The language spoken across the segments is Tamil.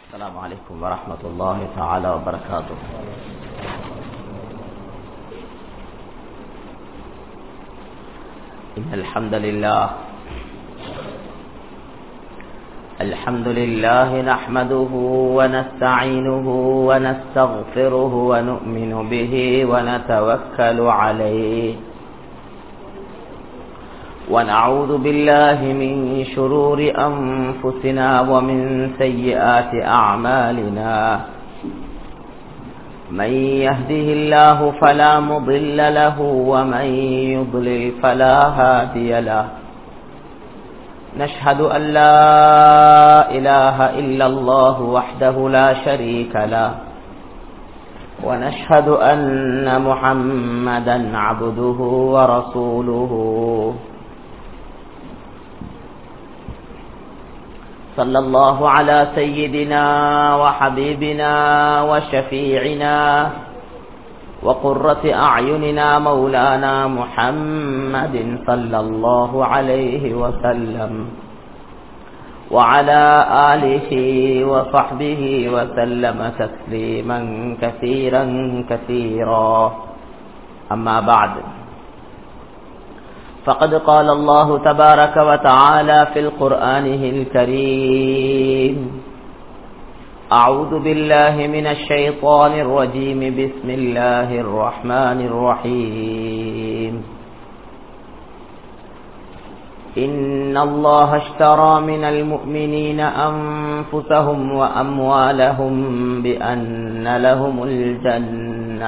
السلام عليكم ورحمة الله تعالى وبركاته. إن الحمد لله نحمده ونستعينه ونستغفره ونؤمن به ونتوكل عليه ونعوذ بالله من شرور أنفسنا ومن سيئات أعمالنا من يهده الله فلا مضل له ومن يضلل فلا هادي له نشهد أن لا إله إلا الله وحده لا شريك له ونشهد أن محمدا عبده ورسوله صلى الله على سيدنا وحبيبنا وشفيعنا وقرة أعيننا مولانا محمد صلى الله عليه وسلم وعلى آله وصحبه وسلم تسليما كثيرا كثيرا. أما بعد، فقد قال الله تبارك وتعالى في القرآن الكريم: أعوذ بالله من الشيطان الرجيم، بسم الله الرحمن الرحيم. إن الله اشترى من المؤمنين أنفسهم وأموالهم بأن لهم الجنة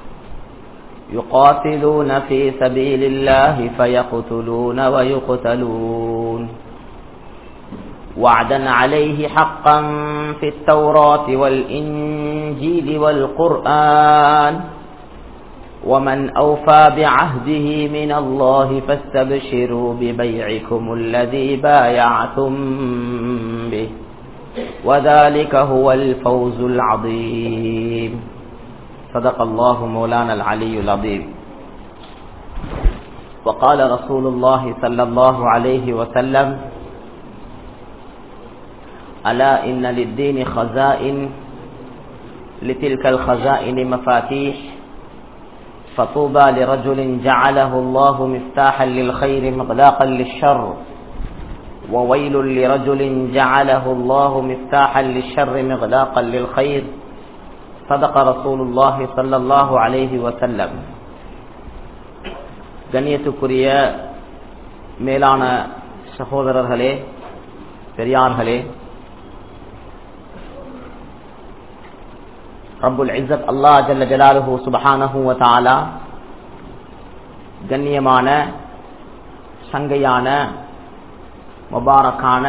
يقاتلون في سبيل الله فيقتلون ويقتلون وعدا عليه حقا في التوراة والإنجيل والقرآن ومن أوفى بعهده من الله فاستبشروا ببيعكم الذي بايعتم به وذلك هو الفوز العظيم. صدق الله مولانا العلي العظيم. وقال رسول الله صلى الله عليه وسلم: ألا إن للدين خزائن لتلك الخزائن مفاتيح فطوبى لرجل جعله الله مفتاحا للخير مغلاقا للشر وويل لرجل جعله الله مفتاحا للشر مغلاقا للخير. صدق رسول الله صلى الله عليه وسلم. கண்ணியத்துக்குரிய மேலான சகோதரர்களே, பெரியார்களே, ரப்புல் இஸ்ஸத் அல்லாஹ் ஜல்ல ஜலாலுஹு சுப்ஹானஹு வ தஆலா கண்ணியமான, சங்கையான, முபாரக்கான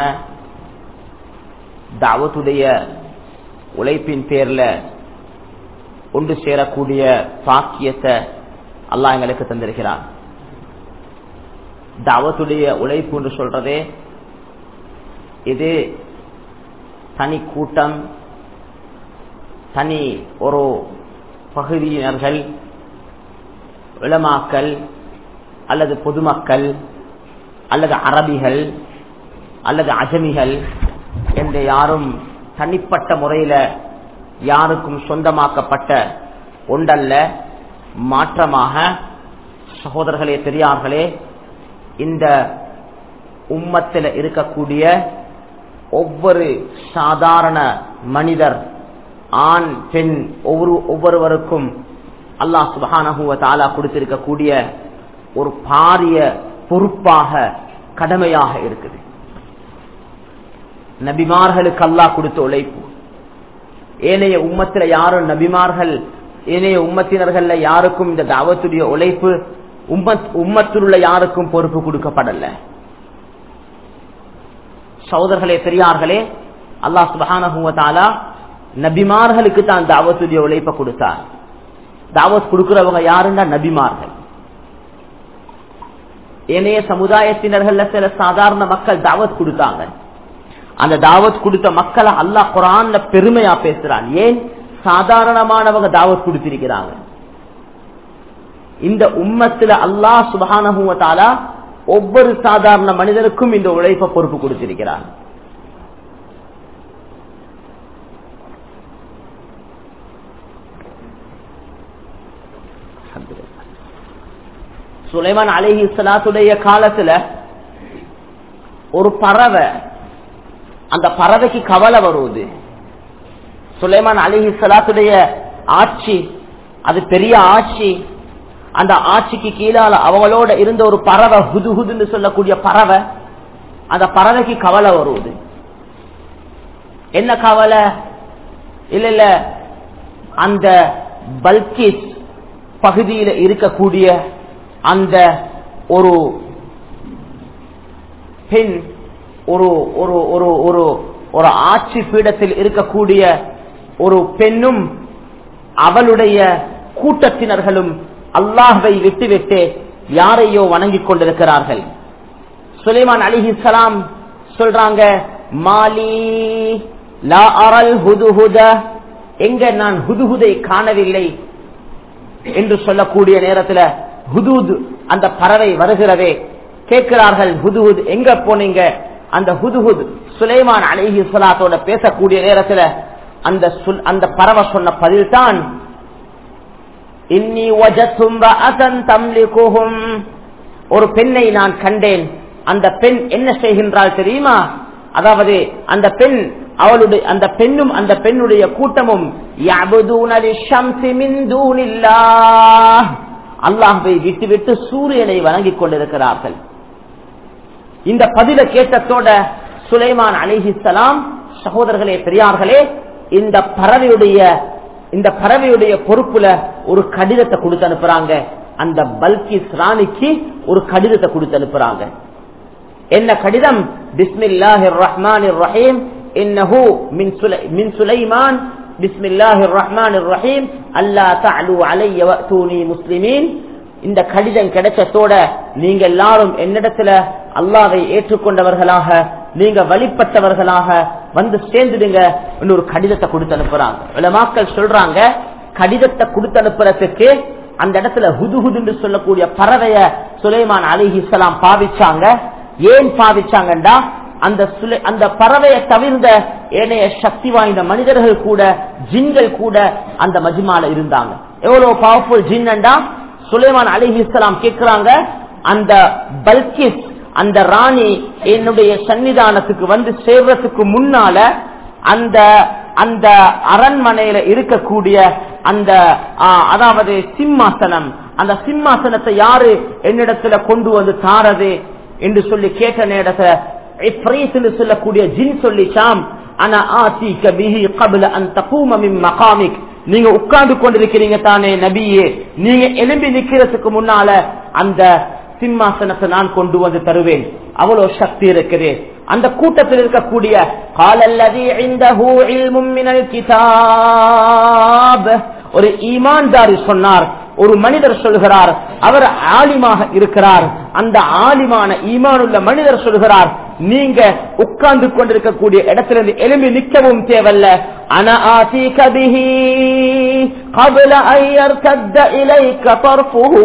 தஅவத்துடைய உழைப்பின் பேர்ல ஒன்று சேரக்கூடிய பாக்கியத்தை அல்லாஹ் எங்களுக்கு தந்திருக்கிறார். தஅவத்துடைய உழைப்பு என்று சொல்றதே இது தனி கூட்டம், தனி ஒரு பகுதியினர்கள், உலமாக்கள் அல்லது பொதுமக்கள் அல்லது அரபிகள் அல்லது அஜமிகள் என்று யாரும் தனிப்பட்ட முறையில யாருக்கும் சொந்தமாக்கப்பட்ட ஒன்றல்ல. மாற்றமாக சகோதரர்களே, பெரியார்களே, இந்த உம்மத்தில் இருக்கக்கூடிய ஒவ்வொரு சாதாரண மனிதர், ஆண் பெண், ஒவ்வொருவருக்கும் அல்லாஹ் சுப்ஹானஹு வ தஆலா கொடுத்திருக்கக்கூடிய ஒரு பாரிய பொறுப்பாக, கடமையாக இருக்குது. நபிமார்களுக்கு அல்லாஹ் கொடுத்த உழைப்பு, ஏனைய உம்மத்தில யாரும் நபிமார்கள், ஏனைய உம்மத்தினர்கள் யாருக்கும் இந்த தாவத்துடைய உழைப்பு உம்மத்தில் உள்ள யாருக்கும் பொறுப்பு கொடுக்கப்படல. சகோதரர்களே, பெரியார்களே, அல்லாஹ் சுப்ஹானஹு வ தஆலா நபிமார்களுக்கு தான் தாவத்துடைய உழைப்பை கொடுத்தார். தாவத் கொடுக்கிறவங்க யாருன்னா நபிமார்கள். ஏனைய சமுதாயத்தினர்கள் சில சாதாரண மக்கள் தாவத் கொடுத்தாங்க. அந்த தாவத் கொடுத்த மக்களை அல்லாஹ் குர்ஆன்ல பெருமையா பேசுறான். ஏன்? சாதாரணமானவங்க தாவத் கொடுத்திருக்கிறாங்க. இந்த உம்மத்துல அல்லாஹ் சுப்ஹானஹு வ தஆலா ஒவ்வொரு சாதாரண மனிதனுக்கும் இந்த உழைப்பை பொறுப்பு கொடுத்திருக்கிறார். சுலைமான் அலைஹிஸ்ஸலாத்துடைய காலத்துல ஒரு பறவை, அந்த பறவைக்கு கவலை வருவது. சுலைமான் அலைஹிஸ்ஸலாத்துடைய ஆட்சி அது பெரிய ஆட்சி. அந்த ஆட்சிக்கு கீழால அவங்களோட இருந்த ஒரு பறவை, ஹுதுஹுதுன்னு சொல்லக்கூடிய பறவை, அந்த பறவைக்கு கவலை வருவது. என்ன கவலை? இல்ல அந்த பல்கிஸ் பகுதியில இருக்கக்கூடிய அந்த ஒரு பெண், ஒரு ஒரு ஒரு ஒரு ஒரு ஆட்சி பீடத்தில் இருக்கக்கூடிய ஒரு பெண்ணும் அவளுடைய கூட்டத்தினர்களும் அல்லாஹ்வை விட்டுவிட்டு யாரையோ வணங்கிக் கொண்டிருக்கிறார்கள். சுலைமான் அலைஹிஸ்ஸலாம் சொல்றாங்க, மாலி லா அரல் ஹுதுஹுத, எங்க நான் ஹுதுஹுதை காணவில்லை என்று சொல்லக்கூடிய நேரத்தில் ஹுதுத் அந்த பறவை வருகிறதே, கேட்கிறார்கள், ஹுதுஹுத் எங்க போனீங்க? அந்த ஹுதுஹுத் சுலைமான் அலைஹிஸ்ஸலாத்தோட பேசக்கூடிய நேரத்தில் அந்த பறவை சொன்ன பதில் தான், இன்னி வஜத்து இம்ரஅத்தன் தம்லிகுஹும், ஒரு பெண்ணை நான் கண்டேன். அந்த பெண் என்ன செய்கின்றாள் தெரியுமா? அதாவது அந்த பெண், அவளுடைய அந்த பெண்ணும் அந்த பெண்ணுடைய கூட்டமும் யஅபுதூன லிஷம்ஸி மின் தூனில்லாஹ், அல்லாஹ்வை விட்டுவிட்டு சூரியனை வணங்கிக் கொண்டிருக்கிறார்கள். இந்த பதில கேட்டதோட சுலைமான் அலைஹிஸ்ஸலாம், சகோதரர்களே பெரியார்களே, இந்த பறவையுடைய பொறுப்புல ஒரு கடிதத்தை கொடுத்து அனுப்புறாங்க. அந்த பல்கிஸ் ராணிக்கு ஒரு கடிதத்தை கொடுத்து அனுப்புறாங்க. என்ன கடிதம்? பிஸ்மில்லாஹிர் ரஹ்மானிர் ரஹீம், இன்னஹு மின் சுலைமான், பிஸ்மில்லாஹிர் ரஹ்மானிர் ரஹீம், அல்லா தஅலு அலைய வஅதூனி முஸ்லிமீன். இந்த கடிதம் கிடைச்சதோட நீங்க எல்லாரும் என்னிடத்துல அல்லாஹ்வை ஏற்றுக்கொண்டவர்களாக, நீங்க வழிபட்டவர்களாக வந்து சேர்ந்துடுங்க ஒரு கடிதத்தை கொடுத்து அனுப்புறாங்க. உலமாக்கள் சொல்றாங்க, கடிதத்தை கொடுத்து அனுப்புறதுக்கு அந்த இடத்துல ஹுதுஹுதுன்னு சொல்லக்கூடிய பறவைய சுலைமான் அலைஹிஸ்ஸலாம் பாவிச்சாங்க. ஏன் பாவிச்சாங்கண்டா, அந்த பறவையை தவிர்ந்த ஏனைய சக்தி வாய்ந்த மனிதர்கள் கூட, ஜின்கள் கூட அந்த மஜ்மால இருந்தாங்க. எவ்வளவு பவர்ஃபுல் ஜின்னண்டா, சுலைமான் அலைஹிஸ்ஸலாம் கேட்கிறாங்க, அந்த பல்கிஸ் அந்த ராணி என்னுடைய சன்னிதானத்துக்கு வந்து சேர்றதுக்கு முன்னால அந்த அந்த அரண்மனையில இருக்கக்கூடிய அந்த அதாவது சிம்மாசனம், அந்த சிம்மாசனத்தை யாரு என்னிடத்துல கொண்டு வந்து தாரது என்று சொல்லி கேட்ட நேரத்துல இப்ரீத் சொல்லக்கூடிய ஜின் சொல்லிச்சாம், அனா ஆதிக பிஹி قبل ان تقوم من مقامك, நீங்க உட்கார்ந்து கொண்டிருக்கிறீங்க தானே நபியே, நீங்க எழும்பி நிக்கிறதுக்கு முன்னால அந்த சிம்மாசனத்தை நான் கொண்டு வந்து தருவேன். அவ்வளவு சக்தி இருக்குது. அந்த கூட்டத்தில் இருக்கக்கூடிய காலல்லதி இன்தஹு இல்மும் மினல் கிதாப், ஒரு ஈமான்தாரி சொன்னார், ஒரு மனிதர் சொல்கிறார், அவர் ஆலிமாக இருக்கிறார். அந்த ஆலிமான ஈமானுள்ள மனிதர் சொல்கிறார், நீங்க உட்கார்ந்து கொண்டிருக்கக்கூடிய இடத்திலிருந்து எழும்பி நிற்கவும் தேவல்ல, அனா ஆதிக பிஹி قبل ان يرتد اليك طرفه,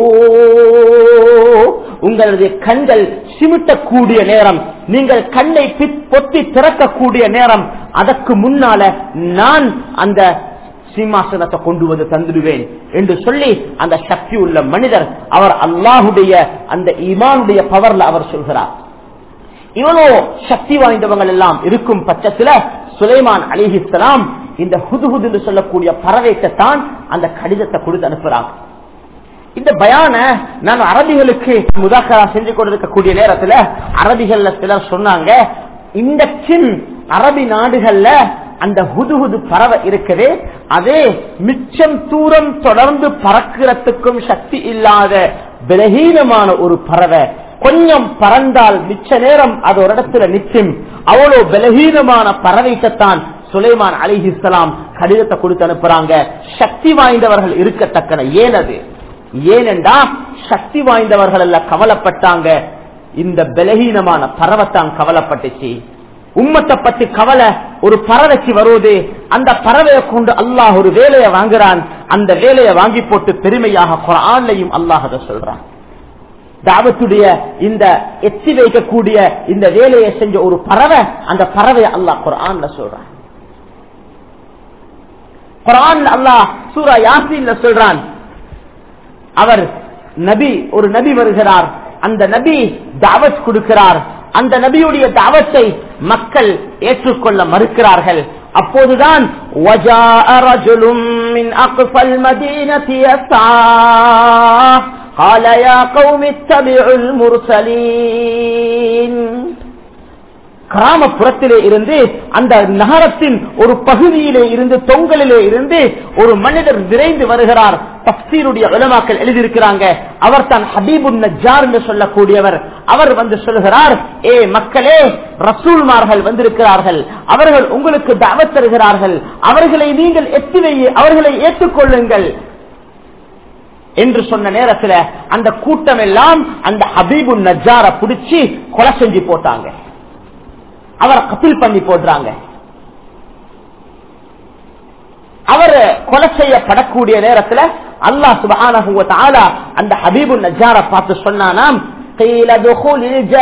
உங்களுடைய கண்கள் சிமிட்டக்கூடிய நேரம், நீங்கள் கண்ணை பொத்தி திறக்கக்கூடிய நேரம், அதற்கு முன்னால நான் அந்த சிம்மாசனத்தை கொண்டு வந்து தந்துடுவேன் என்று சொல்லி அந்த சக்தி உள்ள மனிதர், அவர் அல்லாஹுடைய அந்த ஈமானுடைய பவர்ல அவர் சொல்கிறார். இவ்வளோ சக்தி வாய்ந்தவங்கள் எல்லாம் இருக்கும் பட்சத்துல சுலைமான் அலைஹிஸ்ஸலாம் இந்த ஹுதுஹுது என்று சொல்லக்கூடிய பறவைக்கு தான் அந்த கடிதத்தை கொடுத்து அனுப்புறாங்க. இந்த பயான நான் அரபிகளுக்கு முதாக்கரா செஞ்சு கொண்டிருக்கக்கூடிய நேரத்துல அரபிகள்ல சிலர் சொன்னாங்க, இந்த அரபி நாடுகள்ல அந்த ஹுதுஹுது பறவை இருக்குது, அதே மிச்சம் தூரம் தொடர்ந்து பறக்கிறதுக்கும் சக்தி இல்லாத பலகீனமான ஒரு பறவை. கொஞ்சம் பறந்தால் மிச்ச நேரம் அது ஒரு இடத்துல நிற்கும். அவ்வளவு பலகீனமான பறவைக்குத்தான் சுலைமான் அலைஹிஸ்ஸலாம் கடிதத்தை கொடுத்து அனுப்புறாங்க. சக்தி வாய்ந்தவர்கள் இருக்கத்தக்கன. ஏனது? ஏனென்றா சக்தி வாய்ந்தவர்கள் எல்லாம் கவலைப்பட்டாங்க, இந்த பலகீனமான பறவைத்தான் கவலைப்பட்டுச்சு. உம்மத்தை பத்தி கவலை ஒரு பறவைக்கு வருவது, அந்த பறவையை கொண்டு அல்லாஹ் ஒரு வேலையை வாங்குறான். அந்த வேலையை வாங்கி போட்டு பெருமையாக குர்ஆன்லயும் அல்லாஹ் அதை சொல்றான். தாவத்துடைய இந்த எச்சி வைக்கக்கூடிய இந்த வேலையை செஞ்ச ஒரு பறவை, அந்த பறவையை அல்லாஹ் குர்ஆன்ல சொல்றான். குர்ஆன்ல அல்லாஹ் சூரா யாசீன்ல சொல்றான், அவர் நபி, ஒரு நபி வருகிறார். அந்த நபி தாவத் கொடுக்கிறார். அந்த நபியுடைய தாவத்தை மக்கள் ஏற்றுக்கொள்ள மறுக்கிறார்கள். அப்போதுதான் وَجَاءَ رَجُلٌ مِّنْ أَقْصَى الْمَدِينَةِ يَسْعَىٰ قَالَ يَا قَوْمِ اتَّبِعُوا الْمُرْسَلِينَ. கிராமப்புறத்திலே இருந்து, அந்த நகரத்தின் ஒரு பகுதியிலே இருந்து, தொங்கலிலே இருந்து ஒரு மனிதர் விரைந்து வருகிறார். தஃசீருடைய உலமாக்கள் எழுதியிருக்கிறாங்க, அவர் தான் ஹபீபுன் நஜ்ஜார் என்று சொல்லக்கூடியவர். அவர் வந்து சொல்கிறார், ஏ மக்களே, ரசூல்மார்கள் வந்திருக்கிறார்கள், அவர்கள் உங்களுக்கு தாவத் தருகிறார்கள், அவர்களை நீங்கள் அவர்களை ஏற்றுக்கொள்ளுங்கள் என்று சொன்ன நேரத்தில் அந்த கூட்டம் எல்லாம் அந்த ஹபீபுன் நஜ்ஜார பிடிச்சி கொலை செஞ்சு போட்டாங்க. அவரை கத்தில் பண்ணி போடுறாங்க. அவர் கொலை செய்யப்படக்கூடிய நேரத்தில் அல்லாஹ் சுப்ஹானஹு வ தஆலா அந்த ஹபீபுன் நஜ்ஜார பார்த்து சொன்னானாம், قيل ادخل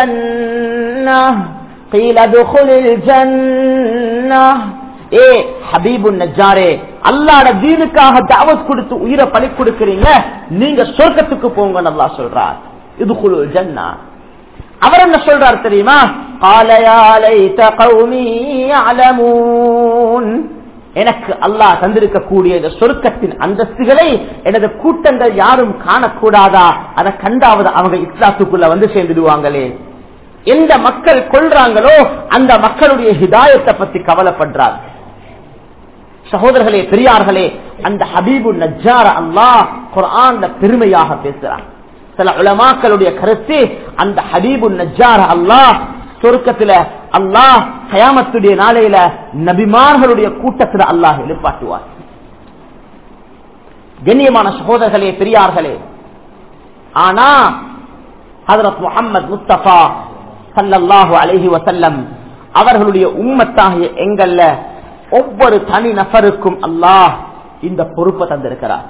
الجنة. ஏ ஹபீபுன் நஜ்ஜாரே, அல்லாஹ்வுடைய தீனுக்காக தாவத் கொடுத்து உயிரை பலி கொடுக்கிறீங்க, நீங்க சொர்க்கத்துக்கு போங்கன்னு அல்லாஹ் சொல்றார். இத்குலுல் ஜன்னah. அவர் என்ன சொல்றார் தெரியுமா? قال يا ليت قومي يعلمون. எனக்கு அல்லாஹ் தந்திருக்கக்கூடிய இந்த சொர்க்கத்தின் அந்தஸ்துகளை எனது கூட்டங்கள் யாரும் காணக்கூடாதா? அதை கண்டாவது அவங்க இஸ்லாத்துக்குள்ள வந்து சேர்ந்துடுவாங்களே. எந்த மக்கள் கொள்றாங்களோ அந்த மக்களுடைய ஹிதாயத்தை பத்தி கவலைப்படுறார். சகோதரர்களே, பெரியார்களே, அந்த ஹபீபுன் நஜ்ஜார அல்லாஹ் குர்ஆன்ல பெருமையாக பேசுறான். சில உலமாக்களுடைய கருத்து, அந்த ஹபீபுன் நஜ்ஜார அல்லாஹ் சொர்க்கத்துல அல்லாஹ் கயாமத்துடைய நாளையில நபிமார்களுடைய கூட்டத்துல அல்லாஹ் எழுப்பாட்டுவார். கண்ணியமான சகோதரர்களே, பெரியார்களே, ஆனா ஹஜ்ரத் முஹம்மது முஸ்தபா ஸல்லல்லாஹு அலைஹி வஸல்லம் அவர்களுடைய உம்மத்தாகிய எங்கள்ல ஒவ்வொரு தனி நபருக்கும் அல்லாஹ் இந்த பொறுப்பை தந்திருக்கிறார்.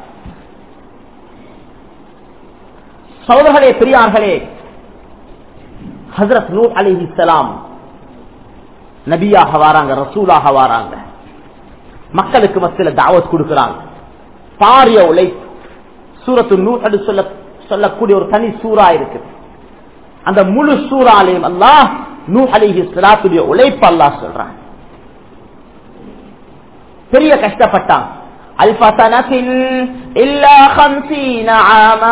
சகோதரர்களே, பெரியார்களே, ஹஜ்ரத் நூஹ் அலைஹிஸ்ஸலாம் நபியாக வாராங்க, ரசூலாக வாராங்க, மக்களுக்கு மத்தியில தாவத் கொடுக்கிறாங்க. பாரிய உழைப்பு. சூரத்து நூஹ் சொல்லக்கூடிய ஒரு தனி சூரா இருக்கு. அந்த முழு சூராலையும் அல்லாஹ் நூஹ் அலைஹிஸ்ஸலாத்துடைய உழைப்பு அல்லாஹ் சொல்றான். பெரிய கஷ்டப்பட்டான். அல்ஃபஸனத்தின் இல்லா 50 ஆமா.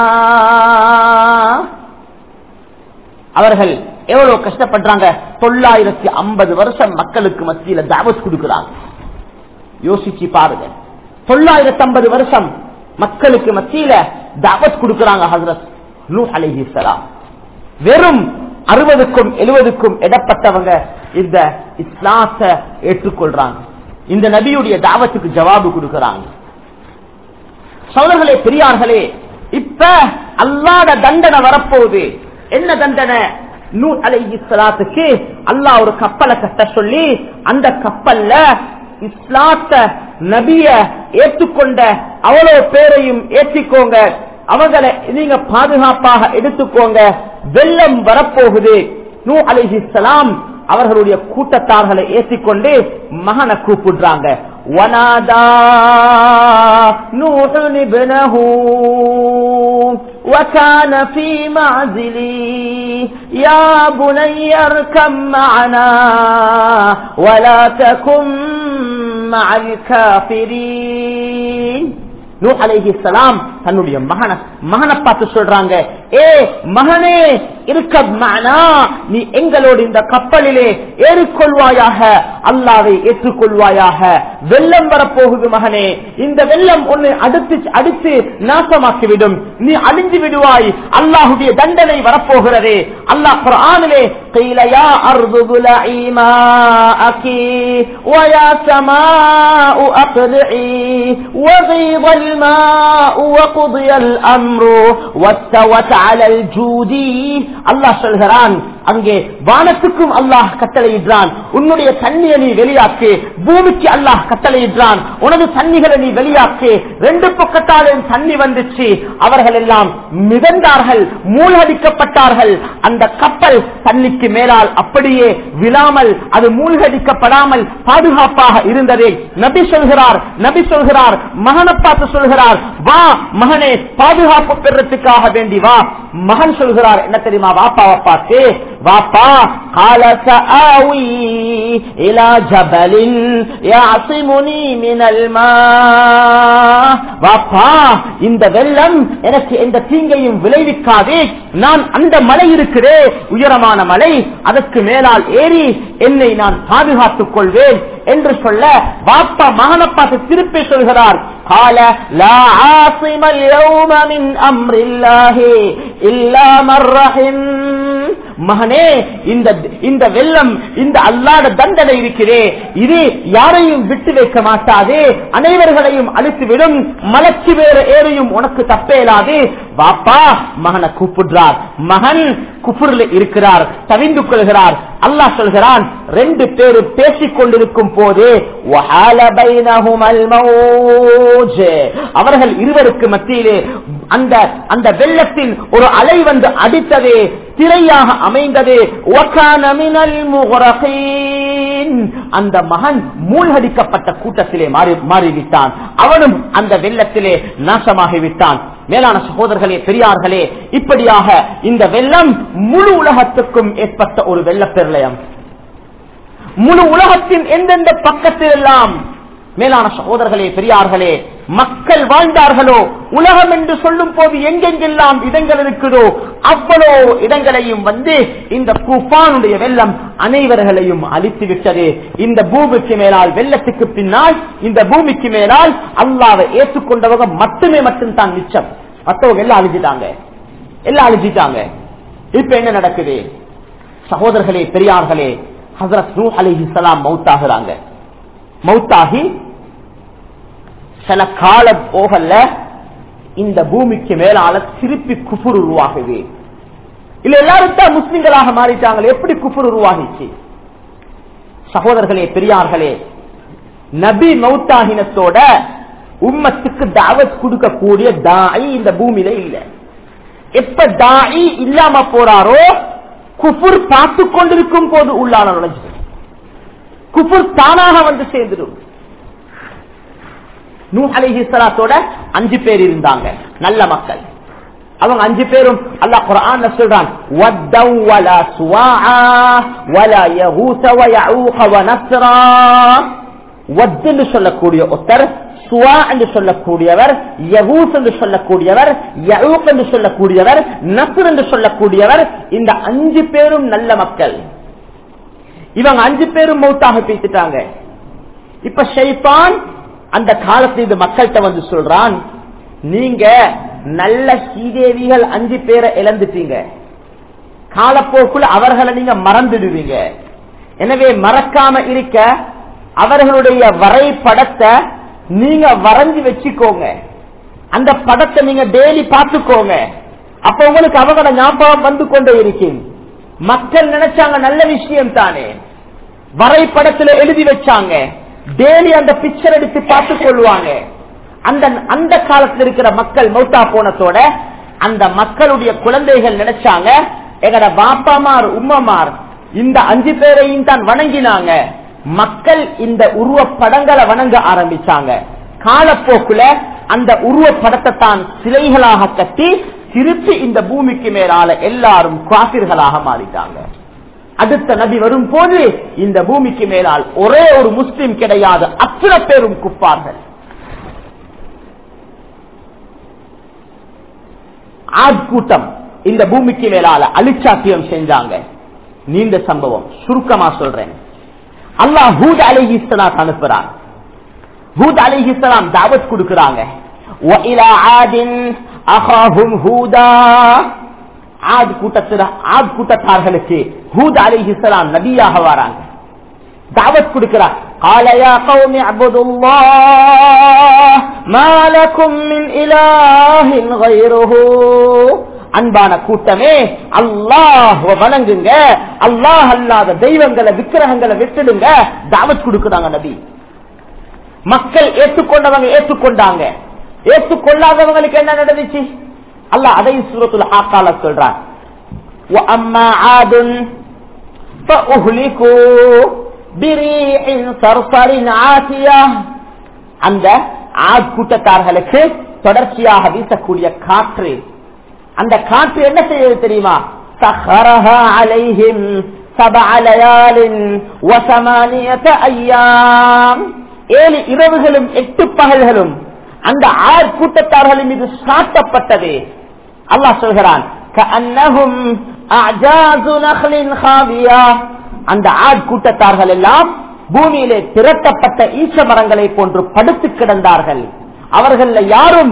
அவர்கள் எவ்வளவு கஷ்டப்படுறாங்க? 950 வருஷம் மக்களுக்கு மத்தியில தாவத் கொடுக்கிறாங்க. யோசிச்சு பாருங்க, 950 வருஷம் மக்களுக்கு மத்தியில தாவத் கொடுக்கிறாங்க ஹஜ்ரத் நூஹ் அலைஹிஸ்ஸலாம். வெறும் 60க்கும் 70க்கும் இடப்பட்டவங்க இந்த இஸ்லாத்தை ஏற்றுக்கொள்றாங்க. இந்த நபியுடைய தாவத்துக்கு ஜவாபு கொடுக்கிறாங்க. சகோதரர்களே, பெரியார்களே, இப்ப அல்லாஹ்வுடைய தண்டனை வரப்போகுது. என்ன தண்டனை? நூஹ் அலைஹிஸ்ஸலாத்துக்கு அல்லாஹ் ஒரு கப்பலை கட்ட சொல்லி, அந்த கப்பல்ல இஸ்லாத்தை நபிய ஏற்றுக்கொண்ட அவ்வளவு பேரையும் ஏற்றிக்கோங்க, அவங்களை நீங்க பாதுகாப்பாக எடுத்துக்கோங்க, வெள்ளம் வரப்போகுது. நூஹ் அலைஹிஸ்ஸலாம் அவர்களுடைய கூட்டத்தார்களை ஏற்றிக்கொண்டு மகனை கூப்பிடுறாங்க. வனாதா நூஹ் இப்னஹு وكان في معزلي يا بني اركب معنا ولا تكن مع الكافرين. நூஹ் அலைஹிஸ்ஸலாம் தன்னுடைய மகனை பார்த்து சொல்றாங்க, ஏ மகனே, இருக்கப் மஅனா, நீ எங்களோடு இந்த கப்பலிலே ஏறிக்கொள்வாயாக, அல்லாஹ்வை ஏற்றுக்கொள்வாயாக. வெள்ளம் வரப்போகுது மகனே, இந்த வெள்ளம் உன்னை அடித்து நாசமாக்கிவிடும், நீ அழிஞ்சு விடுவாய், அல்லாஹ்வுடைய தண்டனை வரப்போகிறது. அல்லாஹ் குர்ஆனிலே قيل يا أرض ابلعي ماءك ويا سماء أقلعي وغيض الماء وقضي الأمر واستوت على الجود அல்லாஹ் சொல்கிறான், அங்கே வானத்துக்கும் அல்லாஹ் கட்டளையிடுறான், உன்னுடைய தண்ணியை நீ வெளியாக்கு. பூமிக்கு அல்லாஹ் கட்டளையிடுறான், உனது தண்ணிகளை நீ வெளியாக்கு. ரெண்டு பக்கத்தாலும் தண்ணி வந்துச்சு. அவர்கள் எல்லாம் மிதந்தார்கள், மூழ்கடிக்கப்பட்டார்கள். அந்த கப்பல் தண்ணிக்கு மேலால் அப்படியே விழாமல், அது மூழ்கடிக்கப்படாமல் பாதுகாப்பாக இருந்தது. நபி சொல்கிறார், மகனை பார்த்து சொல்கிறார், வா மகனே, பாதுகாப்பு பெறத்துக்காக வேண்டி வா. மகன் சொல்கிறார், என்ன தெரியுமா? வாப்பாவை பார்த்து, வாப்பா قال سآوي إلى جبل يعصمني من الماء. வாப்பா, இந்த வெள்ளம் எனக்கு எந்த தீங்கையும் விளைவிக்காதே. நான் அந்த மலை இருக்கிறே, உயரமான மலை, அதற்கு மேலால் ஏறி என்னை நான் பாதுகாத்துக் கொள்வேன் என்று சொல்ல, வாப்பா மகனை பார்த்து திருப்பி சொல்கிறார், قال لا عاصم اليوم من أمر الله إلا من رحم. மகனே, இந்த வெள்ளம், இந்த அல்லாஹ்வுடைய தண்டனை இருக்கிறே, இது யாரையும் விட்டு வைக்க மாட்டாது, அனைவர்களையும் அழித்துவிடும். மலச்சி வேறு ஏறையும் உனக்கு தப்பேலாது. வாப்பா மகனை கூப்பிடுறார். மகன் குஃப்ரில் இருக்கிறார், தவிந்து கொள்கிறார். அல்லாஹ் சொல்கிறான், ரெண்டு பேரும் பேசிக் கொண்டிருக்கும் போது அவர்கள் இருவருக்கு மத்தியிலே அந்த வெள்ளத்தின் ஒரு அலை வந்து அடித்தது, திரையாக அமைந்தது. அந்த மகன் மூழ்கடிக்கப்பட்ட கூட்டத்திலே மாறிவிட்டான். அவனும் அந்த வெள்ளத்திலே நாசமாகிவிட்டான். மேலான சகோதரர்களே, பெரியார்களே, இப்படியாக இந்த வெள்ளம் முழு உலகத்துக்கும் ஏற்பட்ட ஒரு வெள்ளப்பெருளயம். முழு உலகத்தின் எந்தெந்த பக்கத்தில் எல்லாம், மேலான சகோதரர்களே, பெரியார்களே, மக்கள் வாழ்ந்தார்களோ, உலகம் என்று சொல்லும் போது எங்கெங்கெல்லாம் இடங்கள் இருக்குதோ அவ்வளோ இடங்களையும் வந்து இந்த குஃபானுடைய வெள்ளம் அனைவர்களையும் அழித்து விட்டது. இந்த பூமிக்கு மேலால், வெள்ளத்துக்கு பின்னால் இந்த பூமிக்கு மேலால் அல்லாஹ்வை ஏற்றுக்கொண்டவங்க மட்டும் தான் மிச்சம். மற்றவங்க எல்லாம் அழிஞ்சிட்டாங்க. இப்ப என்ன நடக்குது சகோதரர்களே, பெரியார்களே? ஹஜ்ரத் நூஹ் அலைஹிஸ்ஸலாம் மௌத்தாகிறாங்க. மௌத்தாகி சில காலம் போகல, இந்த பூமிக்கு மேலால திருப்பி குஃபுர் உருவாகுது. இல்ல எல்லாரும் தான் முஸ்லிம்களாக மாறிட்டாங்க. எப்படி குஃபுர் உருவாகிச்சு? சகோதரர்களே, பெரியார்களே, நபி மௌத்தாகினத்தோட உம்மத்துக்கு தாவத் கொடுக்கக்கூடிய தாயி இந்த பூமியில இல்ல. எப்ப தாயி இல்லாம போறாரோ, குஃபுர் பார்த்து கொண்டிருக்கும் போது உள்ளான நுழைஞ்சு குஃபுர் தானாக வந்து சேர்ந்துடும். நூஹ் அலைஹிஸ்ஸலாத்தோட 5 பேர் இருந்தாங்க, நல்ல மக்கள். அவங்க 5 பேரும் அல்லாஹ் குர்ஆன்ல சொல்றான், வத்தவ் வலா சுவாஆ வலா யகூஸ வயஊக வநஸ்ரா. வத் என்று சொல்லக்கூடிய ஒருத்தர், சுவா என்று சொல்லக்கூடியவர், யகூஸ் என்று சொல்லக்கூடியவர், யஊக் என்று சொல்லக்கூடியவர், நஸ்ர் என்று சொல்லக்கூடியவர். இந்த 5 பேரும் நல்ல மக்கள். இவங்க 5 பேரும் மௌத்தாக பேசிட்டாங்க. இப்ப ஷைத்தான் அந்த காலத்தில் இந்த மக்கள்கிட்ட வந்து சொல்றான், நீங்க நல்ல ஸ்ரீதேவிகள் 5 பேரை இழந்துட்டீங்க, காலப்போக்குள்ள அவர்களை நீங்க மறந்துடுவீங்க. எனவே மறக்காம இருக்க அவர்களுடைய வரைபடத்தை நீங்க வரைஞ்சு வச்சுக்கோங்க. அந்த படத்தை நீங்க டெய்லி பார்த்துக்கோங்க. அப்ப உங்களுக்கு அவங்களோட ஞாபகம் வந்து கொண்டே இருக்கும். மக்கள் நினைச்சாங்க நல்ல விஷயம் தானே, வரைபடத்துல எழுதி வச்சாங்க, டெய்லி அந்த பிக்சர் எடுத்து பார்த்து கொள்வாங்க. அந்த காலத்தில் இருக்கிற மக்கள் மௌத்தா போனதோட அந்த மக்களுடைய குழந்தைகள் நினைச்சாங்க, எங்கட பாப்பாமார் உம்மமார் இந்த 5 பேரையும் தான் வணங்கினாங்க. மக்கள் இந்த உருவ படங்களை வணங்க ஆரம்பிச்சாங்க. காலப்போக்குல அந்த உருவ படத்தை தான் சிலைகளாக கட்டி திருப்பி இந்த பூமிக்கு மேலால எல்லாரும் காபிர்களாக மாறிட்டாங்க. அடுத்த நபி வரும் போது இந்த பூமிக்கு மேலால் ஒரே ஒரு முஸ்லிம் கிடையாது, அத்தனை பேரும் குப்பார்கள். ஆத் கூட்டம் இந்த பூமிக்கு மேலால அழிச்சாட்டியம் செஞ்சாங்க. நீண்ட சம்பவம், சுருக்கமா சொல்றேன். அல்லாஹ் ஹூத் அலைஹிஸ்ஸலாம் அனுப்புறான். ஹூத் அலைஹிஸ்ஸலாம் தாவத் கொடுக்கறாங்க. வஇலா ஆதின் அஹாஹும் ஹூதா. ஆத் கூட்டத்தார்களுக்கு ஹூத் அலைஹிஸ்ஸலாம் நபியாக வராங்க, தாவத் கொடுக்கிறார். قال يا قوم اعبدوا الله ما لكم من اله غيره. அன்பான கூட்டமே, அல்லாஹ் வணங்குங்க, அல்லாஹ் அல்லாத தெய்வங்களை விக்கிரகங்களை விட்டுடுங்க, தாவத் கொடுக்குறாங்க நபி. மக்கள் ஏற்றுக்கொண்டவங்க ஏற்றுக்கொண்டாங்க, ஏற்றுக்கொள்ளாதவங்களுக்கு என்ன நடந்துச்சு? அல்லாஹ் அதை சூரத்துல் ஆகால சொல்றான். وَأَمَّا عَادٌ فَأُهْلِكُوا بِرِيحٍ صَرْصَرٍ عَاتِيَةٍ. அந்த ஆத் கூட்டத்தார்களுக்கு தொடர்ச்சியாக வீசக்கூடிய காற்று, அந்த காற்று என்ன செய்வது தெரியுமா? سَخَّرَهَا عَلَيْهِمْ سَبْعَ لَيَالٍ وَثَمَانِيَةَ أَيَّامٍ. 7 இரவுகளும் 8 பகல்களும் அந்த ஆத் கூட்டத்தார்களின் மீது சாட்டப்பட்டது. அல்லாஹ் சொல்கிறான், كَأَنَّهُمْ أَعْجَازُ نَخْلٍ خَاوِيَةٍ. அந்த ஆத் கூட்டத்தார்கள் எல்லாம் பூமியிலே திரட்டப்பட்ட ஈச்ச மரங்களை போன்று படுத்து கிடந்தார்கள். அவர்கள் யாரும்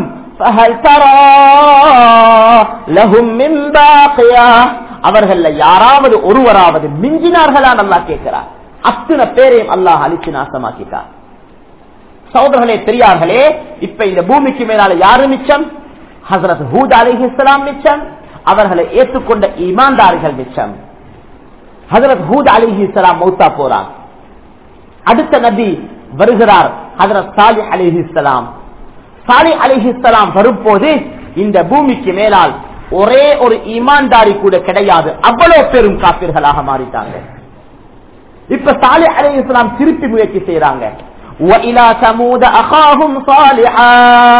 அவர்கள் யாராவது ஒருவராவது மிஞ்சினார்களா? அல்லாஹ் கேட்கிறார். அத்தனை பேரையும் அல்லாஹ் அழிச்சு நாசமாக்கிட்டார். சகோதரர்களே, பெரியார்களே, இப்ப இந்த பூமிக்கு மேலால யாரு மிச்சம்? ஹஸ்ரத் ஹூத் அலைஹிஸ்ஸலாம் மிச்சம், அவர்களை ஏற்றுக்கொண்ட ஈமான்தார்கள் மிச்சம். ஹஸ்ரத் ஹூத் அலைஹிஸ்ஸலாம் மௌத்தா போறார். அடுத்த நபி வருகிறார், ஹஸ்ரத் சாலிஹ் அலைஹிஸ்ஸலாம். சாலிஹ் அலைஹிஸ்ஸலாம் வரும்போது இந்த பூமிக்கு மேலால் ஒரே ஒரு ஈமான்தாரி கூட கிடையாது, அவ்வளவு பெரும் காபிர்களாக மாறிட்டாங்க. இப்ப சாலிஹ் அலைஹிஸ்ஸலாம் திருப்பி முயற்சி செய்யறாங்க. وَإِلَى ثَمُودَ أَخَاهُمْ صَالِحًا.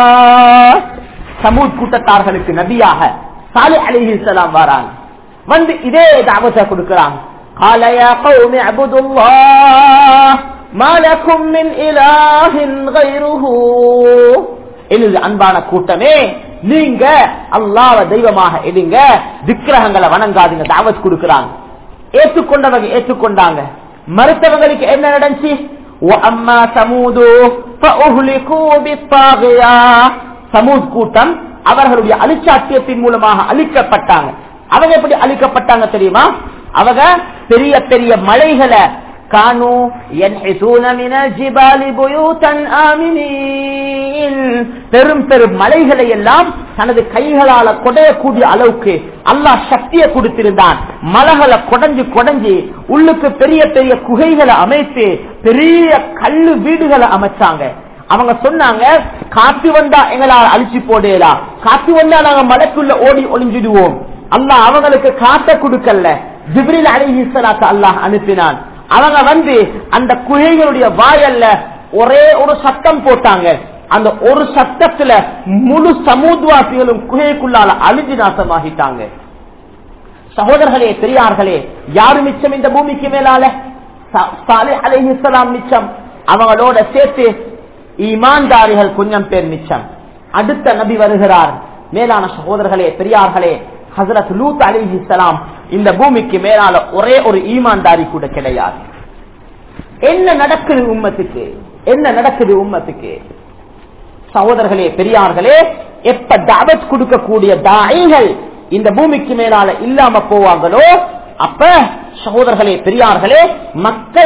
சமூத் கூட்டத்தார்களுக்கு நபியாக சாலிஹ் அலைஹிஸ்ஸலாம் வராங்க. வந்து இதே தாவத்தை கொடுக்கிறாங்க. قَالَ يَا قَوْمِ اعْبُدُوا اللَّهَ مَا لَكُمْ مِنْ إِلَٰهٍ غَيْرُهُ. எனது அன்பான கூட்டமே, நீங்க அல்லாஹ்வை தெய்வமாக எடுங்க, விக்கிரகங்களை வணங்காதீங்க. தாவத் கொடுக்கிறாங்க. ஏற்றுக்கொண்டவங்க ஏற்றுக்கொண்டாங்க, மறுத்தவங்களுக்கு என்ன நடந்துச்சு? وَأَمَّا ثَمُودُ فَأُهْلِكُوا بِالطَّاغِيَةِ. சமூத் கூட்டம் அவர்களுடைய அழிச்சாட்டியத்தின் மூலமாக அழிக்கப்பட்டாங்க. அவங்க எப்படி அழிக்கப்பட்டாங்க தெரியுமா? அவங்க பெரிய பெரிய மலைகளை கானு يَنْحِتُونَ مِنَ الْجِبَالِ بُيُوتًا آمِنِينَ. பெரும் பெரும் மலைகளை எல்லாம் தனது கைகளால கொடையக்கூடிய அளவுக்கு அல்லாஹ் சக்தியை கொடுத்திருந்தான். மலைகளை கொடைஞ்சு கொடைஞ்சு உள்ளுக்கு பெரிய பெரிய குகைகளை அமைத்து பெரிய கல்லு வீடுகளை அமைச்சாங்க. அவங்க சொன்னாங்க, காத்து வந்தா எங்களால் அழிச்சு போடலாம், காத்து வந்தா நாங்க மலைக்குள்ள ஓடி ஒளிஞ்சிடுவோம். அல்லாஹ் அவங்களுக்கு காட்ட கொடுக்கல, ஜிப்ரீல் அலைஹிஸ்ஸலாத்தை அல்லாஹ் அனுப்பினான். அவங்க வந்து அந்த குகைகளுடைய வாயல்ல ஒரே ஒரு சத்தம் போட்டாங்க. அந்த ஒரு சத்தத்துல முழு சமூத்வாசிகளும் குகைக்குள்ளால அழிஞ்சு நாசமாகிட்டாங்க. சகோதரர்களே, பெரியார்களே, யாரு மிச்சம் இந்த பூமிக்கு மேலால? சாலிஹ் அலைஹிஸ்ஸலாம் மிச்சம், அவங்களோட சேர்த்து ஈமான்தாரிகள் கொஞ்சம் பேர் மிச்சம். அடுத்த நபி வருகிறார். மேலான சகோதரர்களே, பெரியார்களே, ஹஸ்ரத் லூத் அலைஹிஸ்ஸலாம் இந்த பூமிக்கு மேலால ஒரே ஒரு ஈமான்தாரி கூட கிடையாது. என்ன நடக்குது உம்மத்துக்கு? என்ன நடக்குது உம்மத்துக்கு? சகோதரர்களே, பெரியார்களே, எப்ப தாவத் கொடுக்கக்கூடிய தாயிகள் இந்த பூமிக்கு மேலால இல்லாம போவாங்களோ, அப்ப சகோதரர்களே, பெரியார்களே, மக்கள்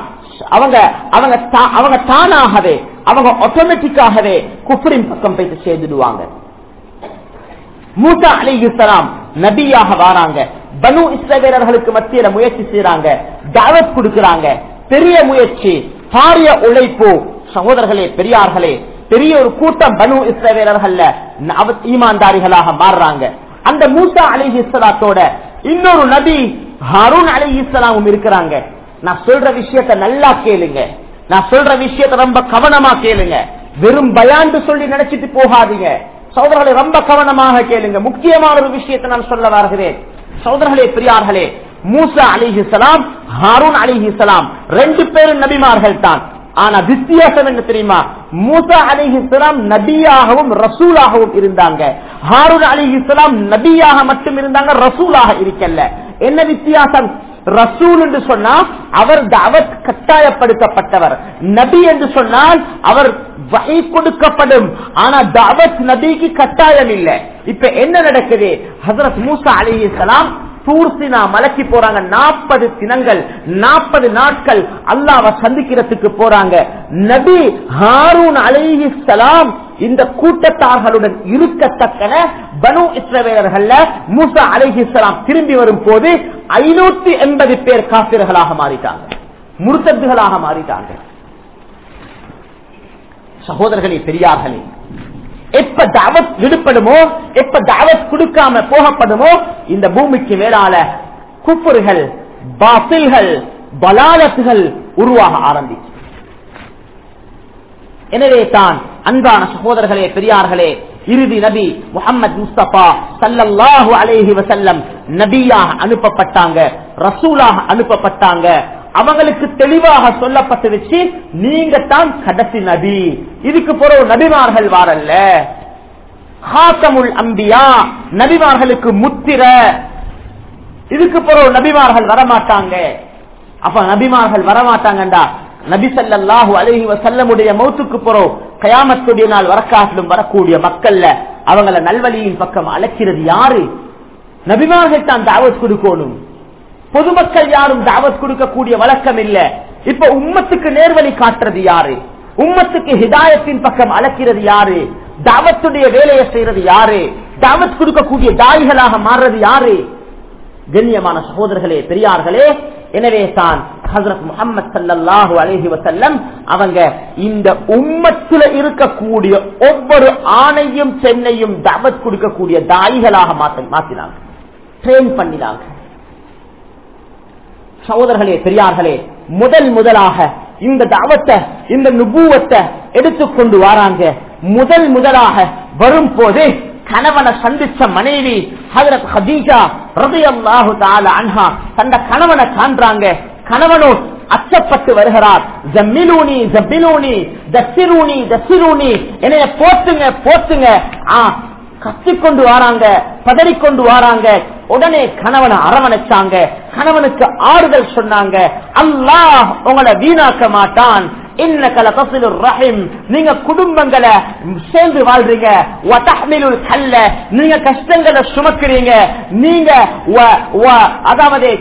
அவங்க தானாகவே அவங்க ஆட்டோமேட்டிக்காகவே குஃப்ரின் பக்கம் போயிட்டு சேர்ந்துடுவாங்க. மூசா அலைஹிஸ்ஸலாம் நபியாக வராங்க. பனு இஸ்ரவேலர்களுக்கு மத்தியில முயற்சி செய்யறாங்க, தாவத் கொடுக்கிறாங்க. பெரிய முயற்சி, பாரிய உழைப்பு. சகோதரர்களே, பெரியார்களே, பெரிய ஒரு கூட்டம் பனு இஸ்ரவேலர்கள்ல ஈமான்தாரிகளாக மாறுறாங்க. அந்த மூசா அலைஹிஸ்ஸலாத்தோட இன்னொரு நபி ஹாரூன் அலைஹிஸ்ஸலாமும் இருக்கிறாங்க. நான் சொல்ற விஷயத்தை நல்லா கேளுங்க, நான் சொல்ற விஷயத்தை ரொம்ப கவனமா கேளுங்க. வெறும் பயான்னு சொல்லி நினைச்சிட்டு போகாதீங்க. சகோதரர்களே, ரொம்ப கவனமாக கேளுங்க. முக்கியமான ஒரு விஷயத்தை நான் சொல்ல வருகிறேன். சகோதரர்களே, பெரியார்களே, மூசா அலைஹிஸ்ஸலாம், ஹாரூன் அலைஹிஸ்ஸலாம் 2 பேரும் நபிமார்கள் தான். ஆனா வித்தியாசம் என்ன தெரியுமா? மூசா அலைஹிஸ்ஸலாம் நபியாகவும் ரசூலாகவும் இருந்தாங்க. ஹாரூன் அலைஹிஸ்ஸலாம் நபியாக மட்டும் இருந்தாங்க, ரசூலாக இருக்கல்ல. என்ன வித்தியாசம்? ரசூல் என்று சொன்னால் அவர் தாவத் கட்டாயப்படுத்தப்பட்டவர். நபி என்று சொன்னால் அவர் வஹி கொடுக்கப்படும். ஆனா தாவத் நபிக்கு கட்டாயம் இல்லை. இப்ப என்ன நடக்குது? ஹஜ்ரத் மூசா அலைஹிஸ்ஸலாம் தூர்சினா மலைக்கு போறாங்க. 40 தினங்கள் 40 நாட்கள் அல்லாஹ்வை சந்திக்கிறதுக்கு போறாங்க. நபி ஹாரூன் அலைஹிஸ்ஸலாம் இந்த கூட்டத்தார்களுடன் இருக்கத்தக்கன பனு இஸ்ரவேலர்கள்ல மூசா அலைஹிஸ்ஸலாம் திரும்பி வரும் போது 580 பேர் காபிர்களாக மாறிட்டாங்க, முர்த்தத்துகளாக மாறிட்டாங்க. சகோதரர்களே, பெரியார்களே, எப்ப தாவத் விடுபடுமோ, எப்ப தாவத் கொடுக்காம போகப்படுமோ, இந்த பூமிக்கு மேலால குஃப்ர்கள், பாத்தில்கள், பலாலத்துகள் உருவாக ஆரம்பிக்கும். எனவே தான் அன்பான சகோதரர்களே, பெரியார்களே, இறுதி நபி முஹம்மது முஸ்தபா ஸல்லல்லாஹு அலைஹி வஸல்லம் நபியாக அனுப்பப்பட்டாங்க, ரசூலாக அனுப்பப்பட்டாங்க. அவங்களுக்கு தெளிவாக சொல்லப்பட்டுருச்சு, நீங்க தான் கடைசி நபி, இதுக்கு பிறகு நபிமார்கள் வாரல்ல. ஹாத்தமுல் அம்பியா, நபிமார்களுக்கு முத்திர, இதுக்கு பிறகு நபிமார்கள் வரமாட்டாங்க. அப்ப நபிமார்கள் வரமாட்டாங்கண்டா நபி ஸல்லல்லாஹு அலைஹி வஸல்லமுடைய மௌத்துக்கு பிறகு கயாமத்துடைய நாள் வரக்காட்டிலும் வரக்கூடிய மக்கள்ல அவங்கள நல்வழியின் பக்கம் அழைக்கிறது யாரு? நபிமார்கள் தான் தாவத் கொடுக்கணும். பொதுமக்கள் யாரும் தாவத் கொடுக்கக்கூடிய வழக்கம் இல்ல. இப்ப உம்மத்துக்கு நேர்வழி காட்டுறது யாரு? உம்மத்துக்கு ஹிதாயத்தின் பக்கம் அழைக்கிறது யாரு? தாவத்துடைய வேலையை செய்யறது யாரு? தாவத் கொடுக்கக்கூடிய தாய்களாக மாறுறது யாரு? கண்ணியமான சகோதரர்களே, பெரியார்களே, எனவே தான் ஹஜ்ரத் முஹம்மது ஸல்லல்லாஹு அலைஹி வஸல்லம் அவங்க இந்த உம்மத்துல இருக்கக்கூடிய ஒவ்வொரு ஆணையும் பெண்ணையும் தாவத் கொடுக்கக்கூடிய தாய்களாக மாத்தினாங்க, ட்ரெயின் பண்ணினாங்க. சகோதரர்களே, பெரியார்களே, முதலாக இந்த தாவத்தை, இந்த நுபுவத்தை எடுத்துக்கொண்டு வராங்க. முதலாக வரும் போது கணவனை சந்திச்ச மனைவி ஹஜ்ரத் ஹதீஜா ரலியல்லாஹு தஆலா அன்ஹா தந்த கணவனை காண்றாங்க. கணவனோ அச்சப்பட்டு வருகிறார். ஜம்மிலூனி ஜம்மிலூனி தஸ்ஸிரூனி தஸ்ஸிரூனி, என்னைய போத்துங்க போத்துங்க, கத்திக்கொண்டு வராங்க, பதறிக்கொண்டு வராங்க. உடனே கணவனை அரவணைச்சாங்க, கணவனுக்கு ஆறுதல் சொன்னாங்க. அல்லாஹ் உங்களை வீணாக்க மாட்டான், நீங்க குடும்பங்களை சேர்ந்து வாழ்றீங்க, நீங்க கஷ்டங்களை சுமக்கிறீங்க, நீங்க அதாவது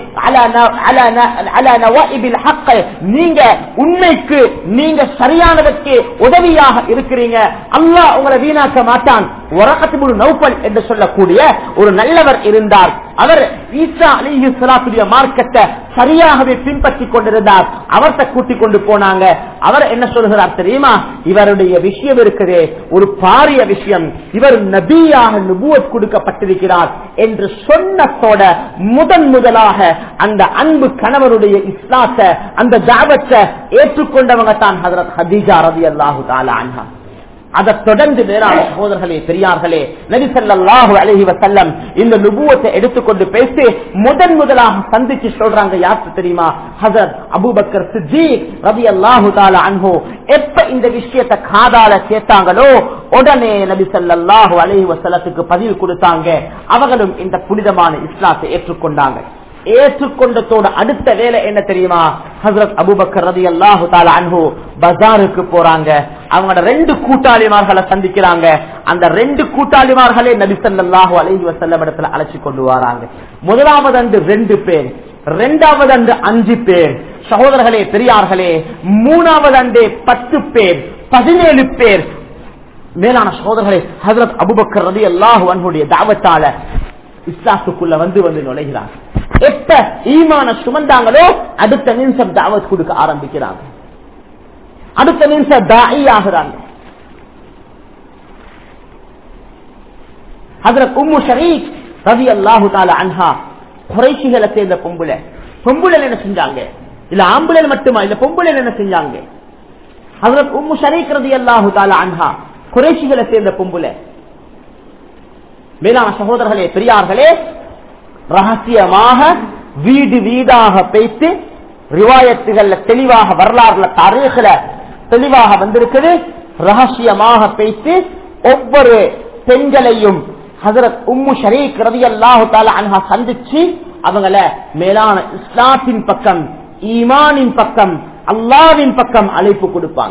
நீங்க உண்மைக்கு நீங்க சரியானதற்கு உதவியாக இருக்கிறீங்க. அல்லாஹ் உங்களை வீணாக்க மாட்டான். நௌபல் என்று சொல்லக்கூடிய ஒரு நல்லவர் இருந்தார். அவர் ஈசா அலைஹிஸ்ஸலாத்துடைய மார்க்கத்தை சரியாகவே பின்பற்றி கொண்டிருந்தார். அவர்கிட்ட கூட்டிக் கொண்டு போனாங்க. அவர் என்ன சொல்கிறார் தெரியுமா? இவருடைய விஷயம் இருக்கிறே ஒரு பாரிய விஷயம், இவர் நபியாக நுபுவத் கொடுக்கப்பட்டிருக்கிறார் என்று சொன்னதோட முதலாக அந்த அன்பு கணவருடைய இஸ்லாத்தை, அந்த தாவத்தை ஏற்றுக்கொண்டவங்க தான் ஹஜ்ரத் ஹதீஜா ரலியல்லாஹு தஆலா அன்ஹா. அதை தொடர்ந்து வேறான சகோதரர்களே, பெரியார்களே, நபி ஸல்லல்லாஹு அலைஹி வஸல்லம் இந்த நுபுவத்தை எடுத்துக்கொண்டு பேசி முதலாக சந்திச்சு சொல்றாங்க. யாருக்கு தெரியுமா? ஹஜ்ரத் அபூபக்கர் சித்தீக் ரலியல்லாஹு தஆலா அன்ஹு. எப்ப இந்த விஷயத்தை காதால கேட்டாங்களோ உடனே நபி ஸல்லல்லாஹு அலைஹி வஸல்லத்துக்கு பதிவு கொடுத்தாங்க. அவங்களும் இந்த புனிதமான இஸ்லாத்தை ஏற்றுக்கொண்டாங்க. ஏற்றுக்கொண்டதோடு அடுத்த வேலை என்ன தெரியுமா? ஹஜ்ரத் அபூபக்கர் ரலியல்லாஹு தஆலா அன்ஹு பஜாருக்கு போறாங்க. அவங்களோட 2 கூட்டாளிமார்களை சந்திக்கிறாங்க. அந்த 2 கூட்டாளிமார்களே நபி ஸல்லல்லாஹு அலைஹி வஸல்லம் இடத்துல அழைச்சு கொண்டு வராங்க. முதலாவது அன்று 2 பேர், இரண்டாவது அன்று 5 பேர். சகோதரர்களே, பெரியார்களே, மூணாவது அன்று 10 பேர், 17 பேர். மேலான சகோதரர்களே, ஹஜ்ரத் அபூபக்கர் ரலியல்லாஹு அன்ஹுடைய தாவத்தால இஸ்லாத்துக்குள்ள வந்து நுழைகிறாங்க. எப்ப ஈமான சுமந்தாங்களோ அடுத்த நிமிஷம் தாவத் கொடுக்க ஆரம்பிக்கிறாங்க, அடுத்த நிமிஷம் தாயி ஆகிறாங்க. ஹஜ்ரத் உம்மு ஷரீக் ரலியல்லாஹு தஆலா அன்ஹா குறைஷிகளை சேர்ந்த பொம்புளை என்ன செஞ்சாங்க? இல்ல ஆம்பளை மட்டுமா? இல்ல பொம்புளை என்ன செஞ்சாங்க? ஹஜ்ரத் உம்மு ஷரீக் ரலியல்லாஹு தஆலா அன்ஹா குறைஷிகளை சேர்ந்த பொம்புளை. மேலான சகோதரர்களே, பெரியார்களே, ரகசியமாக வீடு வீடாக பேசி ரிவாயத்துகள்ல தெளிவாக வரலாறுல தாரீഖ்ல தெளிவாக வந்திருக்குது. ரகசியமாக பேசி ஒவ்வொரு பெண்களையும் ஹஜ்ரத் உம்மு ஷரீக் ரலியல்லாஹு தஆலா அன்ஹா சந்திச்சு அவங்கள மேலான இஸ்லாத்தின் பக்கம், ஈமானின் பக்கம், அல்லாஹ்வின் பக்கம் அழைப்பு கொடுப்பாங்க.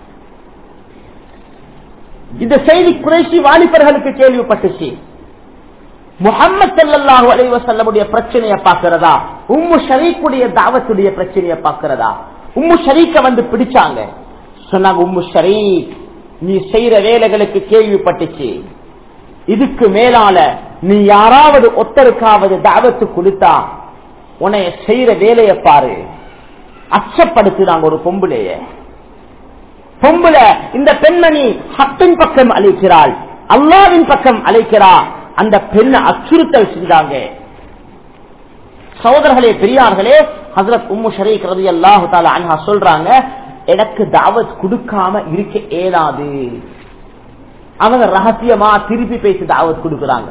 இந்த செய்தி குறைஷி வாலிபர்களுக்கு கேள்விப்பட்டுச்சு. முஹம்மது ஸல்லல்லாஹு அலைஹி வஸல்லமுடைய பிரச்சனையை பார்க்கிறதா, உம்மு ஷரீக்குடைய தாவத்துடைய பிரச்சனையை பார்க்கிறதா? உம்மு ஷரீக்க வந்து பிடிச்சாங்க. சொன்னாங்க, உம்மு ஷரீக், நீ செய்யற வேலைகளுக்கு கேள்விப்பட்டுச்சு. இதுக்கு மேலால நீ யாராவது ஒத்தருக்காவது தாவத்து கொடுத்தா உன்னைய செய்யற வேலையை பாரு. அச்சப்படுத்துறாங்க ஒரு பொம்புலைய. பொம்புல இந்த பெண்மணி ஹக்கின் பக்கம் அழைக்கிறாள், அல்லாவின் பக்கம் அழைக்கிறா. அந்த பெண்ணை அச்சுறுத்தல் செஞ்சாங்க. சகோதரர்களே, பெரியார்களே, ஹஜ்ரத் உம்மு ஷரீக் ரலியல்லாஹு தஆலா அன்ஹா சொல்றாங்க, எனக்கு தாவத் கொடுக்காம இருக்க இயலாது. அவங்க ரகசியமா திருப்பி பேசி தாவத் கொடுக்கிறாங்க.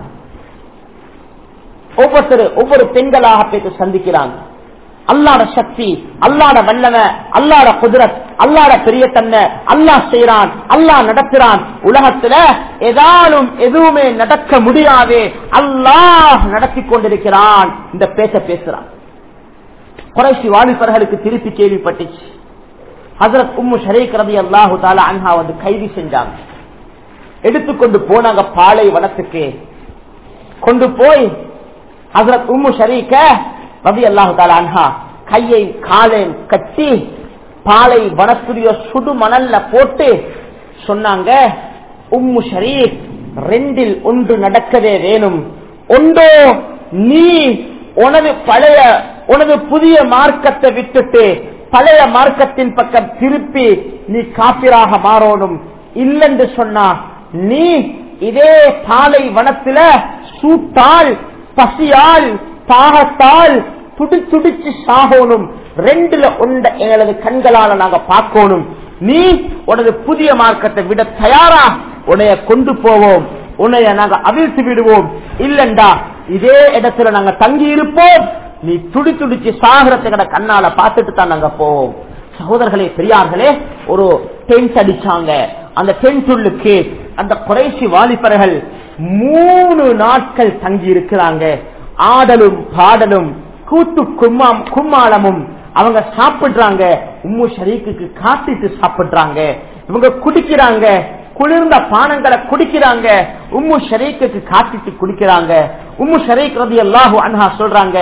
ஒவ்வொரு பெண்களாக பேசி சந்திக்கிறாங்க. அல்லாட சக்தி, அல்லாட வல்லமை, அல்லாட குதிரத், அல்லாட பெரிய தன்மை, அல்லாஹ் செய்யறான், அல்லாஹ் நடத்துறான். உலகத்துல ஏதாலும் எதுவுமே நடக்க முடியாது, அல்லாஹ் நடத்தி கொண்டிருக்கிறான். இந்த பேசுறான். குறைஷி வாலிபர்களுக்கு திருப்பி கேள்விப்பட்டுச்சு. ஹஜ்ரத் உம்மு ஷரீக் ரலியல்லாஹு தஆலா அன்ஹா வந்து கைது செஞ்சாங்க. எடுத்துக்கொண்டு போனாங்க பாலைவனத்துக்கு. கொண்டு போய் ஹஜ்ரத் உம்மு ஷரீக்க ரலியல்லாஹு தஆலா அன்ஹா கையை காலையும் கட்டி பாலைவனத்துடைய சுடு மணல்ல போட்டு சொன்னாங்க, உம்மு ஷரீக், ரெண்டில் ஒன்று நடக்கவே வேணும். ஒன்றோ நீ உனது புதிய மார்க்கத்தை விட்டுட்டு பழைய மார்க்கத்தின் பக்கம் திருப்பி நீ காபிராக மாறணும். இல்லென்று சொன்னா நீ இதே பாலைவனத்தில சூட்டால், பசியால், தாகத்தால் துடிச்சு சாகணும். ரெண்டுல ஒன்ற எங்களது கண்களால நாங்க பார்க்கணும். நீ உனது புதிய மார்க்கத்தை விட தயாரா? உன்னைய கொண்டு போவோம், உன்னைய நாங்க அவிழ்த்து விடுவோம். இல்லண்டா இதே இடத்துல நாங்க தங்கி இருப்போம். நீ துடிச்சு சாகரத்தை கண்ணால பார்த்துட்டு தான் நாங்க போவோம். சகோதரர்களே, பெரியார்களே, ஒரு டென்ட் அடிச்சாங்க. அந்த டென்ட்டுள்ளுக்கு அந்த குறைஷி வாலிபர்கள் 3 நாட்கள் தங்கி இருக்கிறாங்க. ஆடலும் பாடலும் கூத்து கும்மாளமும் அவங்க சாப்பிடுறாங்க. உம்மு ஷரீக்கு காட்டிட்டு சாப்பிடுறாங்க. இவங்க குடிக்கிறாங்க, குளிர்ந்த பானங்களை குடிக்கிறாங்க. உம்மு ஷரீக்கு காட்டிட்டு குடிக்கிறாங்க. உம்மு ஷரீக் ரலியல்லாஹு அன்ஹா சொல்றாங்க,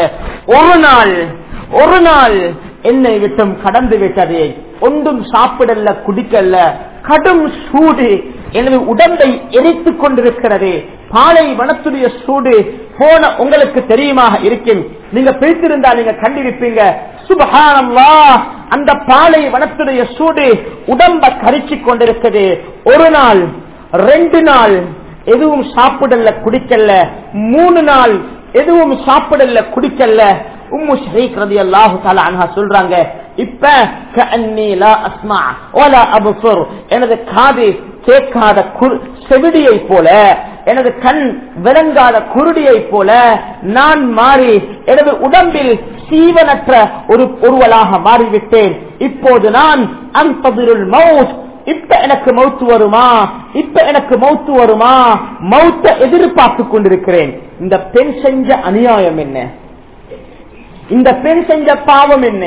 ஒரு நாள் என்னை விட்டும் கடந்து விட்டது. ஒன்றும் சாப்பிடல, குடிக்கல, கடும் சூடு எனது உடம்பை எரித்துக் கொண்டிருக்கிறது. பாலைவனத்துடைய சூடு போன உங்களுக்கு தெரியுமாக இருக்கும். நீங்க பிரித்திருந்தா நீங்க கண்டிருப்பீங்க. சுப்ஹானல்லாஹ், அந்த பாலைவனத்துடைய சூடு உடம்ப கரிச்சு கொண்டிருக்கிறது. ஒரு நாள், 2 நாள் எதுவும் சாப்பிடல, குடிக்கல. 3 நாள் எதுவும் சாப்பிடல, குடிக்கல. உம்மு ஷரீக் ரலியல்லாஹு தஆலா அன்ஹா சொல்றாங்க, இப்ப கஅன்னி லா அஸ்மா வலா அப்ஸுர், எனது காது கேட்காத செவிடியை போல, எனது கண் விளங்காத குருடியை போல நான் மாறி எனது உடம்பில் சீவனற்ற ஒருவளாக மாறிவிட்டேன். இப்போது நான் அன்ததிருல் மௌத், இப்ப எனக்கு மௌத்து வருமா, இப்ப எனக்கு மௌத்து வருமா, மௌத்த எதிர்பார்த்து கொண்டிருக்கிறேன். இந்த பெண் செஞ்ச அநியாயம் என்ன? இந்த பெண் செஞ்ச பாவம் என்ன?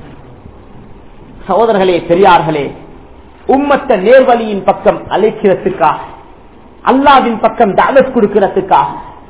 சகோதரர்களே, பெரியார்களே, உம்மத்த நேர்வழியின் பக்கம் அழைக்கிறதுக்காக, அல்லாவின் பக்கம் தாவத் கொடுக்கிறதுக்காக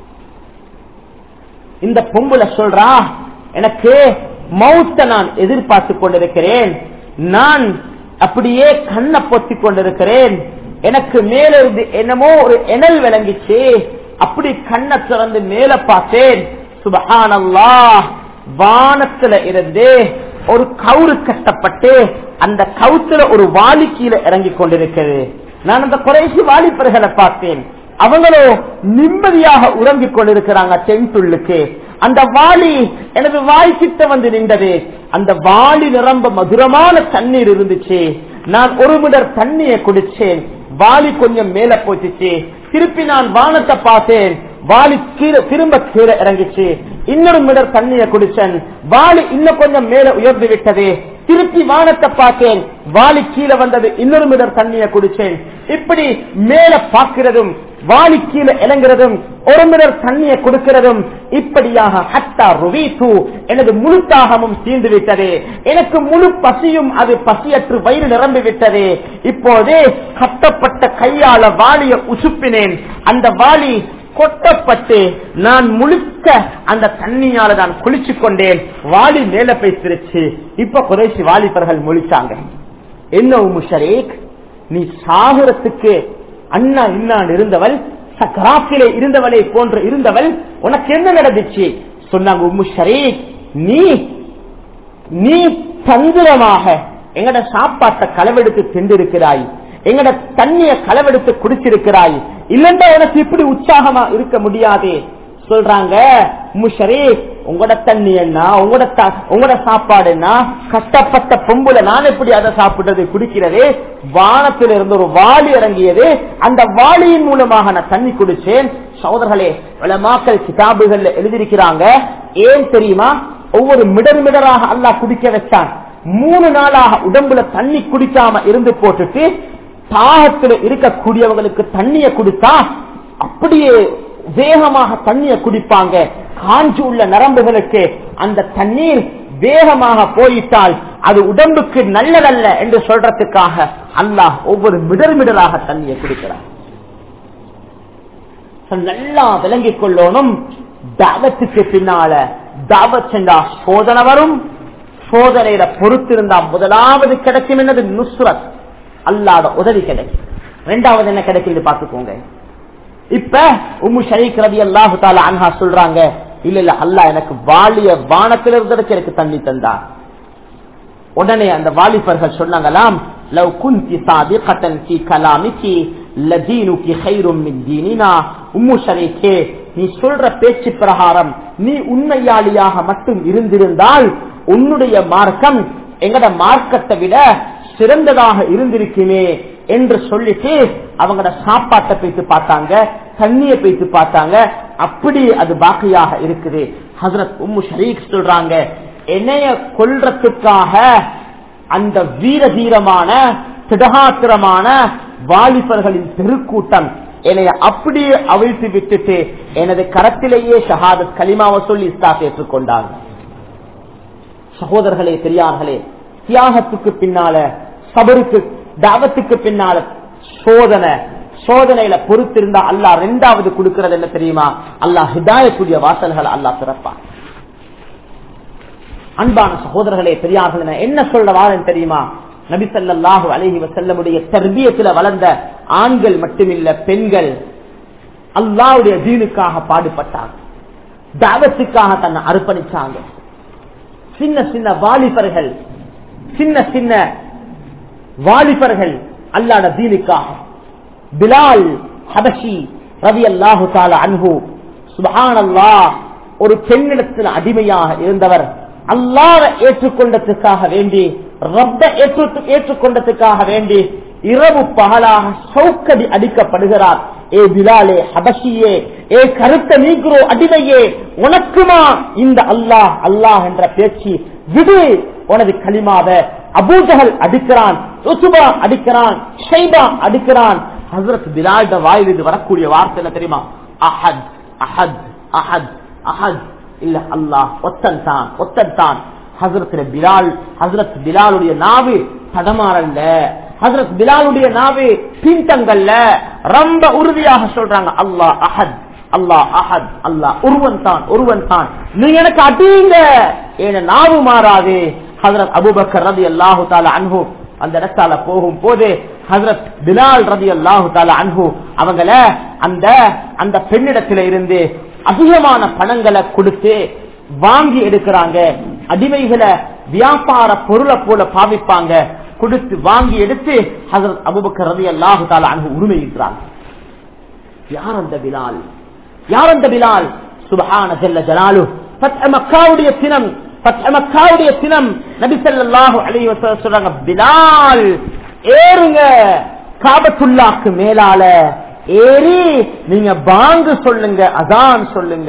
இந்த பொம்புல சொல்றா, எனக்கு மௌத்த நான் எதிர்பார்த்து கொண்டிருக்கிறேன். நான் அப்படியே கண்ணை பொத்திக் கொண்டிருக்கிறேன். எனக்கு மேலிருந்து என்னமோ ஒரு எனல் விளங்கிச்சு. அப்படி கண்ணை திறந்து மேல பார்த்தேன். சுப்ஹானல்லாஹ், வானத்துல இருந்து ஒரு கவுறு கட்டப்பட்டு அந்த கவுத்துல ஒரு வாலி கீழே இறங்கி கொண்டிருக்கிறது. நான் அந்த குறைசி வாலிபர்களை பார்த்தேன். அவங்களோ நிம்மதியாக உறங்கிக் கொண்டிருக்கிறாங்க டென்ட்டுள்ளுக்கு. அந்த வாலி எனது வாய்க்கிட்ட வந்து நின்றது. அந்த வாலி நிரம்ப மதுரமான தண்ணீர் இருந்துச்சு. நான் ஒரு மிடர் தண்ணியை குடிச்சேன். வாலி கொஞ்சம் மேல போச்சுச்சு. திருப்பி நான் வானத்தை பார்த்தேன். வாலி திரும்ப கீழே இறங்கிச்சு. இன்னொரு மிடர் தண்ணியை குடிச்சேன். வாலி இன்னும் கொஞ்சம் மேல உயர்ந்து விட்டது. திருப்பி வானத்தை பார்த்தேன். வாலி கீழே வந்தது. இன்னொரு மிடர் தண்ணியை குடிச்சேன். இப்படி மேல பார்க்கிறதும் வாலி கீழே இறங்குறதும் ஒரு மிடர் தண்ணியை கொடுக்கிறதும் இப்படியாக ஹத்தா ருவீது, எனது முழு தாகமும் தீர்ந்து விட்டது. எனக்கு முழு பசியும் அது பசியற்று வயிறு நிரம்பி விட்டது. இப்போது கட்டப்பட்ட கையால வாலியை உசுப்பினேன். அந்த வாலி கொட்டப்பட்டு நான் முழுக்க அந்த தண்ணியால நான் குளிச்சு கொண்டேன். வாலி மேல பேசிருச்சு. இப்ப குறைசி வாலிபர்கள் முழிச்சாங்க, என்ன உம்மு ஷரீக், நீ சாகுரத்துக்கு அண்ணா இன்னான் இருந்தவள், சக்கராத்திலே இருந்தவளை போன்று இருந்தவள், உனக்கு என்ன நடந்துச்சு? சொன்னாங்க, உம்மு ஷரீக், நீ தந்திரமாக எங்கட சாப்பாட்டை களவெடுத்து திண்டிருக்கிறாய், எங்கட தண்ணிய களவெடுத்து குடிச்சிருக்கிறாய், இல்லன்னா உனக்கு இப்படி உற்சாகமா இருக்க முடியாது. சொல்றாங்க, உம்மு ஷரீக், உங்களோட தண்ணி என்ன, உங்களோட சாப்பாடு என்ன, கஷ்டப்பட்ட பொம்புல நான் எப்படி அதை சாப்பிடுறது குடிக்கிறது? வானத்தில் இருந்து ஒரு வாளி இறங்கியது, அந்த வாளியின் மூலமாக நான் தண்ணி குடிச்சேன். சகோதரர்களே, உலமாக்கள் கிதாபுகள்ல எழுதியிருக்கிறாங்க. ஏன் தெரியுமா? ஒவ்வொரு மிடராக அல்லாஹ் குடிக்க வச்சான். 3 நாளாக உடம்புல தண்ணி குடிக்காம இருந்து போட்டுட்டு தாகத்தில் இருக்கக்கூடியவங்களுக்கு தண்ணிய குடித்தா அப்படியே வேகமாக தண்ணிய குடிப்பாங்க. காஞ்சு உள்ள நரம்புகளுக்கு அந்த தண்ணீர் வேகமாக போயிட்டால் அது உடம்புக்கு நல்லதல்ல என்று சொல்றதுக்காக அல்லாஹ் ஒவ்வொரு மிடராக தண்ணியை குடிக்கிறார். நல்லா விளங்கிக் கொள்ளணும். தாவத்துக்கு பின்னால தாவத் சென்றா சோதனை வரும். சோதனையில பொறுத்திருந்தா முதலாவது கிடைக்கும் என்னது? நுஸ்ரத், அல்லாஹ்வுடைய உதவி கிடைக்கும். 2வது என்ன கிடைக்கும் பார்த்துக்கோங்க. இப்ப உம்மு ஷரீக் ரலியல்லாஹு தஆலா அன்ஹா சொல்றாங்க, இல்ல அல்லாஹ் எனக்கு வாளிய வானத்தில் இருந்ததுக்கு எனக்கு தண்ணி தந்தா. உடனே அந்த வாலிபர்கள் சொன்னாங்களாம், லவ் குன்தி சாதிகத்தன் ஃபீ கலாமிகி லதீனுகி கைரும் மின் தீனினா. உம்மு ஷரீக்கே, நீ சொல்ற பேச்சு பிரகாரம் நீ உண்மையாளியாக மட்டும் இருந்திருந்தால் உன்னுடைய மார்க்கம் எங்கட மார்க்கத்தை விட சிறந்ததாக இருந்திருக்குமே என்று சொல்லிட்டு அவங்களோட சாப்பாட்டை பேசி பார்த்தாங்க, தண்ணியை பேசி பார்த்தாங்க. அப்படி அது பாக்கியாக இருக்குது. ஹஜ்ரத் உம்மு ஷரீக் சொல்றாங்க, என்னைய கொல்றதுக்காக அந்த வீர தீரமான திடகாத்திரமான வாலிபர்களின் பெருக்கூட்டம் என்னைய அப்படியே அவிழ்த்து விட்டுட்டு எனது கரத்திலேயே ஷஹாதத் கலிமாவை சொல்லி இஸ்லாத்தை ஏற்றுக்கொண்டாங்க. சகோதரர்களே, பெரியார்களே, தியாகத்துக்கு பின்னால, சபருக்கு, தாவத்துக்கு பின்னால சோதனையில பொறுத்திருந்தா அல்லாஹ் 2வது கொடுக்கிறது என்ன தெரியுமா? அல்லாஹ் ஹிதாயத்துடைய வாசல்கள் அல்லாஹ் திறப்பான். அன்பான சகோதரர்களே, பெரியார்களே, என்ன சொல்ற வாரன் தெரியுமா? நபி ஸல்லல்லாஹு அலைஹி வஸல்லமுடைய தர்பியத்துல வளர்ந்த ஆண்கள் மட்டுமில்ல, பெண்கள் அல்லாஹ்வுடைய தீனுக்காக பாடுபட்டாங்க, தாவத்துக்காக தன்னை அர்ப்பணிச்சாங்க. சின்ன சின்ன வாலிபர்கள் அல்லாஹ்வுடைய தீனுக்காக. பிலால் ஹபஷி ரலியல்லாஹு தஆலா அன்ஹு, சுப்ஹானல்லாஹ், ஒரு பெண்ணிடத்தில் அடிமையாக இருந்தவர். அல்லாஹ்வை ஏற்றுக்கொண்டதுக்காக வேண்டி, ரப்பை ஏற்றுக்கொண்டதுக்காக வேண்டி இரவு பகலாக சௌக்கடி அடிக்கப்படுகிறார். ஏ பிலாலே ஹபஷியே, ஏ கருத்த நீக்ரோ அடிமையே, உனக்குமா இந்த அல்லாஹ் அல்லாஹ் என்ற பேச்சு? விடு உனது கலிமாவை. அபூஜஹல் அடிக்கிறான், உத்பா அடிக்கிறான், ஷைபா அடிக்கிறான். ஹஜ்ரத் பிலால் வாயிலிருந்து வரக்கூடிய வார்த்தை என்ன தெரியுமா? அஹத் அஹத் அஹத் அஹத். இல்ல, அல்லாஹ் ஒத்தன் தான். ஹஜ்ரத் பிலாலுடைய நாவு தடமாறல்ல, ஹஜ்ரத் பிலாலுடைய நாவு பின்தங்கல்ல, ரொம்ப உறுதியாக சொல்றாங்க, அல்லாஹ் அஹத், அல்லாஹ் அஹத், அல்லாஹ் ஒருவன் தான். நீ எனக்கு அடிங்க, ஏன நாவு மாறாது. ஹஜ்ரத் அபூபக்கர் ரலியல்லாஹு தஆலா அன்ஹு அந்த இடத்தால போகும் போது ஹஜ்ரத் பிலால் ரலியல்லாஹு தஆலா அன்ஹு அவங்கள அந்த பெண்ணிடத்தில இருந்து அதிகமான பணங்களை கொடுத்து வாங்கி எடுக்கிறாங்க. அடிமைகளை வியாபார பொருளை போல பாவிப்பாங்க. கொடுத்து வாங்கி எடுத்து ஹஜ்ரத் அபூபக்கர் ரலியல்லாஹு தஆலா அன்ஹு உரிமையிட்டாங்க. யார் அந்த பிலால்? சுப்ஹான ஜல்ல ஜலாலுஹு. மக்காவுடைய தினம் நபி ஸல்லல்லாஹு அலைஹி வஸல்லம் சொல்றாங்க, பிலால் ஏறுங்க காபத்துல்லாஹ்க்கு மேலால ஏறி நீங்க பாங்கு சொல்லுங்க, அதான் சொல்லுங்க.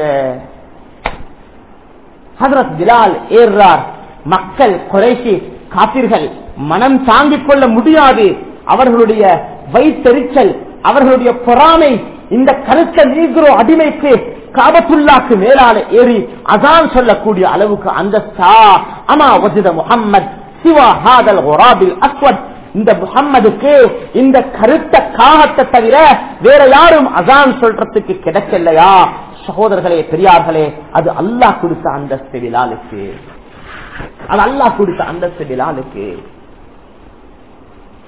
ஹஜ்ரத் பிலால் ஏறார். மக்கள், குறைஷி காபிர்கள் மனம் தாங்கிக் கொள்ள முடியாது. அவர்களுடைய வயிற்றெரிச்சல், அவர்களுடைய பொறாமை, இந்த கருத்த நீக்ரோ அடிமைக்கு காபத்துல்லாஹ்க்கு மேலால ஏறி அதான் சொல்லக்கூடிய அளவுக்கு அந்தஸ்தா. அமா வஜித முஹம்மத் சிவா ஹாதல் குராபில் அஸ்வத். இந்த முஹம்மதுக்கு இந்த கருத்த காகத்தை தவிர வேற யாரும் அதான் சொல்றதுக்கு கிடைக்கலையா? சகோதரர்களே, பெரியார்களே, அது அல்லாஹ் கொடுத்த அந்தஸ்து பிலாலுக்கு. அது அல்லாஹ் கொடுத்த அந்தஸ்து பிலாலுக்கு.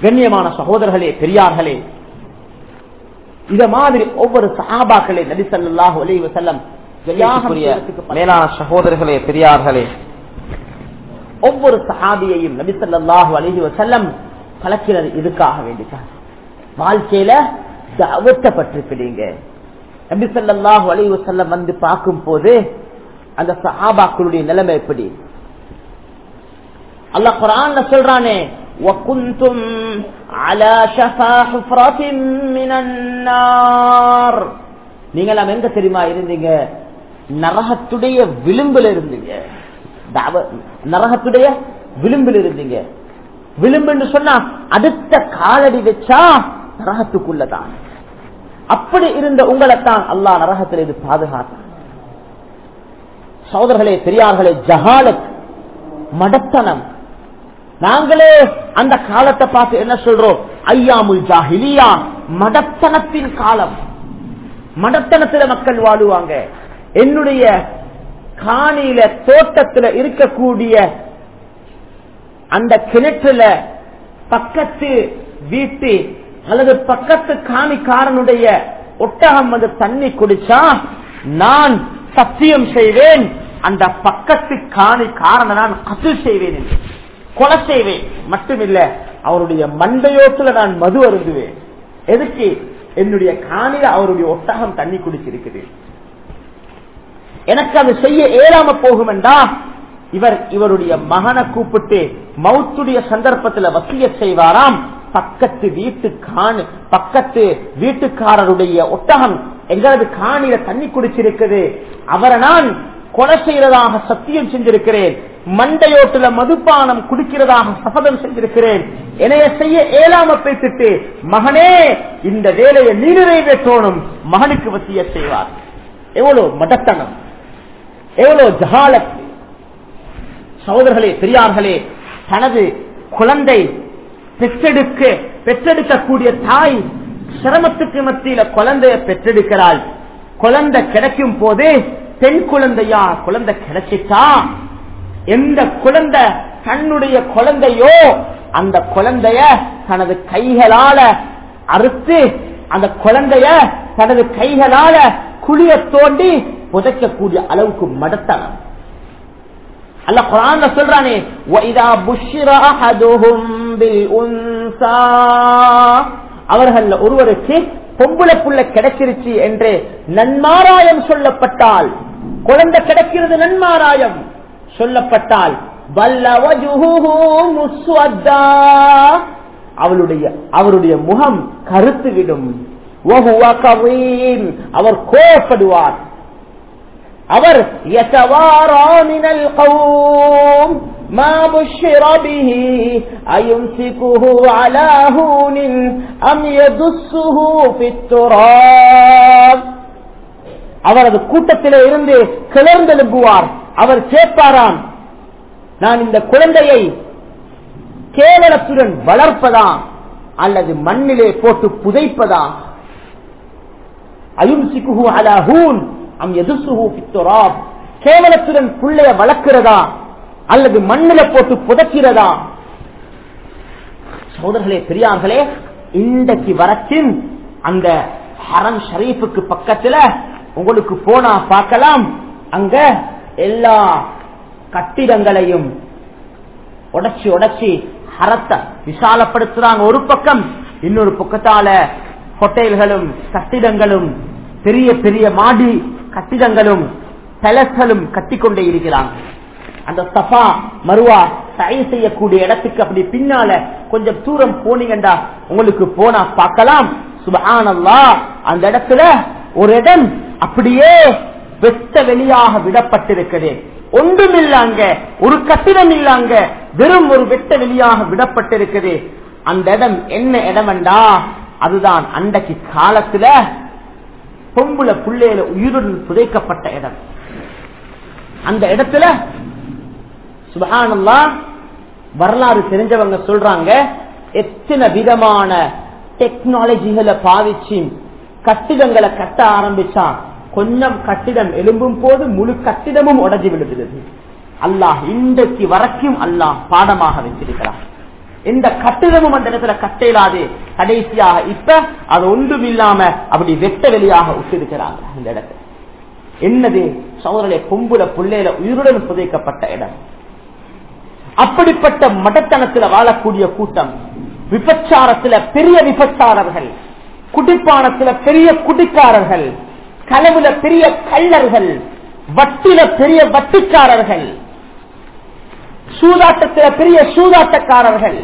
கண்ணியமான சகோதரர்களே, பெரியார்களே, இத மாதிரி ஒவ்வொரு சஹாபாக்களே நபி ஸல்லல்லாஹு அலைஹி வஸல்லம் மேலான சகோதரர்களே, பெரியார்களே, ஒவ்வொரு சஹாபியையும் நபி ஸல்லல்லாஹு அலைஹி வஸல்லம் பழக்கிறது இதுக்காக வேண்டிதான். வாழ்க்கையில தஅவத்தை பற்றி பிடிங்க. நபி ஸல்லல்லாஹு அலைஹி வஸல்லம் வந்து பார்க்கும் போது அந்த சஹாபாக்களுடைய நிலைமை எப்படி? அல்லாஹ் குர்ஆன்ல சொல்றானே, وَكُنْتُمْ عَلَى شَفَا حُفْرَةٍ مِنَ النَّارِ. நீங்களாம் எங்க தெரியுமா இருந்தீங்க? நரகத்துடைய விளிம்பில் இருந்தீங்க. நரகத்துடைய விளிம்பில் இருந்தீங்க. விளிம்புன்னு சொன்னா அடுத்த காலடி வச்சா நரகத்துக்குள்ளதான். அப்படி இருந்த உங்களைத்தான் அல்லாஹ் நரகத்தில் இது பாதுகாத்தான். சகோதரர்களே, பெரியார்களே, ஜஹாலத், மடத்தனம். நாங்களே அந்த காலத்தை பார்த்து என்ன சொல்றோம்? ஐயாமுல் ஜாஹிலியா, மடத்தனத்தின் காலம். மடத்தனத்துல மக்கள் வாழுவாங்க. என்னுடைய காணியில தோட்டத்துல இருக்கக்கூடிய அந்த கிணற்றுல பக்கத்து வீட்டு அல்லது பக்கத்து காணிக்காரனுடைய ஒட்டகம் வந்து தண்ணி குடிச்சா நான் சத்தியம் செய்வேன், அந்த பக்கத்து காணிக்காரனை நான் கத்ல் செய்வேன் என்று, கொலை செய்வேன். மட்டுமில்ல, அவருடைய மண்டையோட்டுல நான் மது அருந்துவேன். எதுக்கு? என்னுடைய காணில அவருடைய ஒட்டகம் தண்ணி குடிச்சிருக்குது, எனக்கு அது செய்ய இயலாம போகும் என்றா இவருடைய மகனை கூப்பிட்டு மௌத்துடைய சந்தர்ப்பத்தில் வசியத் செய்வாராம். பக்கத்து வீட்டுக்காரருடைய ஒட்டகம் எங்களது காணில தண்ணி குடிச்சிருக்குது, அவரை நான் கொலை செய்யறதாக சத்தியம் செஞ்சிருக்கிறேன், மண்டையோட்டுல மதுபானம் குடிக்கிறதாக சபதம் செஞ்சிருக்கிறேன், என்னைய செய்ய இயலாம பேசிட்டு மகனே இந்த வேலையை நீ நிறைவேற்றணும், மகனுக்கு வசியத் செய்வார். எவ்வளவு மடத்தனம், எவ்வளவு ஜஹாலத். சகோதரர்களே, பெரியார்களே, தனது குழந்தை பெற்றெடுக்கக்கூடிய தாய் சிரமத்துக்கு மத்தியில குழந்தைய பெற்றெடுக்கிறாள். குழந்தை கிடைக்கும் போது பெண் குழந்தையா குழந்தை கிடைச்சிட்டா, எந்த குழந்தை தன்னுடைய குழந்தையோ அந்த குழந்தைய தனது கைகளால அறுத்து அந்த குழந்தைய தனது கைகளால குழிய தோண்டி புதைக்கக்கூடிய அளவுக்கு மடத்தனம். அல்லாஹ் குர்ஆன்ல சொல்றானே, وَإِذَا بُشِّرَ أَحَدُهُم بِالْأُنثَى, அவர்கள் ஒருவருக்கு பொம்பளை புள்ள கிடைச்சிருச்சு என்று நன்மாராயம் சொல்லப்பட்டால், குழந்தை கிடைக்கிறது நன்மாராயம் சொல்லப்பட்டால், வல்ல வஜ்ஹுஹு முஸ்வத்தா, அவருடைய முகம் கருத்துவிடும். வஹுவ கவீம், அவர் கோபப்படுவார். அவர் யதவாரா மினல் கௌம் மா புஷ்ஷிர பிஹி அயும்சிகுஹு அலா ஹூனின் அம் யதுஸ்ஸுஹு ஃபித் துராப், அவரது கூட்டத்திலே இருந்து கிளர்ந்தெழும்புவார். அவர் கேட்பாராம், நான் இந்த குழந்தையை கேவலத்துடன் வளர்ப்பதா அல்லது மண்ணிலே போட்டு புதைப்பதா? அயும்சிகுஹு அலா ஹூன் அம் யதுஸ்ஸுஹு ஃபித் துராப், கேவலத்துடன் புள்ளைய வளர்க்கிறதா அல்லது மண்ணில போட்டு புதைக்கிறதா? சகோதரர்களே, பெரியார்களே, இன்றைக்கு வரைக்கும் அந்த ஹரம் ஷரீஃபுக்கு பக்கத்துல உங்களுக்கு போனா பார்க்கலாம், அங்க எல்லா கட்டிடங்களையும் உடைச்சி ஹரத்தை விசாலப்படுத்துறாங்க ஒரு பக்கம், இன்னொரு பக்கத்தால ஹோட்டல்களும் கட்டிடங்களும் பெரிய பெரிய மாடி கட்டிடங்களும் பேலஸ்களும் கட்டிக்கொண்டே இருக்கிறாங்க. அந்த சஃபா மருவா சை செய்யக்கூடிய இடத்துக்கு அப்படி பின்னால கொஞ்சம் தூரம் போனீங்கண்டா உங்களுக்கு போனா பார்க்கலாம், சுப்ஹானல்லாஹ், அந்த இடத்துல ஒரு இடம் அப்படியே வெட்ட வெளியாக விடப்பட்டிருக்கிறது. ஒன்றும் இல்லாங்க, ஒரு கட்டிடம் இல்லாங்க, வெறும் ஒரு வெட்ட வெளியாக விடப்பட்டிருக்குது. அந்த இடம் என்ன இடம்டா, அதுதான் அன்றைக்கு காலத்துல பொம்புல புள்ளையில உயிருடன் புதைக்கப்பட்ட இடம். அந்த இடத்துல சுப்ஹானல்லாஹ், வரலாறு தெரிஞ்சவங்க சொல்றாங்க, எத்தனை விதமான டெக்னாலஜிகளை பாவிச்சு கட்டிடங்களை கட்ட ஆரம்பிச்சா கொஞ்சம் கட்டிடம் எழும்பும் போது முழு கட்டிடமும் உடைஞ்சு விடுகிறது. அல்லாஹ் இன்றைக்கு வரைக்கும் அல்லாஹ் பாடமாக வச்சிருக்கிறார். எந்த கட்டிடமும் அந்த இடத்துல கட்டையிலாது. கடைசியாக இப்ப அது ஒன்றும் இல்லாம அப்படி வெட்ட வெளியாக விட்டிருக்கிறாங்க. இந்த இடத்துல என்னது சோதரே, கொம்புல புள்ளையில உயிருடன் புதைக்கப்பட்ட இடம். அப்படிப்பட்ட மடத்தனத்தில் வாழக்கூடிய கூட்டம், விபச்சாரத்துல பெரிய விபச்சாரர்கள், குடிப்பானத்துல பெரிய குடிக்காரர்கள், களவுல பெரிய கள்ளர்கள், வட்டில பெரிய வட்டிக்காரர்கள், சூதாட்டத்துல பெரிய சூதாட்டக்காரர்கள்,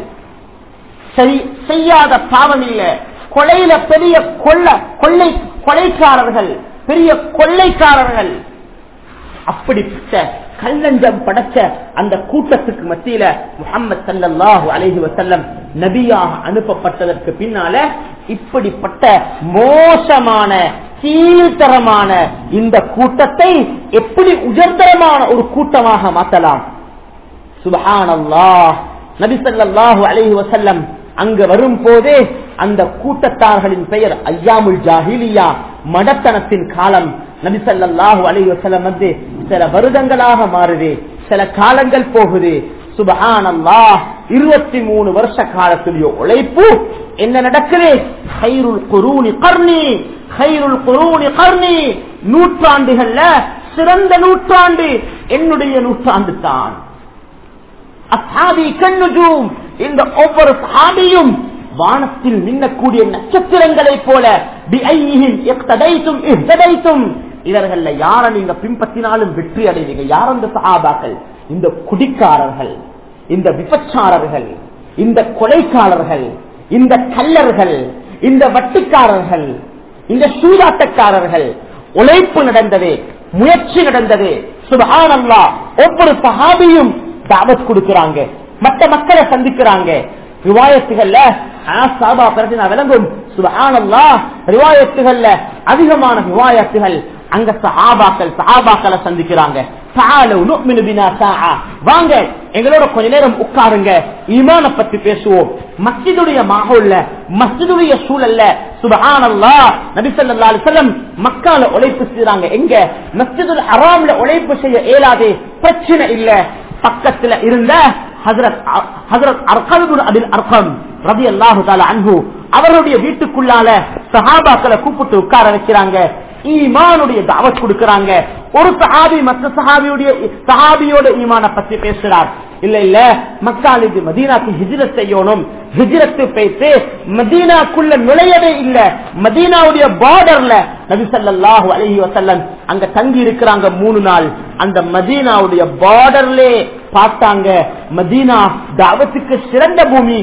செய்யாத பாவம் இல்ல, கொலையில பெரிய கொலைக்காரர்கள், பெரிய கொள்ளைக்காரர்கள். அப்படிப்பட்ட கல்லஞ்சம் படைச்ச அந்த கூட்டத்துக்கு மத்தியில முஹம்மது ஸல்லல்லாஹு அலைஹி வஸல்லம் நபியாக அனுப்பப்பட்டதற்கு பின்னால இப்படிப்பட்ட மோசமான கீழ்த்தரமான இந்த கூட்டத்தை எப்படி உயர்தரமான ஒரு கூட்டமாக மாற்றலாம்? சுப்ஹானல்லாஹ். நபி ஸல்லல்லாஹு அலைஹி வஸல்லம் அங்க வரும் போதே அந்த கூட்டத்தார்களின் பெயர் ஐயாமுல் ஜாஹிலியா, மடத்தனத்தின் காலம். நபி ஸல்லல்லாஹு அலைஹி வஸல்லம் வந்து சில வருடங்களாக மாறுது, சில காலங்கள் போகுது. சுப்ஹானல்லாஹ். 23 வருஷ காலத்துடைய உழைப்பு என்ன நடக்குது? கைருல் குரூனி கர்னி, கைருல் குரூனி கர்னி. நூற்றாண்டுகள்ல சிறந்த நூற்றாண்டு என்னுடைய நூற்றாண்டு தான். அஸ்ஹாபி கன்னுஜூம். இந்த ஒவ்வொரு சஹாபியும் வானத்தில் மின்னக்கூடிய நட்சத்திரங்களை போல. பிஐஹிம் இக்ததைதும் இஹ்ததைதும். இவர்கள்ல யார நீங்க பின்பற்றினாலும் வெற்றி அடைவீங்க. யார் அந்த சஹாபாக்கள்? இந்த குடிக்காரர்கள், இந்த விபச்சாரர்கள், இந்த கொலைக்காரர்கள், இந்த கள்ளர்கள், இந்த வட்டிக்காரர்கள், இந்த சூதாட்டக்காரர்கள். உழைப்பு நடந்தது, முயற்சி நடந்தது. சுப்ஹானல்லாஹ். ஒவ்வொரு சஹாபியும் தாவத் கொடுக்கிறாங்க, மற்ற மக்களை சந்திக்கிறாங்க. ரிவாயத்துகள்ல விளங்கும். சுப்ஹானல்லாஹ். ரிவாயத்துகள்ல அதிகமான ரிவாயத்துகள் அங்க சஹாபாக்களை சந்திக்கிறாங்க. வாங்க எங்களோட கொஞ்ச நேரம் உட்காருங்க, ஈமான பத்தி பேசுவோம். மஸ்ஜிதுடைய மாஹோல்ல, மஸ்ஜிதுடைய சூழல்ல சுப்ஹானல்லாஹ் நபி ஸல்லல்லாஹு அலைஹி வஸல்லம் மக்கால உழைப்பு செய்றாங்க. எங்க? மஸ்ஜிதுல் ஹராம்ல உழைப்பு செய்ய இயலாது, பிரச்சனை இல்ல. பக்கத்துல இருந்த ஹஜ்ரத் அர்கம் இப்னு அபில் அர்கம் ரலியல்லாஹு தஆலா அன்ஹு அவருடைய வீட்டுக்குள்ளால சஹாபாக்களை கூப்பிட்டு உட்கார வைக்கிறாங்க. ஈமானுடைய தாவத் கொடுக்கறாங்க. ஒரு சஹாபி மற்ற சஹாபியோட ஈமான பத்தி பேசுறார். இல்ல இல்ல, மக்காலுக்கு மதீனாக்கு ஹிஜ்ரத் செய்யணும். ஹிஜ்ரத்து பேசி மதீனாக்குள்ள நுழையவே இல்ல. மதீனாவுடைய பார்டர்ல நபி ஸல்லல்லாஹு அலைஹி வஸல்லம் அங்க தங்கி இருக்கிறாங்க 3 நாள். அந்த மதீனாவுடைய பார்டர்ல பார்த்தாங்க, மதீனா தாவத்துக்கு சிறந்த பூமி.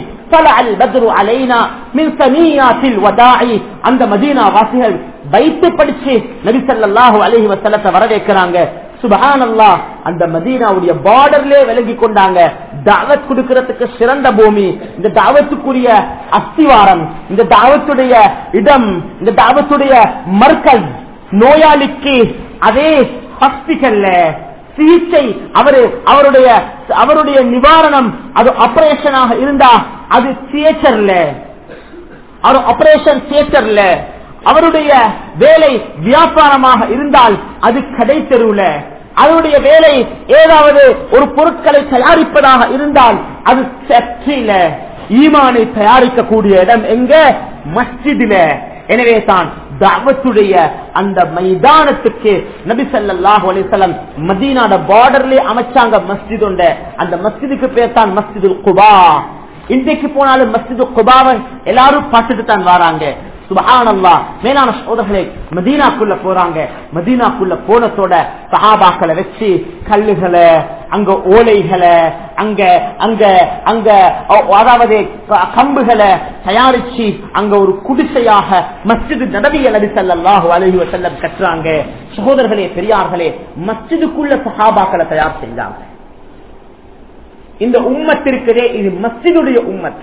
அந்த மதீனா வாசிகள் வைத்து படிச்சு நபி ஸல்லல்லாஹு அலைஹி வஸல்லத்தை வரவேற்கிறாங்க. சுப்ஹானல்லாஹ். அந்த மதீனாவுடைய பார்டர்லே விலகி கொண்டாங்க. தாவத் கொடுக்கிறதுக்கு சிறந்த பூமி, இந்த தாவத்துக்குரிய அஸ்திவாரம், இந்த தாவத்துடைய இடம், இந்த தாவத்துடைய மர்கஸ். நோயாளிக்கு அதே ஹாஸ்பிட்டல்ல சிகிச்சை, அவருடைய நிவாரணம் அது ஆபரேஷனாக இருந்தா அது தியேட்டர்ல, ஆபரேஷன் தியேட்டர்ல. அவருடைய வேலை வியாபாரமாக இருந்தால் அது கடை தெருவுல. அவருடைய வேலை ஏதாவது ஒரு பொருட்களை தயாரிப்பதாக இருந்தால் அது ஃபேக்டரியில. ஈமானை தயாரிக்கக்கூடிய இடம் எங்க? மஸ்ஜிதில. எனவே தான் தாவத்துடைய அந்த மைதானத்துக்கு நபி ஸல்லல்லாஹு அலைஹி வஸல்லம் மதீனாட பார்டர்ல அமைச்சாங்க மஸ்ஜித் உண்டு. அந்த மஸ்ஜிதுக்கு பேர் தான் மஸ்ஜிதுல் குபா. இன்றைக்கு போனாலும் மஸ்ஜிதுல் குபாவை எல்லாரும் பார்த்துட்டு தான் வராங்க. சுப்ஹானல்லாஹ். மேலான சகோதரர்களே, மதீனாக்குள்ள போறாங்க. மதீனாக்குள்ள போனதோட சஹாபாக்களை வச்சு கல்லுகளை, அங்க ஓலைகளை, அங்க அங்க அங்க அதாவது கம்புகளை தயாரிச்சு அங்க ஒரு குடிசையாக மஸ்ஜித் நபவி ஸல்லல்லாஹு அலைஹி வஸல்லம் கட்டுறாங்க. சகோதரர்களே, பெரியார்களே, மஸ்ஜிதுக்குள்ள சஹாபாக்களை தயார் செஞ்சாங்க. இந்த உம்மத்திற்கே இது மஸ்ஜிதுடைய உம்மத்.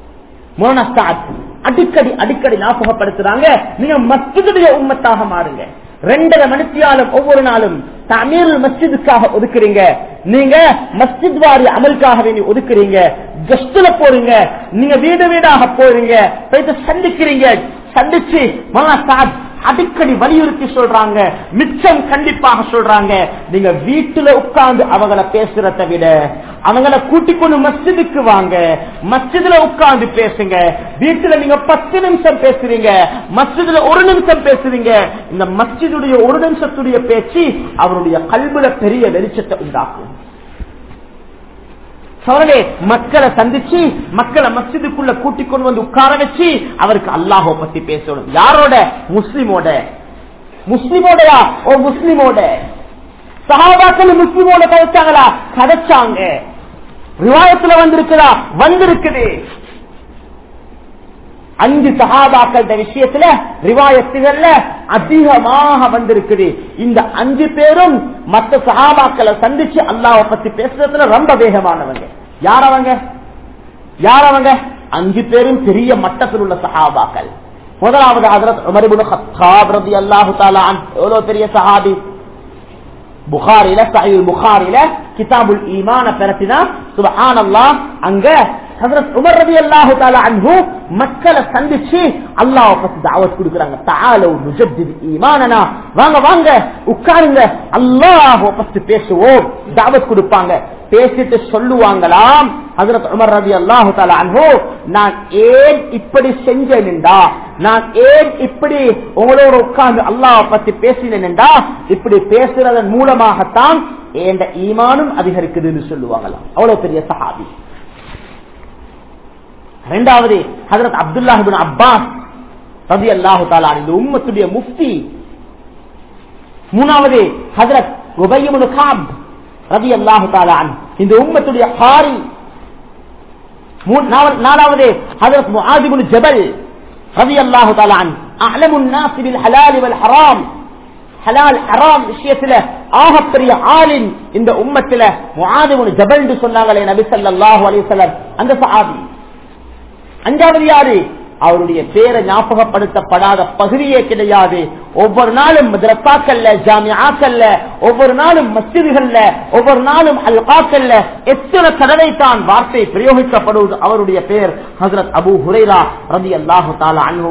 அடிக்கடி அடிக்கடி ஞாபகப்படுத்துறாங்க, நீங்க மஸ்ஜிதுடைய உம்மத்தாக மாறுங்க. 2.5 மணித்தியாலும் ஒவ்வொரு நாளும் தமீருல் மஸ்ஜிதுக்காக ஒதுக்குறீங்க. நீங்க மஸ்ஜித் வாரி அமலுக்காக வேண்டி ஒதுக்குறீங்க. கஸ்ட்ல போறீங்க, நீங்க வீடு வீடாக போறீங்க, போயிட்டு சந்திக்கிறீங்க. சந்திச்சு அடிக்கடி வலியுறுத்தி சொல்றாங்க, மிச்சம் கண்டிப்பாக சொல்றாங்க. நீங்க வீட்டுல உட்கார்ந்து அவங்களை பேசுறத விட அவங்களை கூட்டிக் கொண்டு மஸ்ஜிதுக்கு வாங்க, மஸ்ஜிதுல உட்கார்ந்து பேசுங்க. வீட்டுல நீங்க 10 நிமிஷம் பேசுறீங்க, மஸ்ஜிதுல 1 நிமிஷம் பேசுறீங்க. இந்த மஸ்ஜிதுடைய 1 நிமிஷத்துடைய பேச்சு அவருடைய கல்வில பெரிய வெளிச்சத்தை உண்டாக்கும். மக்களை சந்திச்சு மக்களை மஸ்ஜிதுக்குள்ள கூட்டிக் கொண்டு வந்து உட்கார வச்சு அவருக்கு அல்லாஹ் பத்தி பேசணும். யாரோட? முஸ்லிமோட. முஸ்லிமோடயா? ஓ முஸ்லிமோட. சஹாபாக்கள் முஸ்லிமோட கதைச்சாங்களா? கதைச்சாங்க. ரிவாயத்துல வந்திருக்குதா? வந்திருக்குது. 5 சஹாபாக்கள் விஷயத்துல ரிவாயத்துகள்ல அதிகமாக வந்திருக்குது. இந்த 5 பேரும் மற்ற சஹாபாக்களை சந்திச்சு அல்லாஹ்வை பத்தி பேசுறதுல ரொம்ப வேகமானவங்க. யார் அவங்க? 5 பேரும் பெரிய மட்டத்தில் உள்ள சஹாபாக்கள். முதலாவது ஹஜ்ரத் உமர் இப்னு கத்தாப் ரலியல்லாஹு தஆலா அன்ஹு. எவ்வளவு பெரிய சஹாபி! புகாரில, சஹீஹ் புகாரில கிதாபுல் ஈமான பெறத்தினா சுப்ஹானல்லாஹ், அங்க ஹஜ்ரத் உமர் ரலியல்லாஹு தஆலா அன்ஹு மக்களை சந்திச்சு அல்லாஹ்வை பத்தி தாவத் கொடுக்கறாங்க. தஆலு நுஜத்தித் ஈமானனா, வாங்க வாங்க உட்காருங்க, அல்லாஹ்வை பத்தி பேசுவோம், தாவத் கொடுப்பாங்க. பேசிட்டு சொல்லுவாங்களாம் ஹஜ்ரத் உமர் ரலியல்லாஹு தஆலா அன்ஹு, நான் ஏன் இப்படி செஞ்சேன்டா, நான் ஏன் இப்படி உங்களோட உட்கார்ந்து அல்லாஹ்வை பத்தி பேசினேன்டா, இப்படி பேசுறதன் மூலமாகத்தான் என்ற ஈமானும் அதிகரிக்குதுன்னு சொல்லுவாங்களாம். அவ்வளவு பெரிய சஹாபி. இரண்டாவது ஹஜ்ரத் அப்துல்லாஹ் இப்னு அப்பாஸ் ரலியல்லாஹு தஆலா இந்த உம்மத்துடைய முஃப்தி. மூணாவது ஹஜ்ரத் உபய் இப்னு கஅப் ரலியல்லாஹு தஆலா இந்த உம்மத்துடைய காரி. நாலாவது ஹஜ்ரத் முஆத் இப்னு ஜபல் ரலியல்லாஹு தஆலா அஅலமுன் நாஸ் பில் ஹலால் வல் ஹராம். ஹலால் ஹராம் விஷயத்துல ஆகப்பெரிய ஆலிம் இந்த உம்மத்துல முஆத் இப்னு ஜபல் என்று சொன்னாங்களே நபி ஸல்லல்லாஹு அலைஹி வஸல்லம், அந்த சஹாபி. அஞ்சாவது யாரு? அவருடைய பேரை ஞாபகப்படுத்தப்படாத பகுதியே கிடையாது. ஒவ்வொரு நாளும் மதரசாக்கல்ல, ஜாமிஆக்கல்ல, ஒவ்வொரு நாளும் மஸ்ஜிதுகள்ல, ஒவ்வொரு நாளும் அல்காக்கல்ல எத்தனை தடவை தான் வார்த்தை பிரயோகிக்கப்படுவது அவருடைய பேர் ஹஜ்ரத் அபூ ஹுரைரா ரலியல்லாஹு தஆலா அன்ஹு.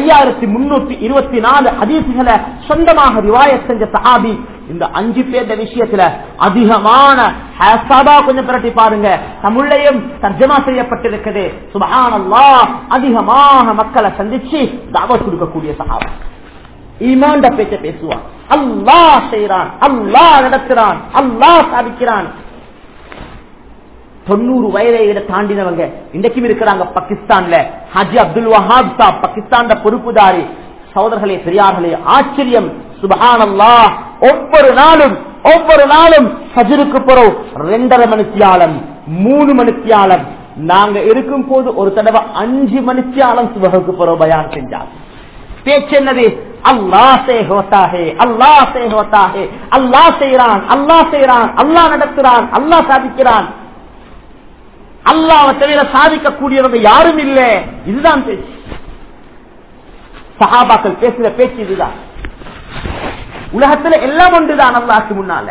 5324 ஹதீஸ்களை சொந்தமாக ரிவாயத் செஞ்ச சஹாபி. இந்த 5 பேர் விஷயத்துல அதிகமான கொஞ்சம் பிரட்டி பாருங்க, தமிழையும் தர்ஜமா செய்யப்பட்டிருக்கிறது. சுப்ஹானல்லாஹ், அதிகமாக மக்களை சந்திச்சு தாவத் கொடுக்கக்கூடிய சஹாபா. ஈமான் பேச்ச பேசுவான். அல்லாஹ் செய்யறான், அல்லாஹ் நடத்துறான், அல்லாஹ் சாதிக்கிறான். 90 வயதை தாண்டினவங்க இன்றைக்கும் இருக்கிறாங்க பாகிஸ்தான்ல. ஹாஜி அப்துல் வஹாப் சாப் பாகிஸ்தான் பொறுப்புதாரி. சகோதரர்களே, பெரியார்களே, ஆச்சரியம். சுப்ஹானல்லாஹ், ஒவ்வொரு நாளும் ஃபஜ்ருக்கு பிறகு 2.5 மணித்தியாலம் 3 மணித்தியாலம், நாங்க இருக்கும் போது ஒரு தடவை 5 மணித்தியாலம் சுபஹுக்கு பிறகு பயான் செஞ்சார். பேச்சு என்னது? அல்லாஹ் சே ஹோதா ஹே, அல்லாஹ் சே ஹோதா ஹே, அல்லாஹ் செய்யறான், அல்லாஹ் செய்யறான், அல்லாஹ் நடத்துறான், அல்லாஹ் சாதிக்கிறான். அல்லாஹ்வை தவிர சாதிக்கக்கூடியவங்க யாரும் இல்லை. இதுதான் பேச்சு. சஹாபாக்கள் பேசுற பேச்சு இதுதான். உலகத்துல எல்லாம் ஒன்றுதான். அல்லாஹ்க்கு முன்னால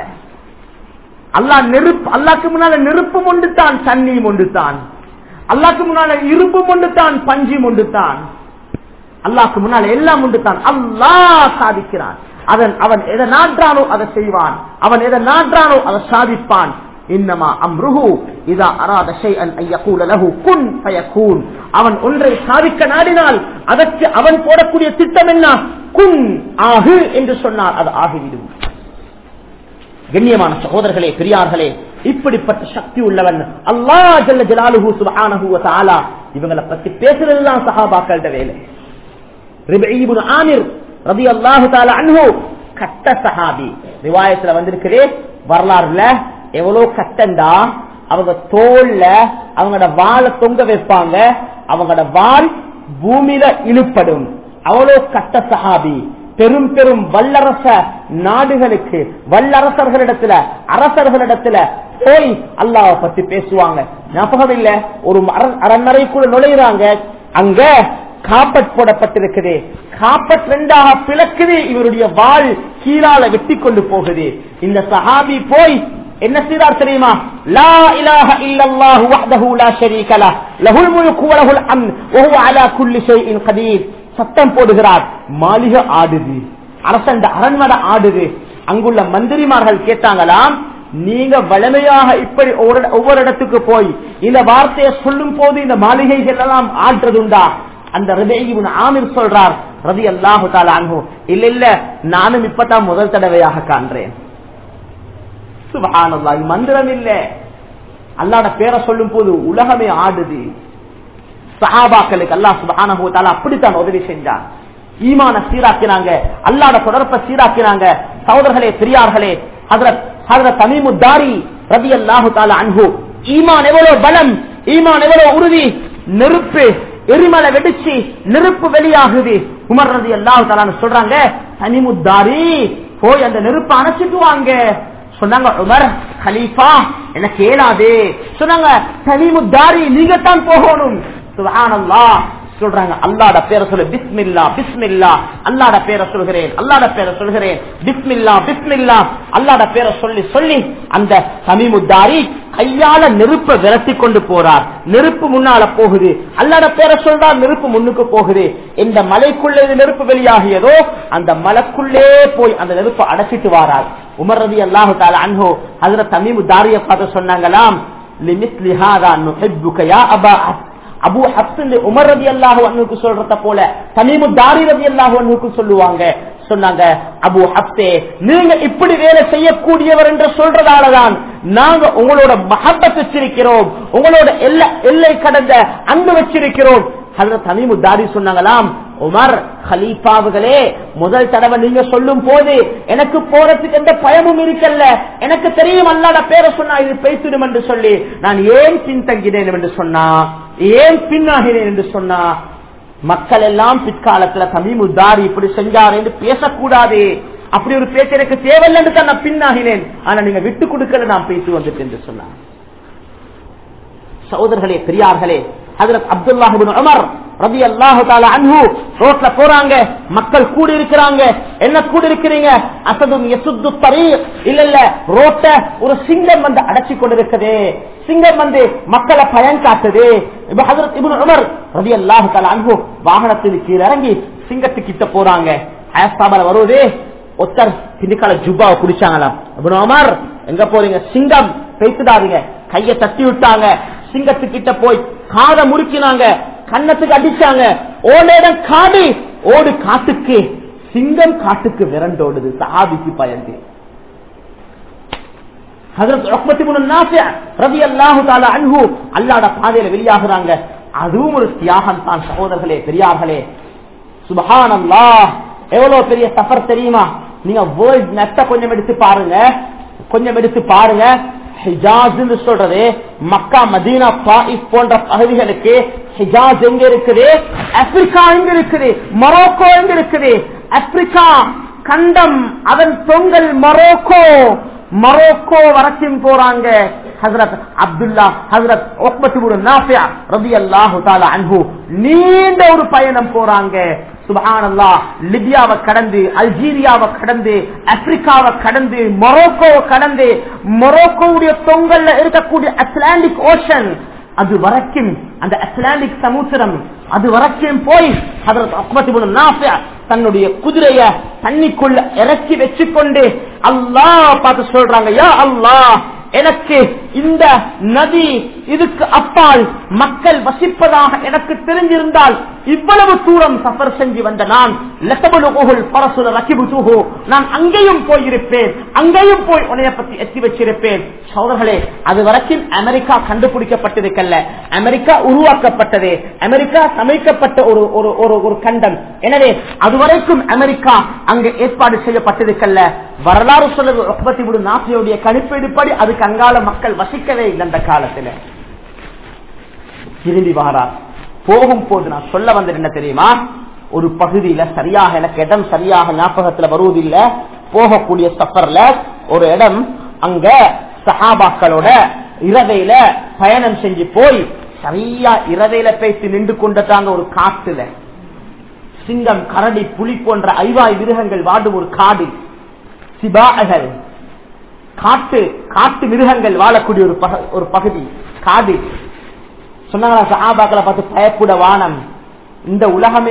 அல்லாஹ்க்கு முன்னால நெருப்பும் ஒன்று தான், தண்ணியும் ஒன்று தான். அல்லாஹ்க்கு முன்னால இரும்பும் ஒன்று தான், பஞ்சும் ஒன்று தான். அல்லாஹ்க்கு முன்னால எல்லாம் உண்டு தான். அல்லாஹ் சாதிக்கிறான். அவன் எதை நாடுறானோ அதை செய்வான், அவன் எதை நாடுறானோ அதை சாதிப்பான். இன்னமா அம்ருஹு இதா அராத ஷைஅன் அன் யகூல லஹு குன் ஃபயகூன். அவன் ஒன்றை சாதிக்க நாடினால் அதற்கு அவன் போடக்கூடிய திட்டம் என்ன? குன், ஆகு என்று சொன்னால் அது ஆகிவிடும். கண்ணியமான சகோதரர்களே, பெரியார்களே, இப்படிப்பட்ட சக்தி உள்ளவன் அல்லாஹ் ஜல்ல ஜலாலுஹு சுப்ஹானஹு வ தஆலா. இவங்களை பத்தி பேசுறதுதான் சஹாபாக்களோட வேலை. ரிபீ இப்னு ஆமிர் ரலியல்லாஹு தஆலா அன்ஹு கட்ட சஹாபி. ரிவாயத்துல வந்திருக்குது, வரலாறுல எவ்வளவு கட்டண்டா, அவங்க தோல்ல அவங்களோட வாளை தொங்க வைப்பாங்க, அவங்களோட வாள் பூமியில இழுப்படும். அவ்வளவு கட்ட சஹாபி. பெரும் பெரும் வல்லரச நாடுகளுக்கு, வல்லரசர்களிடத்துல, அரசர்களிடத்துல போய் அல்லாஹ்வை பத்தி பேசுவாங்க. ஞாபகம் இல்ல, ஒரு அரண்மனைக்குள்ள நுழையிறாங்க, அங்க காப்பட் போடப்பட்டிருக்குது. காப்பட் 2ஆக பிளக்குது, இவருடைய வாள் கீழால வெட்டி கொண்டு போகுது. இந்த சஹாபி போய் என்ன செய்தார் தெரியுமா? லா இலாஹ இல்லல்லாஹு வஹ்தஹு லா ஷரீக லஹ் லஹுல் முல்கு வ லஹுல் ஹம்து வ ஹுவ அலா குல்லி ஷைஇன் கதீர். சத்தம் போடுகிறார். மாளிகை ஆடுது, அரசண்ட அரண்மனை ஆடுது. அங்குள்ள மந்திரிமார்கள் கேட்டாங்களாம், நீங்க வலிமையாக இப்படி ஒவ்வொரு இடத்துக்கு போய் இந்த வார்த்தையை சொல்லும் போது இந்த மாளிகைகள் எல்லாம் ஆடுறதுண்டா? அந்த ரபிஈ இப்னு ஆமிர் சொல்றார் ரலியல்லாஹு தஆலா அன்ஹு, இல்ல நானும் இப்பதான் முதல் தடவையாக காண்றேன். சுப்ஹானல்லாஹ், மந்திரம் இல்ல, அல்லாஹ்வுடைய பேரை சொல்லும் போது உலகமே ஆடுது. சஹாபாக்களுக்கு அல்லாஹ் சுப்ஹானஹு வ தஆலா அப்படித்தான் உதவி செஞ்சார். ஈமான சீராக்கினாங்க, அல்லாஹ்வுடைய தொடர்பை சீராக்கினாங்க. சகோதரர்களே, பெரியார்களே, ஹஜ்ரத் தமீமுத் தாரி ரலியல்லாஹு தஆலா அன்ஹு, ஈமான் எவ்வளவு பலம், ஈமான் எவ்வளவு உறுதி. நெருப்பு எரிமலை வெடிச்சு நெருப்பு வெளியாகுது. உமர் ரலியல்லாஹு தஆலா சொல்றாங்க, தமீமுத் தாரி போய் அந்த நெருப்பை அணைச்சிட்டு வாங்க. சொன்னாங்க, உமர் கலீஃபா எனக்கு ஏலாதே. சொன்னாங்க, தமீமுத் தாரி நீங்க தான் போகணும். சுப்ஹானல்லாஹ் சொல்றாங்க, அல்லாஹ்ட பேரை சொல்லு, பிஸ்மில்லா பிஸ்மில்லா, அல்லாஹ்ட பேரை சொல்கிறேன், அல்லாஹ்ட பேரை சொல்கிறேன், பிஸ்மில்லா பிஸ்மில்லா, அல்லாஹ்ட பேரை சொல்லி சொல்லி அந்த தமீமுத் தாரி கையால நெருப்பை விரட்டி கொண்டு போறார். நெருப்பு முன்னால போகுது, அல்லாஹ்ட பேரை சொல்றார், நெருப்பு முன்னுக்கு போகுது. இந்த மலைக்குள்ளே நெருப்பு வெளியாகியதோ அந்த மலைக்குள்ளே போய் அந்த நெருப்பை அடைச்சிட்டு வாரார். உமர் ரலியல்லாஹு தஆலா அன்ஹு ஹஜ்ரத் தமீமுத் தாரியை பார்த்து சொன்னாங்களாம், லிமிஸ்லி ஹாதா நுஹிப்புக யா அபா அபூ ஹப்ஸ் உமர் ரலியல்லாஹு அன்ஹுக்கு சொல்றத போல தமீமுத் தாரி ரலியல்லாஹு அன்ஹுக்கு சொல்லுவாங்க. சொன்னாங்க, அபூ ஹப்ஸே நீங்க இப்படி வேலை செய்யக்கூடியவர் என்று சொல்றதாலதான் நாங்க உங்களோட மஹப்பத் வச்சிருக்கிறோம், உங்களோட எல்லை கடந்த அன்பு வச்சிருக்கிறோம். ஹஜ்ரத் தமீமுத் தாரி சொன்னாங்களாம், உமர் கலீஃபாவுகளே, முதல் தடவை நீங்க சொல்லும் போது எனக்கு போறதுக்கு எந்த பயமும் இருக்கல்ல. எனக்கு தெரியும் அல்லாஹ்வுடைய பேரை சொன்னா இது பேசிடும் என்று சொல்லி நான் ஏன் பின்தங்கினேன் என்று சொன்னா, ஏன் பின்னாகினேன் என்று சொன்னா, மக்கள் எல்லாம் பிற்காலத்துல தமீமுத் தாரி இப்படி செஞ்சார் என்று பேசக்கூடாது, அப்படி ஒரு பேச்சு எனக்கு தேவையில்லை என்று தான் நான் பின்னாகினேன். ஆனா நீங்க விட்டு கொடுக்கல, நான் பேசி வந்துட்டு என்று சொன்னார். சகோதரர்களே, பெரியார்களே, ஹஜ்ரத் அப்துல்லாஹ் இப்னு உமர் ரலியல்லாஹு தஆலா அன்ஹு ரோட்ல போறாங்க, மக்கள் கூடி இருக்கிறாங்க. என்ன கூடி இருக்கிறீங்க? அஸதுன் யசுத்து தரீக், இல்ல ரோட்ட ஒரு சிங்கம் வந்து அடைச்சி கொண்டிருக்குது, சிங்கம் வந்து மக்களை பயன் காட்டுது. ஹஜ்ரத் இப்னு உமர் ரலியல்லாஹு தஆலா அன்ஹு வாகனத்துக்கு கீழ இறங்கி சிங்கத்துக்கிட்ட போறாங்க. ஆஸ்தாபல வருதே, ஒருத்தர் பின்னிக்கால ஜுப்பாவை குடிச்சாங்களாம். இப்னு உமர் எங்க போறீங்க? சிங்கம் பேசிடாதீங்க. கையை தட்டி விட்டாங்க. சிங்கத்துக்கிட்ட போய் காதை முறுக்கினாங்க, கன்னத்துக்கு அடிச்சாங்க. ஓடேடம் காடு, ஓடு காட்டுக்கு, சிங்கம் காட்டுக்கு விரண்டோடுது. சஹாபிக்கு பயந்து ஹஜ்ரத் உக்பத் இப்னு நாஃபி ரலியல்லாஹு தஆலா அன்ஹு அல்லாஹ்வுடைய பாதையில வெளியாகுறாங்க. அதுவும் ஒரு தியாகம் தான் சகோதரர்களே, பெரியார்களே. சுப்ஹானல்லாஹ், எவ்வளவு பெரிய சஃபர் தெரியுமா? நீங்க வேர்ல்ட் மேப்பை கொஞ்சம் எடுத்து பாருங்க, கொஞ்சம் எடுத்து பாருங்க. ஹிஜாஸ் சொல்றது மக்கா, மதீனா, தாயிஃப் போன்ற பகுதிகளுக்கு ஹிஜாஸ் எங்க இருக்குது? ஆப்பிரிக்கா எங்க இருக்குது? மொரோக்கோ எங்க இருக்குது? ஆப்பிரிக்கா கண்டம், அதன் தொங்கல் மொரோக்கோ. மொரோக்கோ வரைக்கும் போறாங்க. ஹஜ்ரத் அப்துல்லா, ஹஜ்ரத் உக்பத் இப்னு நாஃபி ரலியல்லாஹு தஆலா அன்ஹு நீண்ட ஒரு பயணம் போறாங்க. சுப்ஹானல்லாஹ், லிபியாவை கடந்து, அல்ஜீரியாவை கடந்து, ஆப்பிரிக்காவை கடந்து, மொரோக்கோவை கடந்து, மொரோக்கோவுடைய தொங்கல்ல இருக்கக்கூடிய அட்லாண்டிக் ஓஷன், அது வரைக்கும் அந்த அட்லாண்டிக் சமுத்திரம், அது வரைக்கும் போய் ஹஜ்ரத் உக்பத் இப்னு நாஃபி தன்னுடைய குதிரைய தண்ணிக்குள்ள இறக்கி வச்சுக்கொண்டு அல்லாஹ் பார்த்து சொல்றாங்க, யா அல்லாஹ், எனக்கு இந்த நதி இதுக்கு அப்பால் மக்கள் வசிப்பதாக எனக்கு தெரிஞ்சிருந்தால் இவ்வளவு தூரம் சஃபர் செஞ்சு வந்த நான் நான் அங்கேயும் போயிருப்பேன், அங்கேயும் போய் உன்னைய பத்தி எத்தி வச்சிருப்பேன். சகோதரர்களே, அது வரைக்கும் அமெரிக்கா கண்டுபிடிக்கப்பட்டிருக்கல்ல, அமெரிக்கா உருவாக்கப்பட்டது, அமெரிக்கா சமைக்கப்பட்ட ஒரு கண்டம். எனவே அதுவரைக்கும் அமெரிக்கா அங்க ஏற்பாடு செய்யப்பட்டிருக்கல்ல. வரலாறு சொல்றது உக்பத் இப்னு நாஃபியுடைய கணிப்பீடுபடி அதுக்கு அங்கால மக்கள் வசிக்கவே இல்லை அந்த காலத்தில். திரும்பி வாரார். போகும் போது நான் சொல்ல வந்தது என்ன தெரியுமா? ஒரு பகுதியில சரியாக எனக்கு இடம் சரியாக ஞாபகத்துல வருவதில்லை, போகக்கூடிய சஃபர்ல ஒரு இடம், அங்க சஹாபாக்களோட இரவையில பயணம் செஞ்சு போய் சரியா இரவையில பேசி நின்று கொண்டாங்க. ஒரு காட்டுல சிங்கம், கரடி, புலி போன்ற ஐவாய் மிருகங்கள் வாடும் ஒரு காடு, சிபாகள், காட்டு மிருகங்கள் வாழக்கூடிய ஒரு பகுதி, காடு. சொன்னாங்களா சஹாபாக்களை பார்த்து, பயப்பட வானம், இந்த உலகமே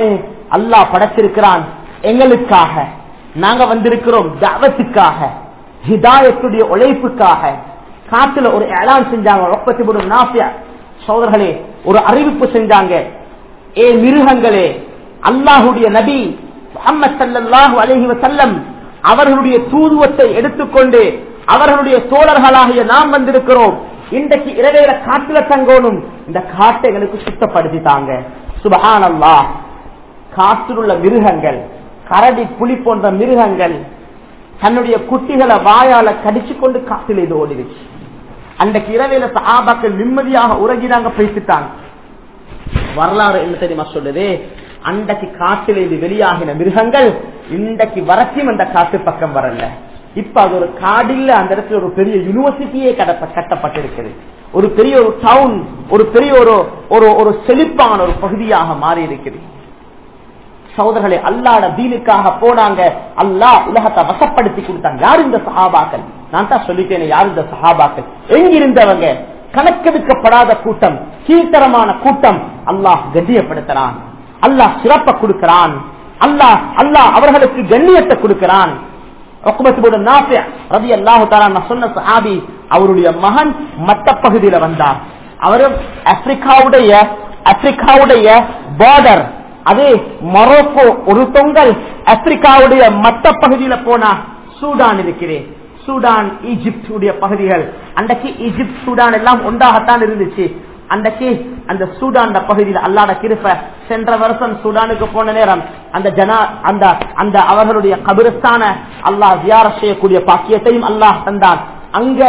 அல்லாஹ் படைச்சிருக்கிறான் எங்களுக்காக. நாங்க வந்திருக்கிறோம் தஅவத்துக்காக, ஹிதாயத்துடைய உழைப்புக்காக. காட்டுல ஒரு ஏலான் செஞ்சாங்க. ரொப்பத்திபுடும் நாஃபியா சோதர்களே ஒரு அறிவிப்பு செஞ்சாங்க. ஏ மிருகங்களே, அல்லாஹுடைய நபி முஹம்மது ஸல்லல்லாஹு அலைஹி வஸல்லம் அவர்களுடைய தூதுவத்தை எடுத்துக்கொண்டு அவர்களுடைய தோழர்களாகிய நாம் வந்திருக்கிறோம். இன்றைக்கு இரவேல காட்டுல தங்கணும். இந்த காட்டை எங்களுக்கு சுத்தப்படுத்திட்டாங்க. சுப்ஹானல்லாஹ். காட்டில் உள்ள மிருகங்கள், கரடி, புலி போன்ற மிருகங்கள் தன்னுடைய குட்டிகளை வாயால கடிச்சு கொண்டு காட்டில் இது ஓடிடுச்சு. அன்றைக்கு இரவேல சஹாபாக்கள் நிம்மதியாக உறங்கினாங்க, பேசிட்டாங்க. வரலாறு என்ன தெரியுமா சொல்லுது? அன்றைக்கு காட்டில் இது வெளியாகின மிருகங்கள் இன்றைக்கு வரைக்கும் அந்த காட்டு பக்கம் வரல. இப்ப அது ஒரு காடில்ல, அந்த இடத்துல ஒரு பெரிய யூனிவர்சிட்டியே கட்டப்பட்டிருக்கிறது. ஒரு பெரிய ஒரு டவுன், ஒரு பெரிய ஒரு செழிப்பான ஒரு பகுதியாக மாறி இருக்குது. சகோதரர்களே, அல்லாஹ்வுடைய தீனுக்காக போனாங்க. அல்லாஹ் உலகத்தை வசப்படுத்தி கொடுத்தாங்க. யார் இந்த சஹாபாக்கள்? நான் தான் சொல்லிட்டேன், யார் இந்த சஹாபாக்கள்? எங்கிருந்தவங்க? கணக்கெடுக்கப்படாத கூட்டம், கீழ்த்தரமான கூட்டம். அல்லாஹ் கண்ணியப்படுத்துறான், அல்லாஹ் சிறப்பை கொடுக்கிறான், அல்லாஹ் அவர்களுக்கு கண்ணியத்தை கொடுக்கிறான். சொன்ன சஹாபி, அவருடைய மகன் மத்த பகுதியில வந்தார். அவரும் ஆப்பிரிக்காவுடைய பார்டர், அதே மொரோக்கோ ஒரு தொங்கல், ஆப்பிரிக்காவுடைய மத்த பகுதியில போனா சூடான் இருக்கிறேன். சூடான், ஈஜிப்டுடைய பகுதிகள். அன்றைக்கு ஈஜிப்ட் சூடான் எல்லாம் ஒன்றாகத்தான் இருந்துச்சு. அன்றைக்கு அந்த சூடான் பகுதியில் அல்லாஹ்வுடைய கிருபை. சென்ற வருஷம் சூடானுக்கு போன நேரம் அந்த அவர்களுடைய கபிரஸ்தான அல்லாஹ் ஜியாரத் செய்யக்கூடிய பாக்கியத்தையும் அல்லாஹ் தந்தான். அங்க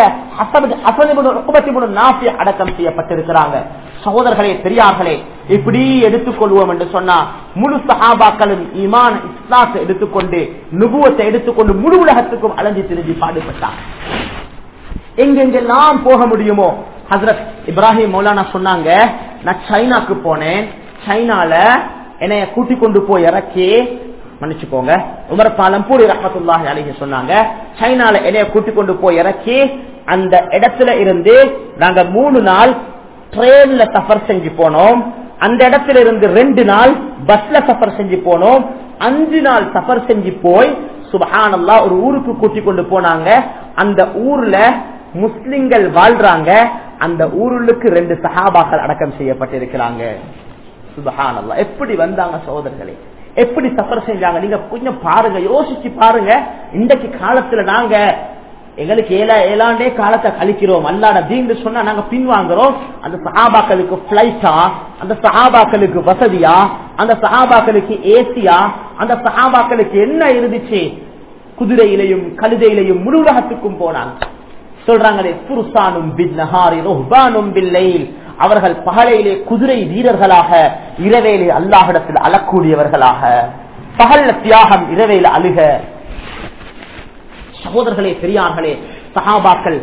அடக்கம் செய்யப்பட்டிருக்கிறாங்க. சகோதரர்களே, பெரியார்களே, இப்படி எடுத்துக்கொள்வோம் என்று சொன்னா முழு சஹாபாக்களும் ஈமான் இஸ்லாத்தை எடுத்துக்கொண்டு நுபுவத்தை எடுத்துக்கொண்டு முழு உலகத்துக்கும் அலைஞ்சு திரிஞ்சு பாடுபட்டார். எங்கெங்கெல்லாம் போக முடியுமோ. ஹஜ்ரத் இப்ராஹிம் மௌலானா சொன்னாங்க, நான் சைனாக்கு போனேன். சைனால என்னைய கூட்டிக் கொண்டு போய் இறக்கி, மன்னிச்சுக்கோங்க, உமர் பாலம்பூரி ரஹ்மத்துல்லாஹி அலைஹி சொன்னாங்க, சைனால என்னைய கூட்டிக் கொண்டு போய் இறக்கி அந்த இடத்துல இருந்து நாங்க 3 நாள் ட்ரெயின்ல சஃபர் செஞ்சு போனோம். அந்த இடத்துல இருந்து 2 நாள் பஸ்ல சஃபர் செஞ்சு போனோம். 5 நாள் சஃபர் செஞ்சு போய் சுப்ஹானல்லாஹ் ஒரு ஊருக்கு கூட்டிக் கொண்டு போனாங்க. அந்த ஊர்ல முஸ்லிம்கள் வாழ்றாங்க. அந்த ஊருக்கு 2 சஹாபாக்கள் அடக்கம் செய்யப்பட்டிருக்கிறாங்க. சுப்ஹானல்லாஹ். எப்படி வந்தாங்க சகோதரர்களே, எப்படி சஃபர் செஞ்சாங்க? நீங்க கொஞ்சம் பாருங்க, யோசிச்சு பாருங்க. இன்றைக்கு காலத்துல நாங்க எங்களுக்கு ஏழாண்டே காலத்தை கழிக்கிறோம். அல்லாஹ்வுடைய தீன் சொன்னா நாங்க பின்வாங்குறோம். அந்த சஹாபாக்களுக்கு பிளைட்டா, அந்த சஹாபாக்களுக்கு வசதியா, அந்த சஹாபாக்களுக்கு ஏசியா, அந்த சஹாபாக்களுக்கு என்ன இருந்துச்சு? குதிரையிலையும் கழுதையிலையும் முழு உலகத்துக்கும் போனாங்க. சொல்றாங்களே, புருஷானும் பின்னஹாரி ருஹ்பானும் பில்லைல். அவர்கள் பகலையிலே குதிரை வீரர்களாக, இரவேலே அல்லாஹ்விடத்தில் அழக்கூடியவர்களாக. பகல்ல தியாகம், இரவேல அழுக. சகோதரர்களே, பெரியார்களே, சஹாபாக்கள்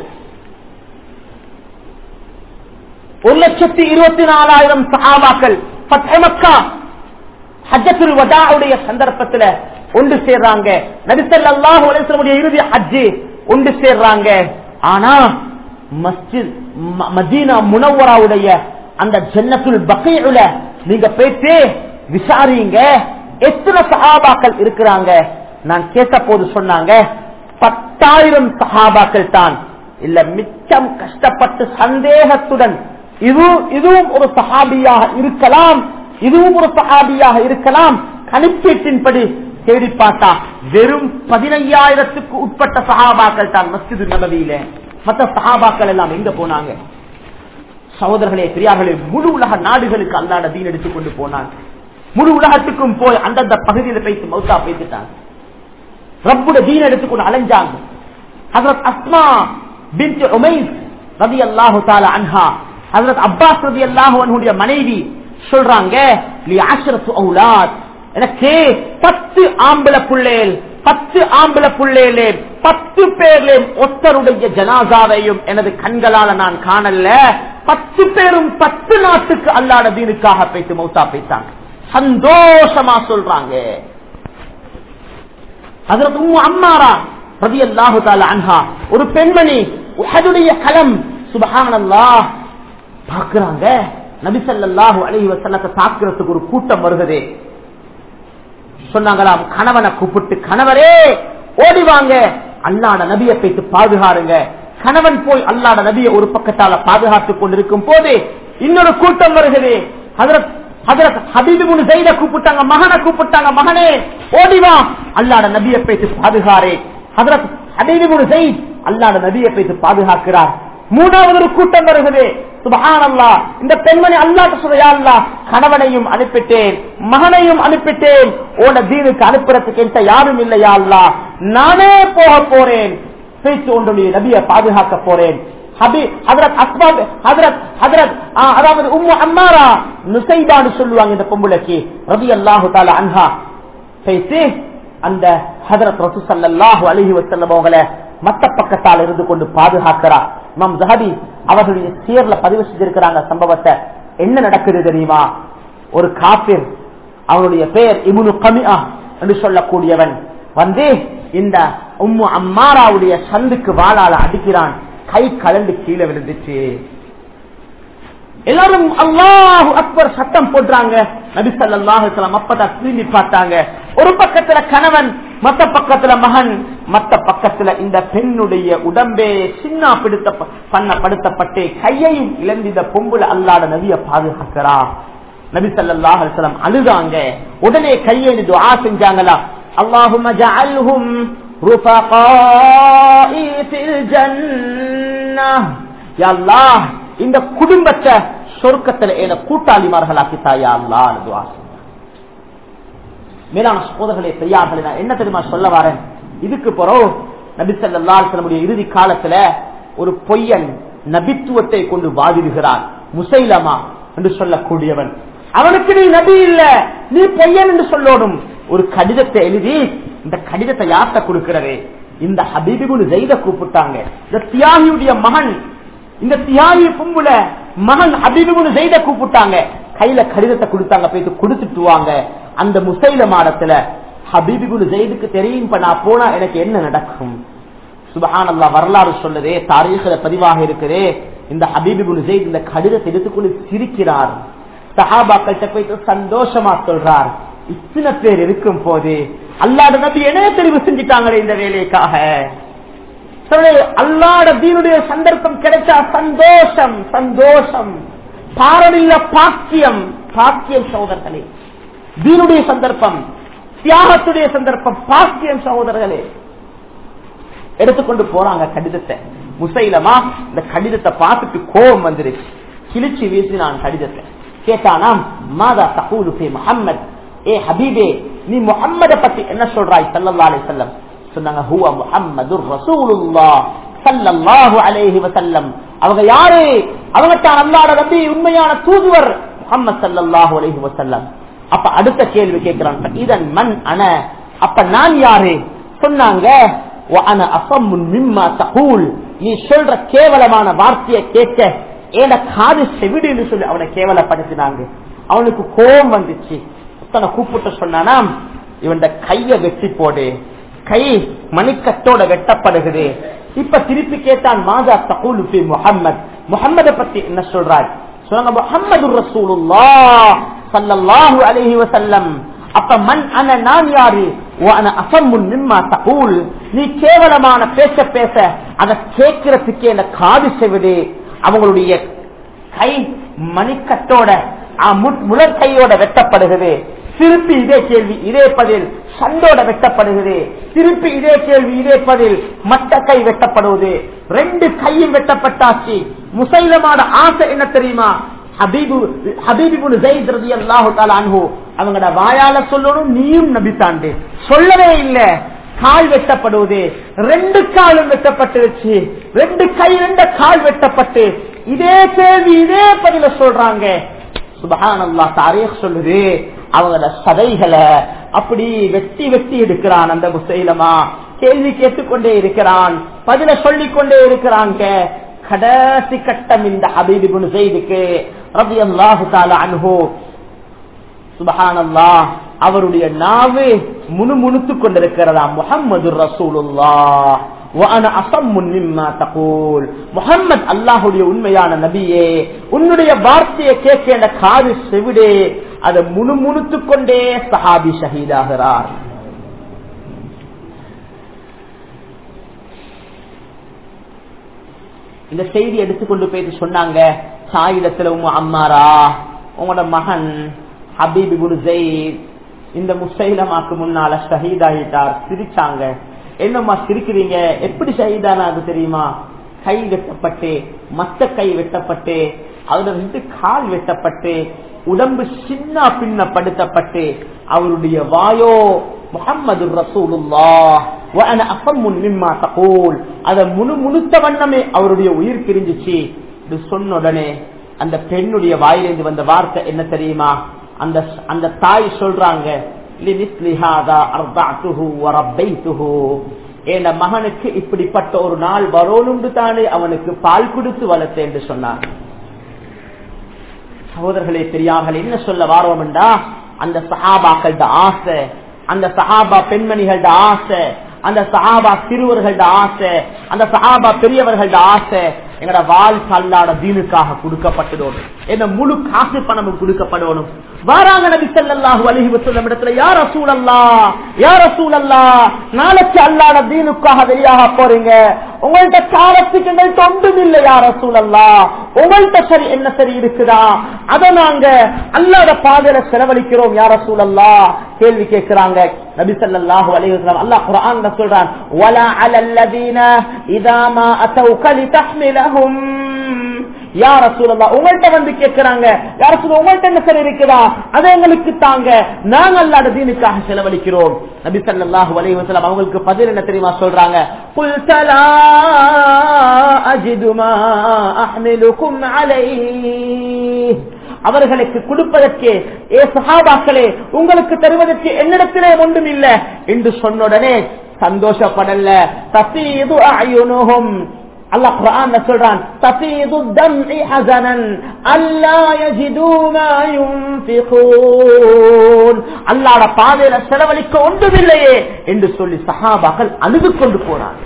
1,24,000 சஹாபாக்கள் ஃபத்ஹ் மக்கா ஹஜ்ஜத்துல் வதாஉடைய சந்தர்ப்பத்துல ஒன்று சேர்றாங்க. நபி ஸல்லல்லாஹு அலைஹி வஸல்லம் இறுதி ஹஜ் ஒன்று சேர்றாங்க. ஆனா மஸ்ஜித் மதீனா முனவ்வராவுடைய அந்த ஜன்னத்துல் பகீஉல நீங்க போயிட்டு விசாரிங்க, எத்தனை சஹாபாக்கள் இருக்கிறாங்க. நான் கேட்ட போது சொன்னாங்க 10,000 சஹாபாக்கள் தான். இல்ல, மிச்சம் கஷ்டப்பட்டு சந்தேகத்துடன் இதுவும் ஒரு சஹாபியாக இருக்கலாம், இதுவும் ஒரு சஹாபியாக இருக்கலாம். கணிப்பீட்டின்படி தேடி பார்த்தா வெறும் 15,000க்கு உட்பட்ட சஹாபாக்கள் தான் மஸ்ஜிது நபவியில. மற்ற சஹாபாக்கள் எல்லாம் எங்க போனாங்க? சகோதரர்களே, பெரியார்களே, முழு உலக நாடுகளுக்கு அல்லாஹ்வுடைய தீன் எடுத்துக் கொண்டு போனாங்க. முழு உலகத்துக்கும் போய் அந்தந்த பகுதியில் பேசி மௌத்தா பேசிட்டாங்க. ரப்புடைய தீன் எடுத்துக்கொண்டு அலைஞ்சாங்க. ஹஜ்ரத் அஸ்மா பின்த் உமைஸ் ரலியல்லாஹு தஆலா அன்ஹா, ஹஜ்ரத் அப்பாஸ் ரலியல்லாஹு அன்ஹுடைய மனைவி சொல்றாங்க, லி 10 அவுலாத், எனக்கு 10 ஆம்பளை பிள்ளைகள், 10 ஆம்பளை பிள்ளைகளே, 10 பேர்ல ஒருத்தருடைய ஜனாசாவையும் எனது கண்களால நான் காணல. 10 பேரும் 10 நாட்டுக்கு அல்லாஹ்வுடைய தீனுக்காக பேசி மௌத்தா பேசிட்டாங்க. சந்தோஷமா சொல்றாங்க. ஹஜ்ரத் உம்மு அம்மாரா ரலியல்லாஹு தஆலா அன்ஹா, ஒரு பெண்மணி, உஹதுடைய களம். சுப்ஹானல்லாஹ். பார்க்கறாங்க, நபி ஸல்லல்லாஹு அலைஹி வஸல்லம் தாக்குறதுக்கு ஒரு கூட்டம் வருகிறது. சொன்னாங்களாம், கணவனை கூப்பிட்டு, கணவரே ஓடிவாங்க, அல்லாஹ்வுடைய நபியை போய்த்து பாதுகாருங்க. கணவன் போய் அல்லாஹ்வுடைய நபியை ஒரு பக்கத்தால பாதுகாத்துக் கொண்டிருக்கும் போது இன்னொரு கூட்டம் வருகிறது. ஹஜ்ரத் ஹபீப் இப்னு ஸைத கூப்பிட்டாங்க, மகனை கூப்பிட்டாங்க, மகனே ஓடிவா, அல்லாஹ்வுடைய நபியை போய்த்து பாதுகாரே. ஹஜ்ரத் ஹபீப் இப்னு ஸைத் அல்லாஹ்வுடைய நபியை போய்த்து பாதுகாக்கிறார். மூணாவது ஒரு கூட்டம் வருகிறது. சுப்ஹானல்லாஹ், இந்த பெண்மணி அல்லாஹ்ட்ட சொல்றா, யா அல்லாஹ், கணவனையும் அனுப்பிட்டேன், மகனையும் அனுப்பிட்டேன், ஓட தீனுக்கு அனுப்புறதுக்கு என்கிட்ட யாரும் இல்லை யா அல்லாஹ், நானே போக போறேன், பேச்சு ஒன்றுடைய நபியை பாதுகாக்க போறேன். அதாவது உம்மு அம்மாரா நுசைபான்னு சொல்லுவாங்க இந்த பொம்பளைக்கு, ரலியல்லாஹு தஆலா அன்ஹா, பேசி அந்த ஹஜ்ரத் ரசூல் ஸல்லல்லாஹு அலைஹி வஸல்லம் அவங்களை மத்த பக்கத்தால் இருந்து கொண்டு பாதுகாக்கிறார். இமாம் ஸஹபி அவர்களுடைய சீர்ல பதிவு செஞ்சிருக்கிறாங்க சம்பவத்தை. என்ன நடக்குது தெரியுமா? ஒரு காபிர், அவனுடைய பெயர் இப்னு கமிஆ என்று சொல்லக்கூடியவன் வந்து இந்த உம்மு அம்மாராவுடைய சந்துக்கு வாளால அடிக்கிறான். கை கலந்து கீழே விழுந்துச்சு. எல்லாரும் அல்லாஹு அக்பர் சத்தம் போடுறாங்க. நபி ஸல்லல்லாஹு அலைஹி வஸல்லம் அப்பதான் திரும்பி பார்த்தாங்க. ஒரு பக்கத்துல கணவன், மத்த பக்கத்துல மகன், மத்த பக்கத்துல இந்த பெண்ணுடைய உடம்பே சின்ன படுத்தப்பட்டு கையையும் இழந்து இந்த பொம்புல அல்லாஹ்வுடைய நபியை பாதுகாக்கிறா. நபி ஸல்லல்லாஹு அலைஹி வஸல்லம் அழுதாங்க. உடனே கையை துஆ செஞ்சாங்களா, அல்லாஹும்ம ஜஅல்ஹும் ருஃபகாஇ ஃபில் ஜன்னah, யா அல்லாஹ் இந்த குடும்பத்தை சொர்க்கத்துல ஏன கூட்டாளிமார்களாக்கித்தா யா அல்லாஹ் துஆ செஞ்சாங்க. மேலான சகோதரர்களே, பெரியார்களே, நான் என்ன தெரியுமா சொல்ல வரேன்? இதுக்கு பிறகு நபி ஸல்லல்லாஹு அலைஹி வஸல்லம் இறுதி காலத்துல ஒரு பொய்யன் நபித்துவத்தை கொண்டு வாதிடுகிறான். முசைலமா என்று சொல்லக்கூடியவன், அவனுக்கு நீ நபி இல்ல, நீ பொய்யன் என்று சொல்லணும். ஒரு கடிதத்தை எழுதி, இந்த கடிதத்தை யார்கிட்ட கொடுக்கிறது? இந்த ஹபீப் இப்னு ஸைத கூப்பிட்டாங்க. இந்த தியாகியுடைய மகன், இந்த தியாகி பொம்புல மகன் ஹபீப் இப்னு ஸைத கூப்பிட்டாங்க. கையில கடிதத்தை கொடுத்தாங்க, போயிட்டு கொடுத்துட்டு வாங்க. அந்த முசைலமாடத்துல ஹபீப் இப்னு ஸைதுக்கு தெரியும், இப்ப நான் போனா எனக்கு என்ன நடக்கும்? சுப்ஹானல்லாஹ், வரலாறு சொல்லுதே, தாரீഖ்ல பதிவாக இருக்குதே, இந்த ஹபீப் இப்னு ஸைத் இந்த கடிதத்தை எடுத்துக்கொண்டு சிரிக்கிறார். சஹாபாக்கள்கிட்ட போயிட்டு சந்தோஷமா சொல்றார், இத்தனை பேர் இருக்கும் போது அல்லாஹ்வுடைய நபி என்ன தெரிவு செஞ்சிட்டாங்களே இந்த வேலைக்காக. அல்லாஹ்வுடைய தீனுடைய சந்தர்ப்பம் கிடைச்சா சந்தோஷம், சந்தோஷம், பாரமில்ல பாக்கியம், பாக்கியம் சகோதரர்களே. தீனுடைய சந்தர்ப்பம், தியாகத்துடைய சந்தர்ப்பம், பாக்கியம் சகோதரர்களே. எடுத்துக்கொண்டு போறாங்க கடிதத்தை. முசைலமா இந்த கடிதத்தை பார்த்துட்டு கோபம் வந்துருச்சு, கிழிச்சு வீசினான் கடிதத்தை. கேட்டானாம், மாதா தகூலு ஃபீ முஹம்மத், ஏ ஹபீபே, நீ முஹம்மத பத்தி என்ன சொல்றாய் ஸல்லல்லாஹு அலைஹி வஸல்லம்? சொன்னாங்க, ஹுவ முஹம்மதுர் ரசூலுல்லாஹ் ஸல்லல்லாஹு அலைஹி வஸல்லம். அவங்க யாரு? அவங்க தான் அல்லாஹ்வுடைய நபி, உண்மையான தூதுவர் முஹம்மது ஸல்லல்லாஹு அலைஹி வஸல்லம். அப்ப அடுத்த கேள்வி கேட்கிறான், இதன் மன் அன, அப்ப நான் யாரு? சொன்னாங்க, வ அன அஸம்முன் மிம்மா தகூல், நீ சொல்ற கேவலமான வார்த்தையை கேட்க ஏன காது செவிடுன்னு சொல்லி அவனை கேவலப்படுத்தினாங்க. அவனுக்கு கோபம் வந்துச்சு. கூப்பிட்டு சொன்னானாம், இவன் கைய வெட்டி போடு, கை மணிக்கட்டோட வெட்டப்படுகிறது. இப்ப திருப்பி கேட்டான், மாதா தகூலு ஃபீ முஹம்மத், முஹம்மத பத்தி என்ன சொல்றாய்? சொன்னாங்க, முஹம்மதுர் ரசூலுல்லாஹ் ஸல்லல்லாஹு அலைஹி வஸல்லம். அப்ப மன் அன, நான் யாரு? வ அன அஸம்முன் மிம்மா தகூல், நீ கேவலமான பேச பேச அதை கேட்கிறதுக்கே இந்த காது செவிடு. அவங்களுடைய கை மணிக்கட்டோட முழக்கையோட வெட்டப்படுகிறது. திருப்பி இதே கேள்வி, இதே பதில், சண்டோட வெட்டப்படுகிறது. திருப்பி இதே கேள்வி, இதே பதில், மட்ட கை வெட்டப்படுவது. ரெண்டு கையும் வெட்டப்பட்டாச்சு. முசைலமான ஆசை என்ன தெரியுமா? ஹபீப் இப்னு ஸைத் ரலியல்லாஹு தஆலா அன்ஹு அவங்களோட வாயால சொல்லணும், நீயும் நபி தாண்டே, சொல்லவே இல்ல. கால் வெட்டப்படுவது, ரெண்டு காலும் வெட்டப்பட்டுருச்சு. ரெண்டு கை, ரெண்டு கால் வெட்டப்பட்டு இதே கேள்வி, இதே பதில சொல்றாங்க. சுப்ஹானல்லாஹ், தாரீഖ் சொல்லுது, அவங்களோட சதைகளை அப்படி வெட்டி வெட்டி எடுக்கிறான் அந்த முசைலமா. கேள்வி கேட்டுக்கொண்டே இருக்கிறான், பதில சொல்லிக்கொண்டே இருக்கிறாங்க. கடைசி கட்டம் இந்த ஹபீப் இப்னு ஸைதுக்கு ரலியல்லாஹு தஆலா அன்ஹு, சுப்ஹானல்லாஹ், அவருடைய நாவு முணுமுணுத்துக் கொண்டிருக்கிறதா, முஹம்மதுர் ரசூலுல்லாஹ் வ அன அஸம்முன் மிம்மா தகூல், முஹம்மத் அல்லாஹ்வுடைய உண்மையான நபியே, உன்னுடைய வார்த்தையை கேட்க காது செவிடே. அதை முணுமுணுத்துக் கொண்டே சஹாபி ஷஹீதாகிறார். இந்த செய்தி எடுத்துக்கொண்டு போயிட்டு சொன்னாங்க சாயிடத்துல உங்க அம்மாரா உங்களோட மகன் ஹபீப் இப்னு ஸைத் இந்த முஸைலமாக்கு முன்னால ஷஹீதாகிட்டார். சிரிச்சாங்க. என்னம்மா சிரிக்கிறீங்க, எப்படி ஷஹீதானா அது தெரியுமா? கை வெட்டப்பட்டு, மத்த கை வெட்டப்பட்டு, அதுல 2 கால் வெட்டப்பட்டு, உடம்பு சின்ன பின்னப்படுத்தப்பட்டு, அவருடைய வாயோ முஹம்மது ரசூலுல்லாஹ் வ அன அஸம்முன் மிம்மா தகூல், அத முணுமுணுத்த வண்ணமே அவருடைய உயிர் பிரிஞ்சிச்சு. இது சொன்ன உடனே அந்த பெண்ணுடைய வாயிலிருந்து வந்த வார்த்தை என்ன தெரியுமா? அந்த தாய் சொல்றாங்க, என் மகனுக்கு இப்படிப்பட்ட ஒரு நாள் வரோனுண்டு தானே அவனுக்கு பால் கொடுத்து வளர்த்தேன் என்று சொன்னார். சகோதரர்களே பெரியார்கள், என்ன சொல்ல வாரோம்டா, அந்த சஹாபாக்களோட ஆசை, அந்த சஹாபா பெண்மணிகளோட ஆசை, அந்த சஹாபா சிறுவர்களோட ஆசை, அந்த சஹாபா பெரியவர்களோட ஆசை எங்கட வாழ்க்கை அல்லாஹ்வுடைய தீனுக்காக கொடுக்கப்பட்டதோடு என்ன முழு காசு பணமும் கொடுக்கப்படணும். வாராங்க நபி ஸல்லல்லாஹு அலைஹி வஸல்லம் இடத்துல, யா ரசூலல்லாஹ், யா ரசூலல்லாஹ், நாளைக்கு அல்லாஹ்வுடைய தீனுக்காக வெளியாக போறீங்க, உங்கள்ட்ட காலத்துக்கு எங்கள்ட்ட ஒன்றும் இல்லை யா ரசூலல்லாஹ், உங்கள்ட்ட சரி என்ன சரி இருக்குதா, அதை நாங்க அல்லாஹ்வுடைய பாதையில செலவழிக்கிறோம் யா ரசூலல்லாஹ். கேள்வி கேட்கிறாங்க நபி ஸல்லல்லாஹு அலைஹி வஸல்லம். அல்லாஹ் குர்ஆன்ல சொல்றான், வலா அலல்லதீன இதா மா அதௌக லிதஹ்மிலஹும், யா ரசூலல்லாஹ் உங்கள்ட்ட வந்து கேட்கிறாங்க, யா ரசூலல்லாஹ் உங்கள்ட்ட என்ன சரி இருக்குதா, அதை எங்களுக்கு தாங்க, நாங்க அல்லாஹ்வுடைய தீனுக்காக செலவழிக்கிறோம். நபி ஸல்லல்லாஹு அலைஹி வஸல்லம் அவங்களுக்கு பதில் என்ன தெரியுமா சொல்றாங்க? குல் தலா அஜிது மா அஹ்மிலுக்கும் அலைஹி, அவர்களுக்கு கொடுப்பதற்கு ஏ சஹாபாக்களே உங்களுக்கு தருவதற்கு என்னிடத்திலே ஒன்றும் இல்லை என்று சொன்னுடனே சந்தோஷப்படல. தஃபீது அயுனுஹும், அல்லாஹ் குர்ஆன்ல சொல்றான், தஃபீது தம்இ ஹஸனன் அல்லா யஜிது மா யுன்ஃபிகூன், அல்லாஹ்வுடைய பாதையில செலவழிக்க ஒன்றுமில்லையே என்று சொல்லி சஹாபாக்கள் அழுது கொண்டு போனார்.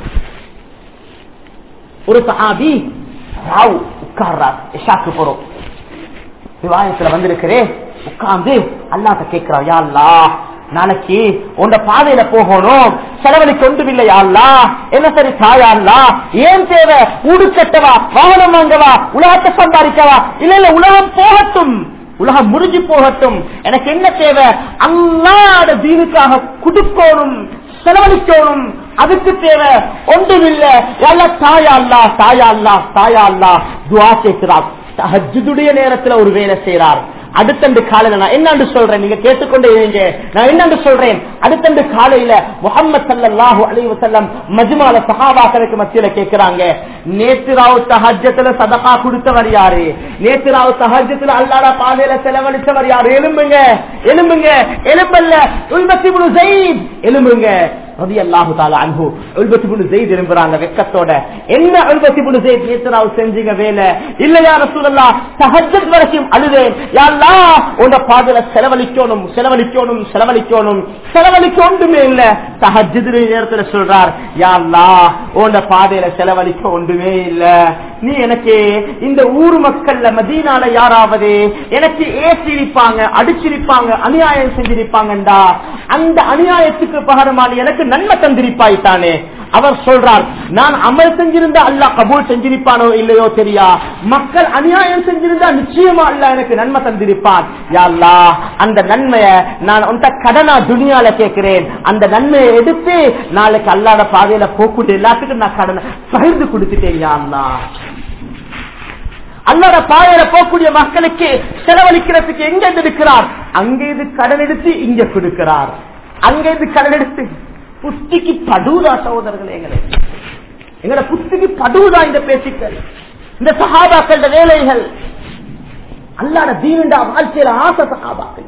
ஒரு சஹாபி ராவ் உட்கார்றார், இஷாக்கு போறோம், விவாதத்துல வந்திருக்கிறேன், உட்கார்ந்து அல்லாஹ்ட்ட கேட்கிறார், யா அல்லாஹ் நாளைக்கு உண்ட பாதையில போகணும், செலவழிக்க ஒன்றுமில்லை யா அல்லாஹ், என்ன சரி தாயா அல்லாஹ், ஏன் தேவை, ஊடு கட்டவா, வாகனம் வாங்கவா, உலகத்தை சம்பாதிக்கவா, இல்ல இல்ல உலகம் போகட்டும், உலகம் முடிஞ்சு போகட்டும், எனக்கு என்ன தேவை, அல்லாஹ்வுடைய தீனுக்காக கொடுக்கணும், செலவழிக்கணும், அதுக்கு தேவை ஒன்றுமில்லை தாயா அல்லாஹ், தாயா அல்லாஹ், தாயா அல்லாஹ் துஆ கேட்கிறார். தஹஜ்ஜுடைய நேரத்துல ஒரு வேலை செய்யறார். அடுத்தண்டு காலையில நான் என்னன்னு சொல்றேன், நீங்க கேட்டுக்கொண்டே இருங்க, நான் என்னன்னு சொல்றேன். அடுத்தண்டு காலையில முஹம்மது ஸல்லல்லாஹு அலைஹி வஸல்லம் மஜ்மால சஹாபாக்களுக்கு மத்தியில கேக்குறாங்க, நேத்து ராவு தஹஜ்ஜுல சதகா கொடுத்தவர் யாரு, நேத்து ராவு தஹஜ்ஜுல அல்லாஹ்வுடைய பாதையில செலவழித்தவர் யாரு, எழும்புங்க எழும்புங்க, எழும்பல்ல உல்பத் இப்னு ஸைத் எழும்புங்க ரலியல்லாஹு தஆலா அன்ஹு. உல்பத் இப்னு ஸைத் எழும்புறாங்க வெக்கத்தோட. என்ன உல்பத் இப்னு ஸைத் நேத்து ராவு செஞ்சீங்க வேலை? இல்ல யா ரசூலல்லாஹ் தஹஜ்ஜுத் வரைக்கும் அழுதேன், யா அல்லாஹ் உன்ட பாதையில செலவழிக்கணும் செலவழிக்கணும் செலவழிக்கணும், செலவழிக்க ஒன்றுமே இல்ல. தஹஜ்ஜுத் நேரத்துல சொல்றார், யா அல்லாஹ் உன்ட பாதையில செலவழிக்க ஒன்றுமே இல்ல, நீ எனக்கு இந்த ஊர் மக்கள்ல மதீனால யாராவது எனக்கு ஏசிருப்பாங்க, அடிச்சிருப்பாங்க, அநியாயம் செஞ்சிருப்பாங்கண்டா, அந்த அநியாயத்துக்கு பகரமான எனக்கு நன்மை தந்திருப்பாய்த்தானே. அவர் சொல்றார், நான் அமல் செஞ்சிருந்தா அல்லாஹ் கபூல் செஞ்சிருப்பானோ இல்லையோ தெரியா, மக்கள் அநியாயம் செஞ்சிருந்தா நிச்சயமா அல்லாஹ் எனக்கு நன்மை தந்திருப்பான். யா அல்லாஹ் அந்த நன்மைய நான் உன்ட கடனா துனியால கேட்கிறேன், அந்த நன்மையை எடுத்து நாளைக்கு அல்லாஹ்வுடைய பாதையில போக்குட்டு எல்லாத்துக்கும் நான் கடனை பகிர்ந்து கொடுத்துட்டேன். யா அல்லாஹ் அல்லாஹ்வுடைய பாதையில போகக்கூடிய மக்களுக்கு செலவழிக்கிறதுக்கு எங்க இருக்கிறார், அங்க இது கடன் எடுத்து இங்க கொடுக்கிறார், அங்க இது கடன் எடுத்து. புத்திக்கு படுவதா சகோதரர்களே, எங்களை புத்திக்கு படுவதா இந்த பேச்சுக்கள், இந்த சஹாபாக்களோட வேலைகள், அல்லாஹ்வுடைய தீனுடைய வாழ்க்கையில ஆசை சஹாபாக்கள்.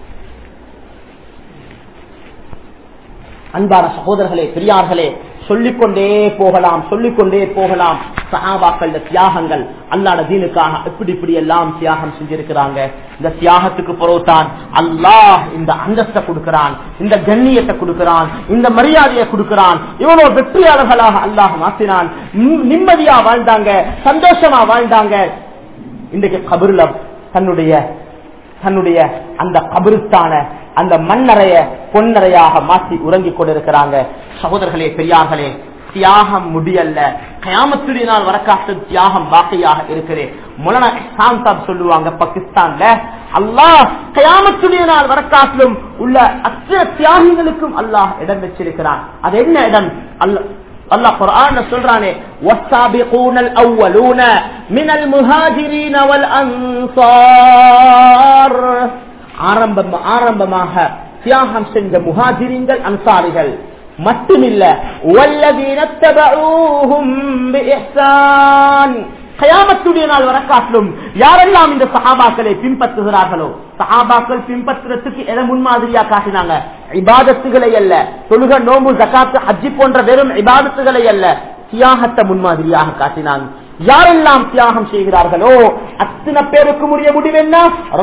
அன்பான சகோதரர்களே பெரியார்களே, சொல்லிக்கொண்டே போகலாம் சொல்லிக்கொண்டே போகலாம். சஹாபாக்களோட தியாகங்கள் அல்லாஹ்வுடைய தீனுக்காக இப்படி இப்படி எல்லாம் தியாகம் செஞ்சிருக்கிறாங்க. இந்த தியாகத்துக்கு பிறகுதான் அல்லாஹ் இந்த அந்தஸ்தை கொடுக்கிறான், இந்த கண்ணியத்தை கொடுக்கிறான், இந்த மரியாதையை கொடுக்கிறான். இவனோ வெற்றியாளர்களாக அல்லாஹ் மாற்றினான். நிம்மதியா வாழ்ந்தாங்க, சந்தோஷமா வாழ்ந்தாங்க. இன்றைக்கு கபர்ல தன்னுடைய தன்னுடைய அந்த கபிரிஸ்தான அந்த மண்ணறைய பொன்னறையாக மாற்றி உறங்கிக் கொண்டிருக்கிறாங்க. சகோதரர்களே, பெரியார்களே, தியாகம் முடியல்ல, கயாமத்துடைய நாள் வரக்காட்டு தியாகம் பாக்கியாக இருக்குது. மௌலானா இஹ்சான் சாப் சொல்லுவாங்க, பாகிஸ்தான்ல அல்லாஹ் கயாமத்துடைய நாள் வரக்காட்டிலும் உள்ள அத்தனை தியாகிகளுக்கும் அல்லாஹ் இடம் வச்சிருக்கிறான். அது என்ன இடம்? அல்லாஹ் குர்ஆன்ல சொல்றானே, வஸ்ஸாபிகூனல் அவ்வலூன மினல் முஹாஜிரீன வல் அன்சார். ஆரம்பமாக தியாகம் செஞ்ச முஹாஜிரீன்கள், அன்சாரிகள் மட்டுமில்ல, வல்லதீன தபஊஹும் பிஇஹ்சான். கயாமத்துடைய நாள் வரக்காட்டிலும் யாரெல்லாம் இந்த சஹாபாக்களை பின்பற்றுகிறார்களோ, சஹாபாக்கள் பின்பற்றுறதுக்கு எதை முன்மாதிரியா காட்டினாங்க? இபாதத்துகளை அல்ல, தொழுகை, நோம்பு, ஜகாத், ஹஜ்ஜி போன்ற வெறும் இபாதத்துகளை அல்ல, தியாகத்தை முன்மாதிரியாக காட்டினாங்க. யாரெல்லாம் தியாகம் செய்கிறார்களோ அத்தனை பேருக்கு உரிய முடிவு என்ன?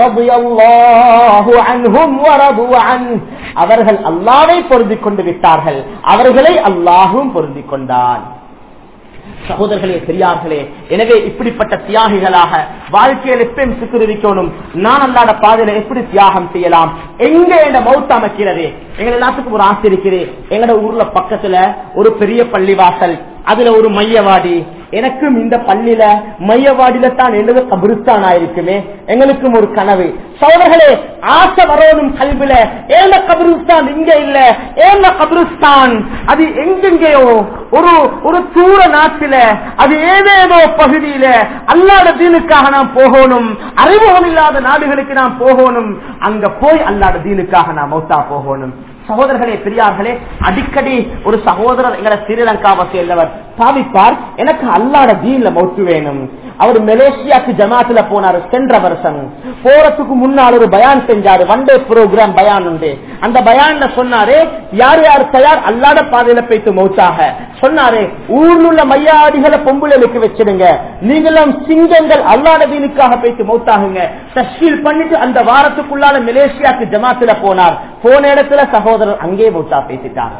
ரலியல்லாஹு அன்ஹும் வ ரது அன்ஹு. அவர்கள் அல்லாஹ்வை பொருந்திக் கொண்டு விட்டார்கள், அவர்களை அல்லாஹ்வும் பொருந்திக் கொண்டான். சகோதரர்களே, பெரியார்களே, எனவே இப்படிப்பட்ட தியாகிகளாக வாழ்க்கையில் எப்பயும் சிக்கிரிக்கணும். நான் அல்லாத பாதையில எப்படி தியாகம் செய்யலாம்? எங்க என்ற மௌத்த அமைக்கிறது? எங்க எல்லாத்துக்கும் ஒரு ஆசை இருக்குது. எங்கட ஊர்ல பக்கத்துல ஒரு பெரிய பள்ளிவாசல், அதுல ஒரு மையவாடி. எனக்கும் இந்த பள்ளியில மையவாடியில தான் என்னது கபிரிஸ்தான் ஆயிருக்குமே, எங்களுக்கும் ஒரு கனவு. சோதர்களே, ஆசை வரணும் கல்வில. ஏன கபிரிஸ்தான் இங்க இல்ல, ஏன கபிரிஸ்தான் அது எங்கெங்கயோ ஒரு தூர நாட்டில, அது ஏதேதோ பகுதியில. அல்லாஹ் தீனுக்காக நாம் போகணும், அறிமுகம் இல்லாத நாடுகளுக்கு நாம் போகணும். அங்க போய் அல்லாஹ் தீனுக்காக நாம் மௌத்தா போகணும். சகோதரர்களே, பெரியார்களே, அடிக்கடி ஒரு சகோதரர் எங்களை ஸ்ரீலங்காவை சேர்ந்தவர் பாவிப்பார், எனக்கு அல்லாஹ்வுடைய தீன்ல மௌத்து வேணும். அவர் மலேசியாக்கு ஜமாத்துல போனாரு. சென்ற வருஷம் போறதுக்கு முன்னால் ஒரு பயான் செஞ்சாரு, ஒன் டே ப்ரோக்ராம் பயான் உண்டு. அந்த பயான்ல சொன்னாரு, யார் யார் தயார் அல்லாஹ்வுடைய பாதையில போயிட்டு மௌத்தாக சொன்னாரு. ஊர்ல உள்ள மையாடிகளை பொம்புளுக்கு வச்சிடுங்க, நீங்களும் சிங்கங்கள் அல்லாஹ்வுடைய தீனுக்காக போயிட்டு மௌத்தாகுங்க. தஸ்ஹீல் பண்ணிட்டு அந்த வாரத்துக்குள்ளால மலேசியாக்கு ஜமாத்துல போனார். போன இடத்துல சகோதரர் அங்கே மௌத்தா பேசிட்டார்.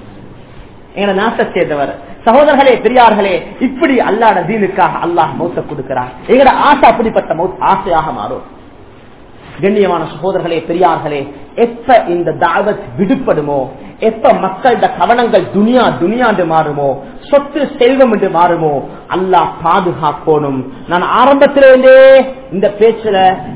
எங்க நாட்டை சேர்ந்தவர். சகோதரர்களே, பெரியார்களே, இப்படி அல்லாஹ்வுடைய தீனுக்காக அல்லாஹ் மௌத்த கொடுக்கிறார். எங்கட ஆசை அப்படிப்பட்ட மௌத் ஆசையாக மாறும். கண்ணியமான சகோதரர்களே, பெரியார்களே, எப்ப இந்த தாவத் விடுபடுமோ, எப்ப மக்களோட கவனங்கள் துனியாண்டு மாறுமோ, சொத்து செல்வம் என்று மாறுமோ, அல்லாஹ் பாதுகாக்கணும். நான் ஆரம்பத்திலிருந்தே இந்த பேச்சுல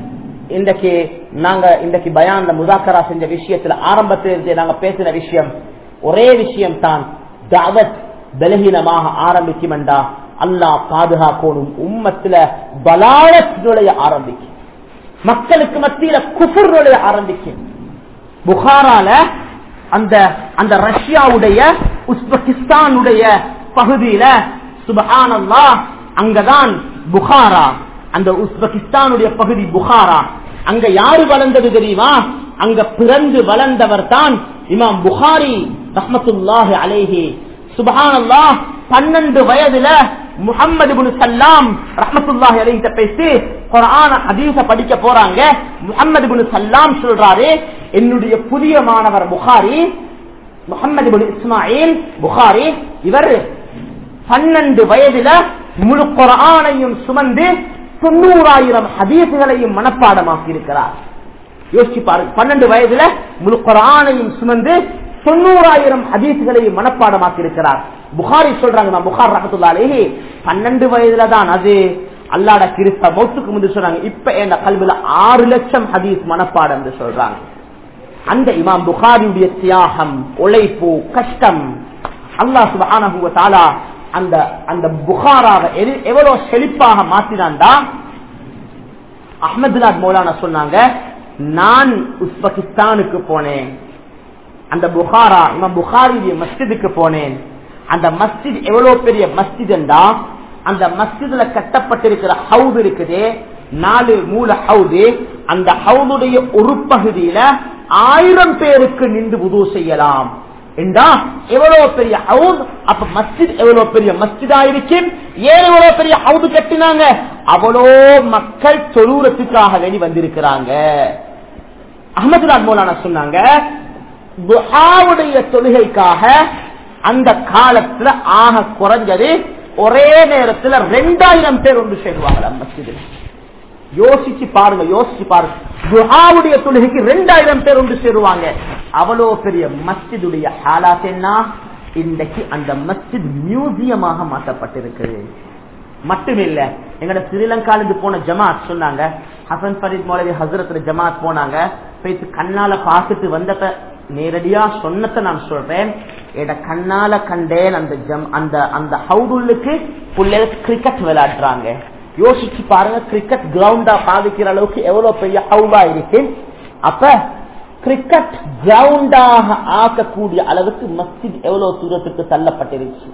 இன்றைக்கு பயான்ல முதாக்கரா செஞ்ச விஷயத்துல ஆரம்பத்திலிருந்தே நாங்க பேசின விஷயம் ஒரே விஷயம் தான். தாவத் பலகீனமாக ஆரம்பிக்கும் என்றா அல்லாஹ் பாதுகாக்கணும். உம்மத்துல பலாலத் நுழைய ஆரம்பிக்கும், மக்களுக்கு மத்தியில குஃபர் நுழைய ஆரம்பிக்கும். புகாரால அந்த ரஷ்யாவுடைய உஸ்பெகிஸ்தானுடைய பகுதியில சுப்ஹானல்லாஹ், அங்கதான் புகாரா, அந்த உஸ்பெகிஸ்தானுடைய பகுதி புகாரா. அங்க யாரு வளர்ந்தது தெரியுமா? அங்க பிறந்து வளர்ந்தவர் தான் இமாம் புகாரி ரஹ்மத்துல்லாஹி அலைஹி. சுப்ஹானல்லாஹ், 12 வயதுல முஹம்மது இப்னு சல்லாம் ரஹ்மத்துல்லாஹி அலைஹி பேசி குர்ஆன் ஹதீஸ படிக்க போறாங்க. முஹம்மது இப்னு சல்லாம் சொல்றாரு, என்னுடைய புதிய மாணவர் புகாரி, முஹம்மது இப்னு இஸ்மாயில் புகாரி, இவர் 12 வயதுல முழு குர்ஆனையும் சுமந்து 90,000 ஹதீஸ்களையும் மனப்பாடமாக்கி இருக்கிறார். யோசிச்சு பாருங்க, 12 வயதுல முழு குர்ஆனையும் சுமந்து 90,000 ஹதீஸ்களையும் மனப்பாடமாக்கி இருக்கிறார். புகாரி சொல்றாங்க, புகார் ரஹ்மத்துல்லாஹி அலைஹி 12 வயதுல தான் அது அல்லாஹ்வுடைய கிருபை. மௌத்துக்கு முந்தி சொல்றாங்க, இப்ப என் கல்வில 6 லட்சம் ஹதீஸ் மனப்பாடம் என்று சொல்றாங்க. அந்த இமாம் புகாரியுடைய தியாகம், உழைப்பு, கஷ்டம், அல்லாஹ் சுப்ஹானஹு வ தஆலா அந்த புகாராவை எவ்வளவு செழிப்பாக மாத்தினான்டா. அஹ்மதுல்லாஹ் மௌலானா சொன்னாங்க, நான் உஸ்பெகிஸ்தானுக்கு போனேன், அந்த புகாரா இமாம் புகாரியுடைய மஸ்ஜிதுக்கு போனேன். அந்த மஸ்ஜித் எவ்வளவு பெரிய மஸ்ஜித் என்றா, அந்த மஸ்ஜிதுல கட்டப்பட்டிருக்கிற ஹவுது இருக்குது, 4 மூல ஹவுது. அந்த ஹவுதுடைய ஒரு பகுதியில 1000 பேருக்கு நின்று வுது செய்யலாம் என்றா எவ்வளவு பெரிய ஹவுத். அப்ப மஸ்ஜித் எவ்வளவு பெரிய மஸ்ஜிதா இருக்கு. ஏன் எவ்வளவு பெரிய ஹவுது கட்டினாங்க? அவ்வளோ மக்கள் தொழுறதுக்காக வேண்டி வந்திருக்கிறாங்க. அஹ்மதுல்லாஹ் மௌலானா சொன்னாங்க, துஆவுடைய தொழுகைக்காக அந்த காலத்துல ஆக குறைஞ்சது ஒரே நேரத்துல 2000 பேர் ஒன்று சேருவாங்க மஸ்ஜிதில். யோசிச்சு பாருங்க. துஆவுடைய தொழுகைக்கு 2000 பேர் ஒன்று சேருவாங்க. அவ்வளோ பெரிய மஸ்ஜிதுடைய ஹாலாத் என்ன? இன்றைக்கு அந்த மஸ்ஜித் மியூசியமாக மாற்றப்பட்டிருக்கு. மட்டுமில்ல, எங்கட ஸ்ரீலங்காலிருந்து போன ஜமாத் சொன்னாங்க, ஹசன் ஃபரீத் மௌலவி ஹசரத்துல ஜமாத் போனாங்க. போயிட்டு கண்ணால பார்த்துட்டு வந்தப்ப நேரடியா சொன்னதை நான் சொல்றேன். கண்ணால கண்டேன் அந்த ஹவுடுல்லுக்கு பிள்ளைகள் கிரிக்கெட் விளையாடுறாங்க. யோசிச்சு பாருங்க, கிரிக்கெட் கிரவுண்டா பாவிக்கிற அளவுக்கு எவ்வளவு பெரிய ஹவுடா இருக்கு. அப்ப கிரிக்கெட் கிரவுண்டாக ஆக்கக்கூடிய அளவுக்கு மஸ்ஜித் எவ்வளவு தூரத்துக்கு தள்ளப்பட்டிருச்சு.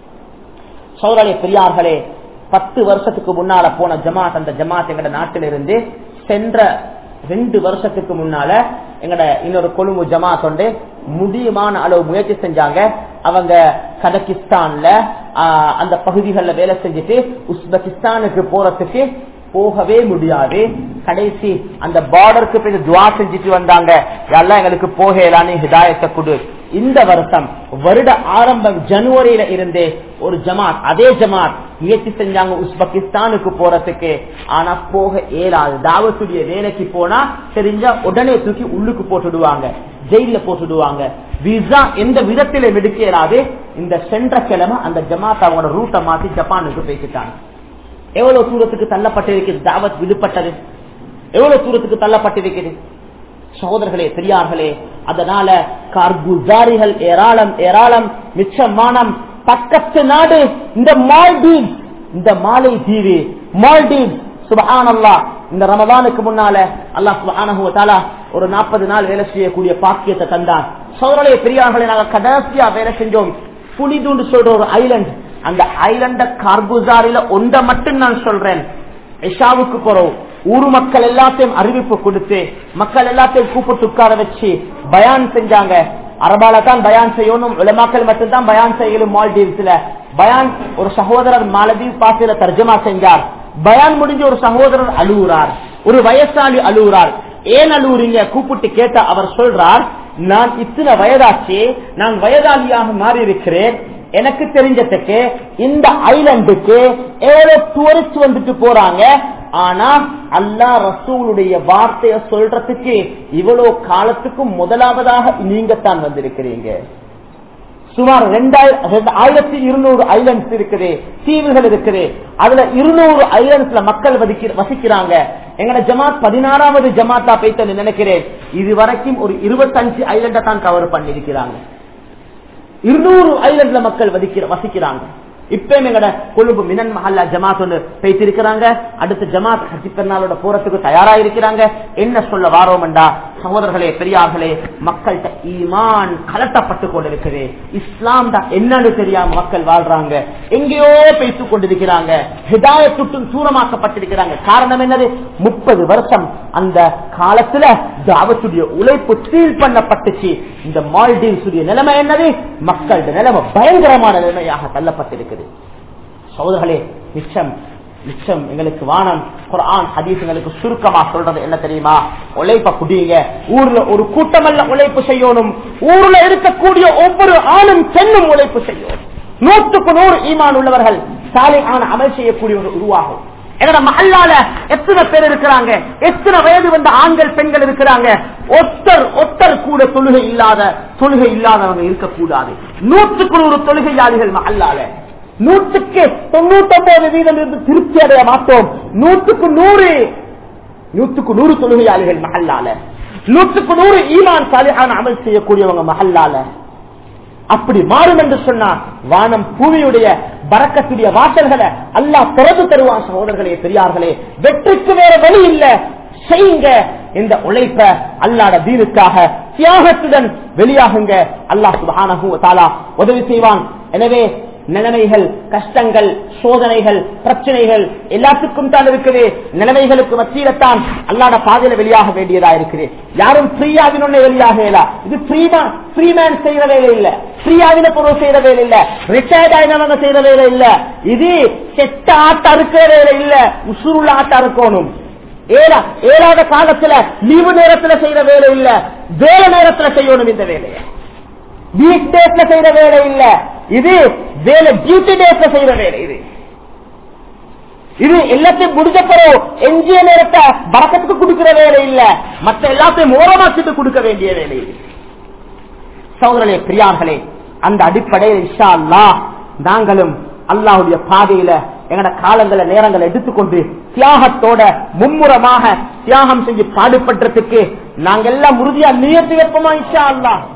சோதரே பெரியார்களே, 10 வருஷத்துக்கு முன்னால போன ஜமாத், அந்த ஜமாத் எங்கட நாட்டிலிருந்து சென்ற 2 வருஷத்துக்கு முன்னால எங்கட இன்னொரு கொழும்பு ஜமாத் கொண்டு முடியுமான அளவு முயற்சி செஞ்சாங்க. அவங்க கஜகிஸ்தான்ல அந்த பகுதிகளில் வேலை செஞ்சுட்டு உஸ்பெகிஸ்தானுக்கு போறதுக்கு போகவே முடியாது. கடைசி அந்த பார்டருக்கு போய் துவா செஞ்சுட்டு வந்தாங்க, எல்லாம் எங்களுக்கு போகலான்னு ஹிதாயத்தை கொடு. இந்த வருஷம் வருட ஆரம்பம் ஜனவரியில இருந்தே ஒரு ஜமாத், அதே ஜமாத் முயற்சி செஞ்சாங்க உஸ்பெகிஸ்தானுக்கு போறதுக்கு. ஆனா போக இயலாது. தாவத்துடைய வேலைக்கு போனா தெரிஞ்சா உடனே தூக்கி உள்ளுக்கு போட்டுடுவாங்க, ஜெயில போட்டுடுவாங்க. விசா எந்த விதத்தில எடுக்க இயலாது. இந்த சென்ற கிழமை அந்த ஜமாத் அவங்களோட ரூட்டை மாத்தி ஜப்பானுக்கு பேசிட்டாங்க. எவ்வளவு தூரத்துக்கு தள்ளப்பட்டிருக்கிறது தாவத் விடுபட்டது, எவ்வளவு தூரத்துக்கு தள்ளப்பட்டிருக்கிறது சகோதரர்களே பெரியார்களே. அதனால கார்குசாரிகள் ஏராளம் ஏராளம், மிச்சமானம். பக்கத்து நாடு இந்த மால்டீவ்ஸ், இந்த மாலை தீவு மால்டீவ்ஸ். சுப்ஹானல்லாஹ், இந்த ரமதானுக்கு முன்னால அல்லாஹ் சுப்ஹானஹு வ தஆலா ஒரு 40 நாள் வேலை செய்யக்கூடிய பாக்கியத்தை தந்தான். சகோதரர்களே பெரியார்களே, நாங்க கடைசியா வேலை செஞ்சோம் புனிதுன்னு சொல்ற ஒரு ஐலண்ட். அந்த ஐலண்ட கார்குசாரில ஒன்றை மட்டும் நான் சொல்றேன். இஷாவுக்கு போறோம், ஊரு மக்கள் எல்லாத்தையும் அறிவிப்பு கொடுத்து மக்கள் எல்லாத்தையும் கூப்பிட்டு உட்கார வச்சு பயான் செஞ்சாங்க. அரபால தான் பயான் செய்யணும், உலமாக்கள் மட்டும்தான் பயான் செய்யணும். மால்டீவ்ஸ்ல பயான் ஒரு சகோதரர் மாலதீவ் பாசையில தர்ஜமா செஞ்சார். பயான் முடிஞ்ச ஒரு சகோதரர் அழுவுறார், ஒரு வயசாளி அழுவுறார். ஏன் அழுவுறீங்க கூப்பிட்டு கேட்ட அவர் சொல்றார், நான் இத்தனை வயதாச்சு, நான் வயதாளியாக மாறி இருக்கிறேன். எனக்கு தெரிஞ்சதுக்கு இந்த ஐலண்டுக்கு எவ்வளவு டூரிஸ்ட் வந்துட்டு போறாங்க. ஆனா அல்லாஹ் ரசூலுடைய வார்த்தையை சொல்றதுக்கு இவ்வளவு காலத்துக்கும் முதலாவதாக நீங்க தான் வந்திருக்கிறீங்க. சுமார் 2200 ஐலண்ட்ஸ் இருக்குது, தீவுகள் இருக்குது. அதுல 200 ஐலண்ட்ஸ்ல மக்கள் வசிக்கிறாங்க. எங்கட ஜமாத் 16வது ஜமாத்தா போய்த்து நினைக்கிறேன். இதுவரைக்கும் ஒரு 25 ஐலண்ட தான் கவர் பண்ணிருக்கிறாங்க. 200 ஐலண்ட்ல மக்கள் வசிக்கிறாங்க. இப்ப எங்கட கொழும்பு மினன் மஹல்லா ஜமாத் ஒன்று பேசிருக்கிறாங்க. அடுத்த ஜமாத் ஹஜ் பெருநாளோட போறதுக்கு தயாரா இருக்கிறாங்க. என்ன சொல்ல வாரோம்டா சகோதரர்களே பெரியார்களே, மக்கள்கிட்ட ஈமான் கலட்டப்பட்டு கொண்டிருக்குது. இஸ்லாம் தான் என்னன்னு தெரியாம மக்கள் வாழ்றாங்க, எங்கேயோ பேசிக் கொண்டிருக்கிறாங்க, ஹிதாயத்துக்கும் தூரமாக்கப்பட்டிருக்கிறாங்க. காரணம் என்னது? 30 வருஷம் அந்த காலத்துல தாவத்துடைய உழைப்பு சீல் பண்ணப்பட்டுச்சு. இந்த மால்டீவ்ஸ் நிலைமை என்னது? மக்களுடைய நிலைமை பயங்கரமான நிலைமையாக தள்ளப்பட்டிருக்குது. சகோதரர்களே, மிச்சம் எங்களுக்கு வானம். குர்ஆன் ஹதீஸ் எங்களுக்கு சுருக்கமா சொல்றது என்ன தெரியுமா? உழைப்ப குடிங்க. ஊர்ல ஒரு கூட்டமல்ல உழைப்பு செய்யணும். ஊர்ல இருக்கக்கூடிய ஒவ்வொரு ஆணும் பெண்ணும் உழைப்பு செய்யணும். 100க்கு 100 ஈமான் உள்ளவர்கள் சாலிஹான அமல் செய்யக்கூடிய ஒரு உருவாகும். எங்கட மஹல்லால எத்தனை பேர் இருக்கிறாங்க, எத்தனை வயது வந்த ஆண்கள் பெண்கள் இருக்கிறாங்க. ஒத்தர் கூட தொழுகை இல்லாதவங்க இருக்கக்கூடாது. 100க்கு 100 தொழுகையாளிகள் மஹல்லால. 100க்கு 99% திருப்தி அடைய மாட்டோம். 100க்கு 100 தொழுகையாளிகள் மஹல்லால. 100க்கு 100 ஈமான் சாலிஹான அமல் செய்யக்கூடியவங்க மஹல்லால. அப்படி மாறும் என்று சொன்னா வானம் பூமியுடைய பரக்கத்துடைய வாசல்களை அல்லாஹ் திறந்து தருவான். சகோதரர்களே பெரியார்களே, வெற்றிக்கு வேற வழி இல்ல. செய்யுங்க இந்த உழைப்ப அல்லாஹ்வுடைய தீனுக்காக தியாகத்துடன் வெளியாகுங்க. அல்லாஹ் சுப்ஹானஹு வ தஆலா உதவி செய்வான். எனவே நிலைமைகள், கஷ்டங்கள், சோதனைகள், பிரச்சனைகள் எல்லாத்துக்கும் தான் இருக்குது. நிலைமைகளுக்கு மத்தியில்தான் அல்லாஹ்வுடைய பாதையில வெளியாக வேண்டியதா இருக்குது. யாரும் ஃப்ரீயாவினொன்னே வெளியாகல. இது ஃப்ரீமேன் செய்யற வேலை இல்ல, ஃப்ரீயாவின பொருள் செய்யற வேலை இல்ல, ரிட்டையர்ட் ஆயினவங்க செய்யற வேலை இல்ல, இது செட்ட ஆட்ட அறுக்கிற வேலை இல்ல, உசுருள்ள ஆட்ட அறுக்கணும். ஏழாத காலத்துல லீவு நேரத்துல செய்யற வேலை இல்ல, வேலை நேரத்துல செய்யணும். இந்த வேலையை வீக் டேஸ்ல செய்யற வேலை இல்ல, இது வேலை டியூட்டி டேஸ்ல செய்யற வேலை. இது இது எல்லாத்தையும் முடிஞ்சப்போ எஞ்சிய நேரத்தை பரக்கத்துக்கு கொடுக்கிற வேலை இல்ல, மற்ற எல்லாத்தையும் ஓரமாக்கிட்டு கொடுக்க வேண்டிய வேலை இது. சகோதரர்களே பிரியார்களே, அந்த அடிப்படையில் இன்ஷா அல்லாஹ் நாங்களும் அல்லாஹ்வுடைய பாதையில எங்கட காலங்களை நேரங்களை எடுத்துக்கொண்டு தியாகத்தோட மும்முரமாக தியாகம் செஞ்சு பாடுபடுறதுக்கு நாங்க எல்லாம் உறுதியா நியத்து வைப்போமா இன்ஷா அல்லாஹ்.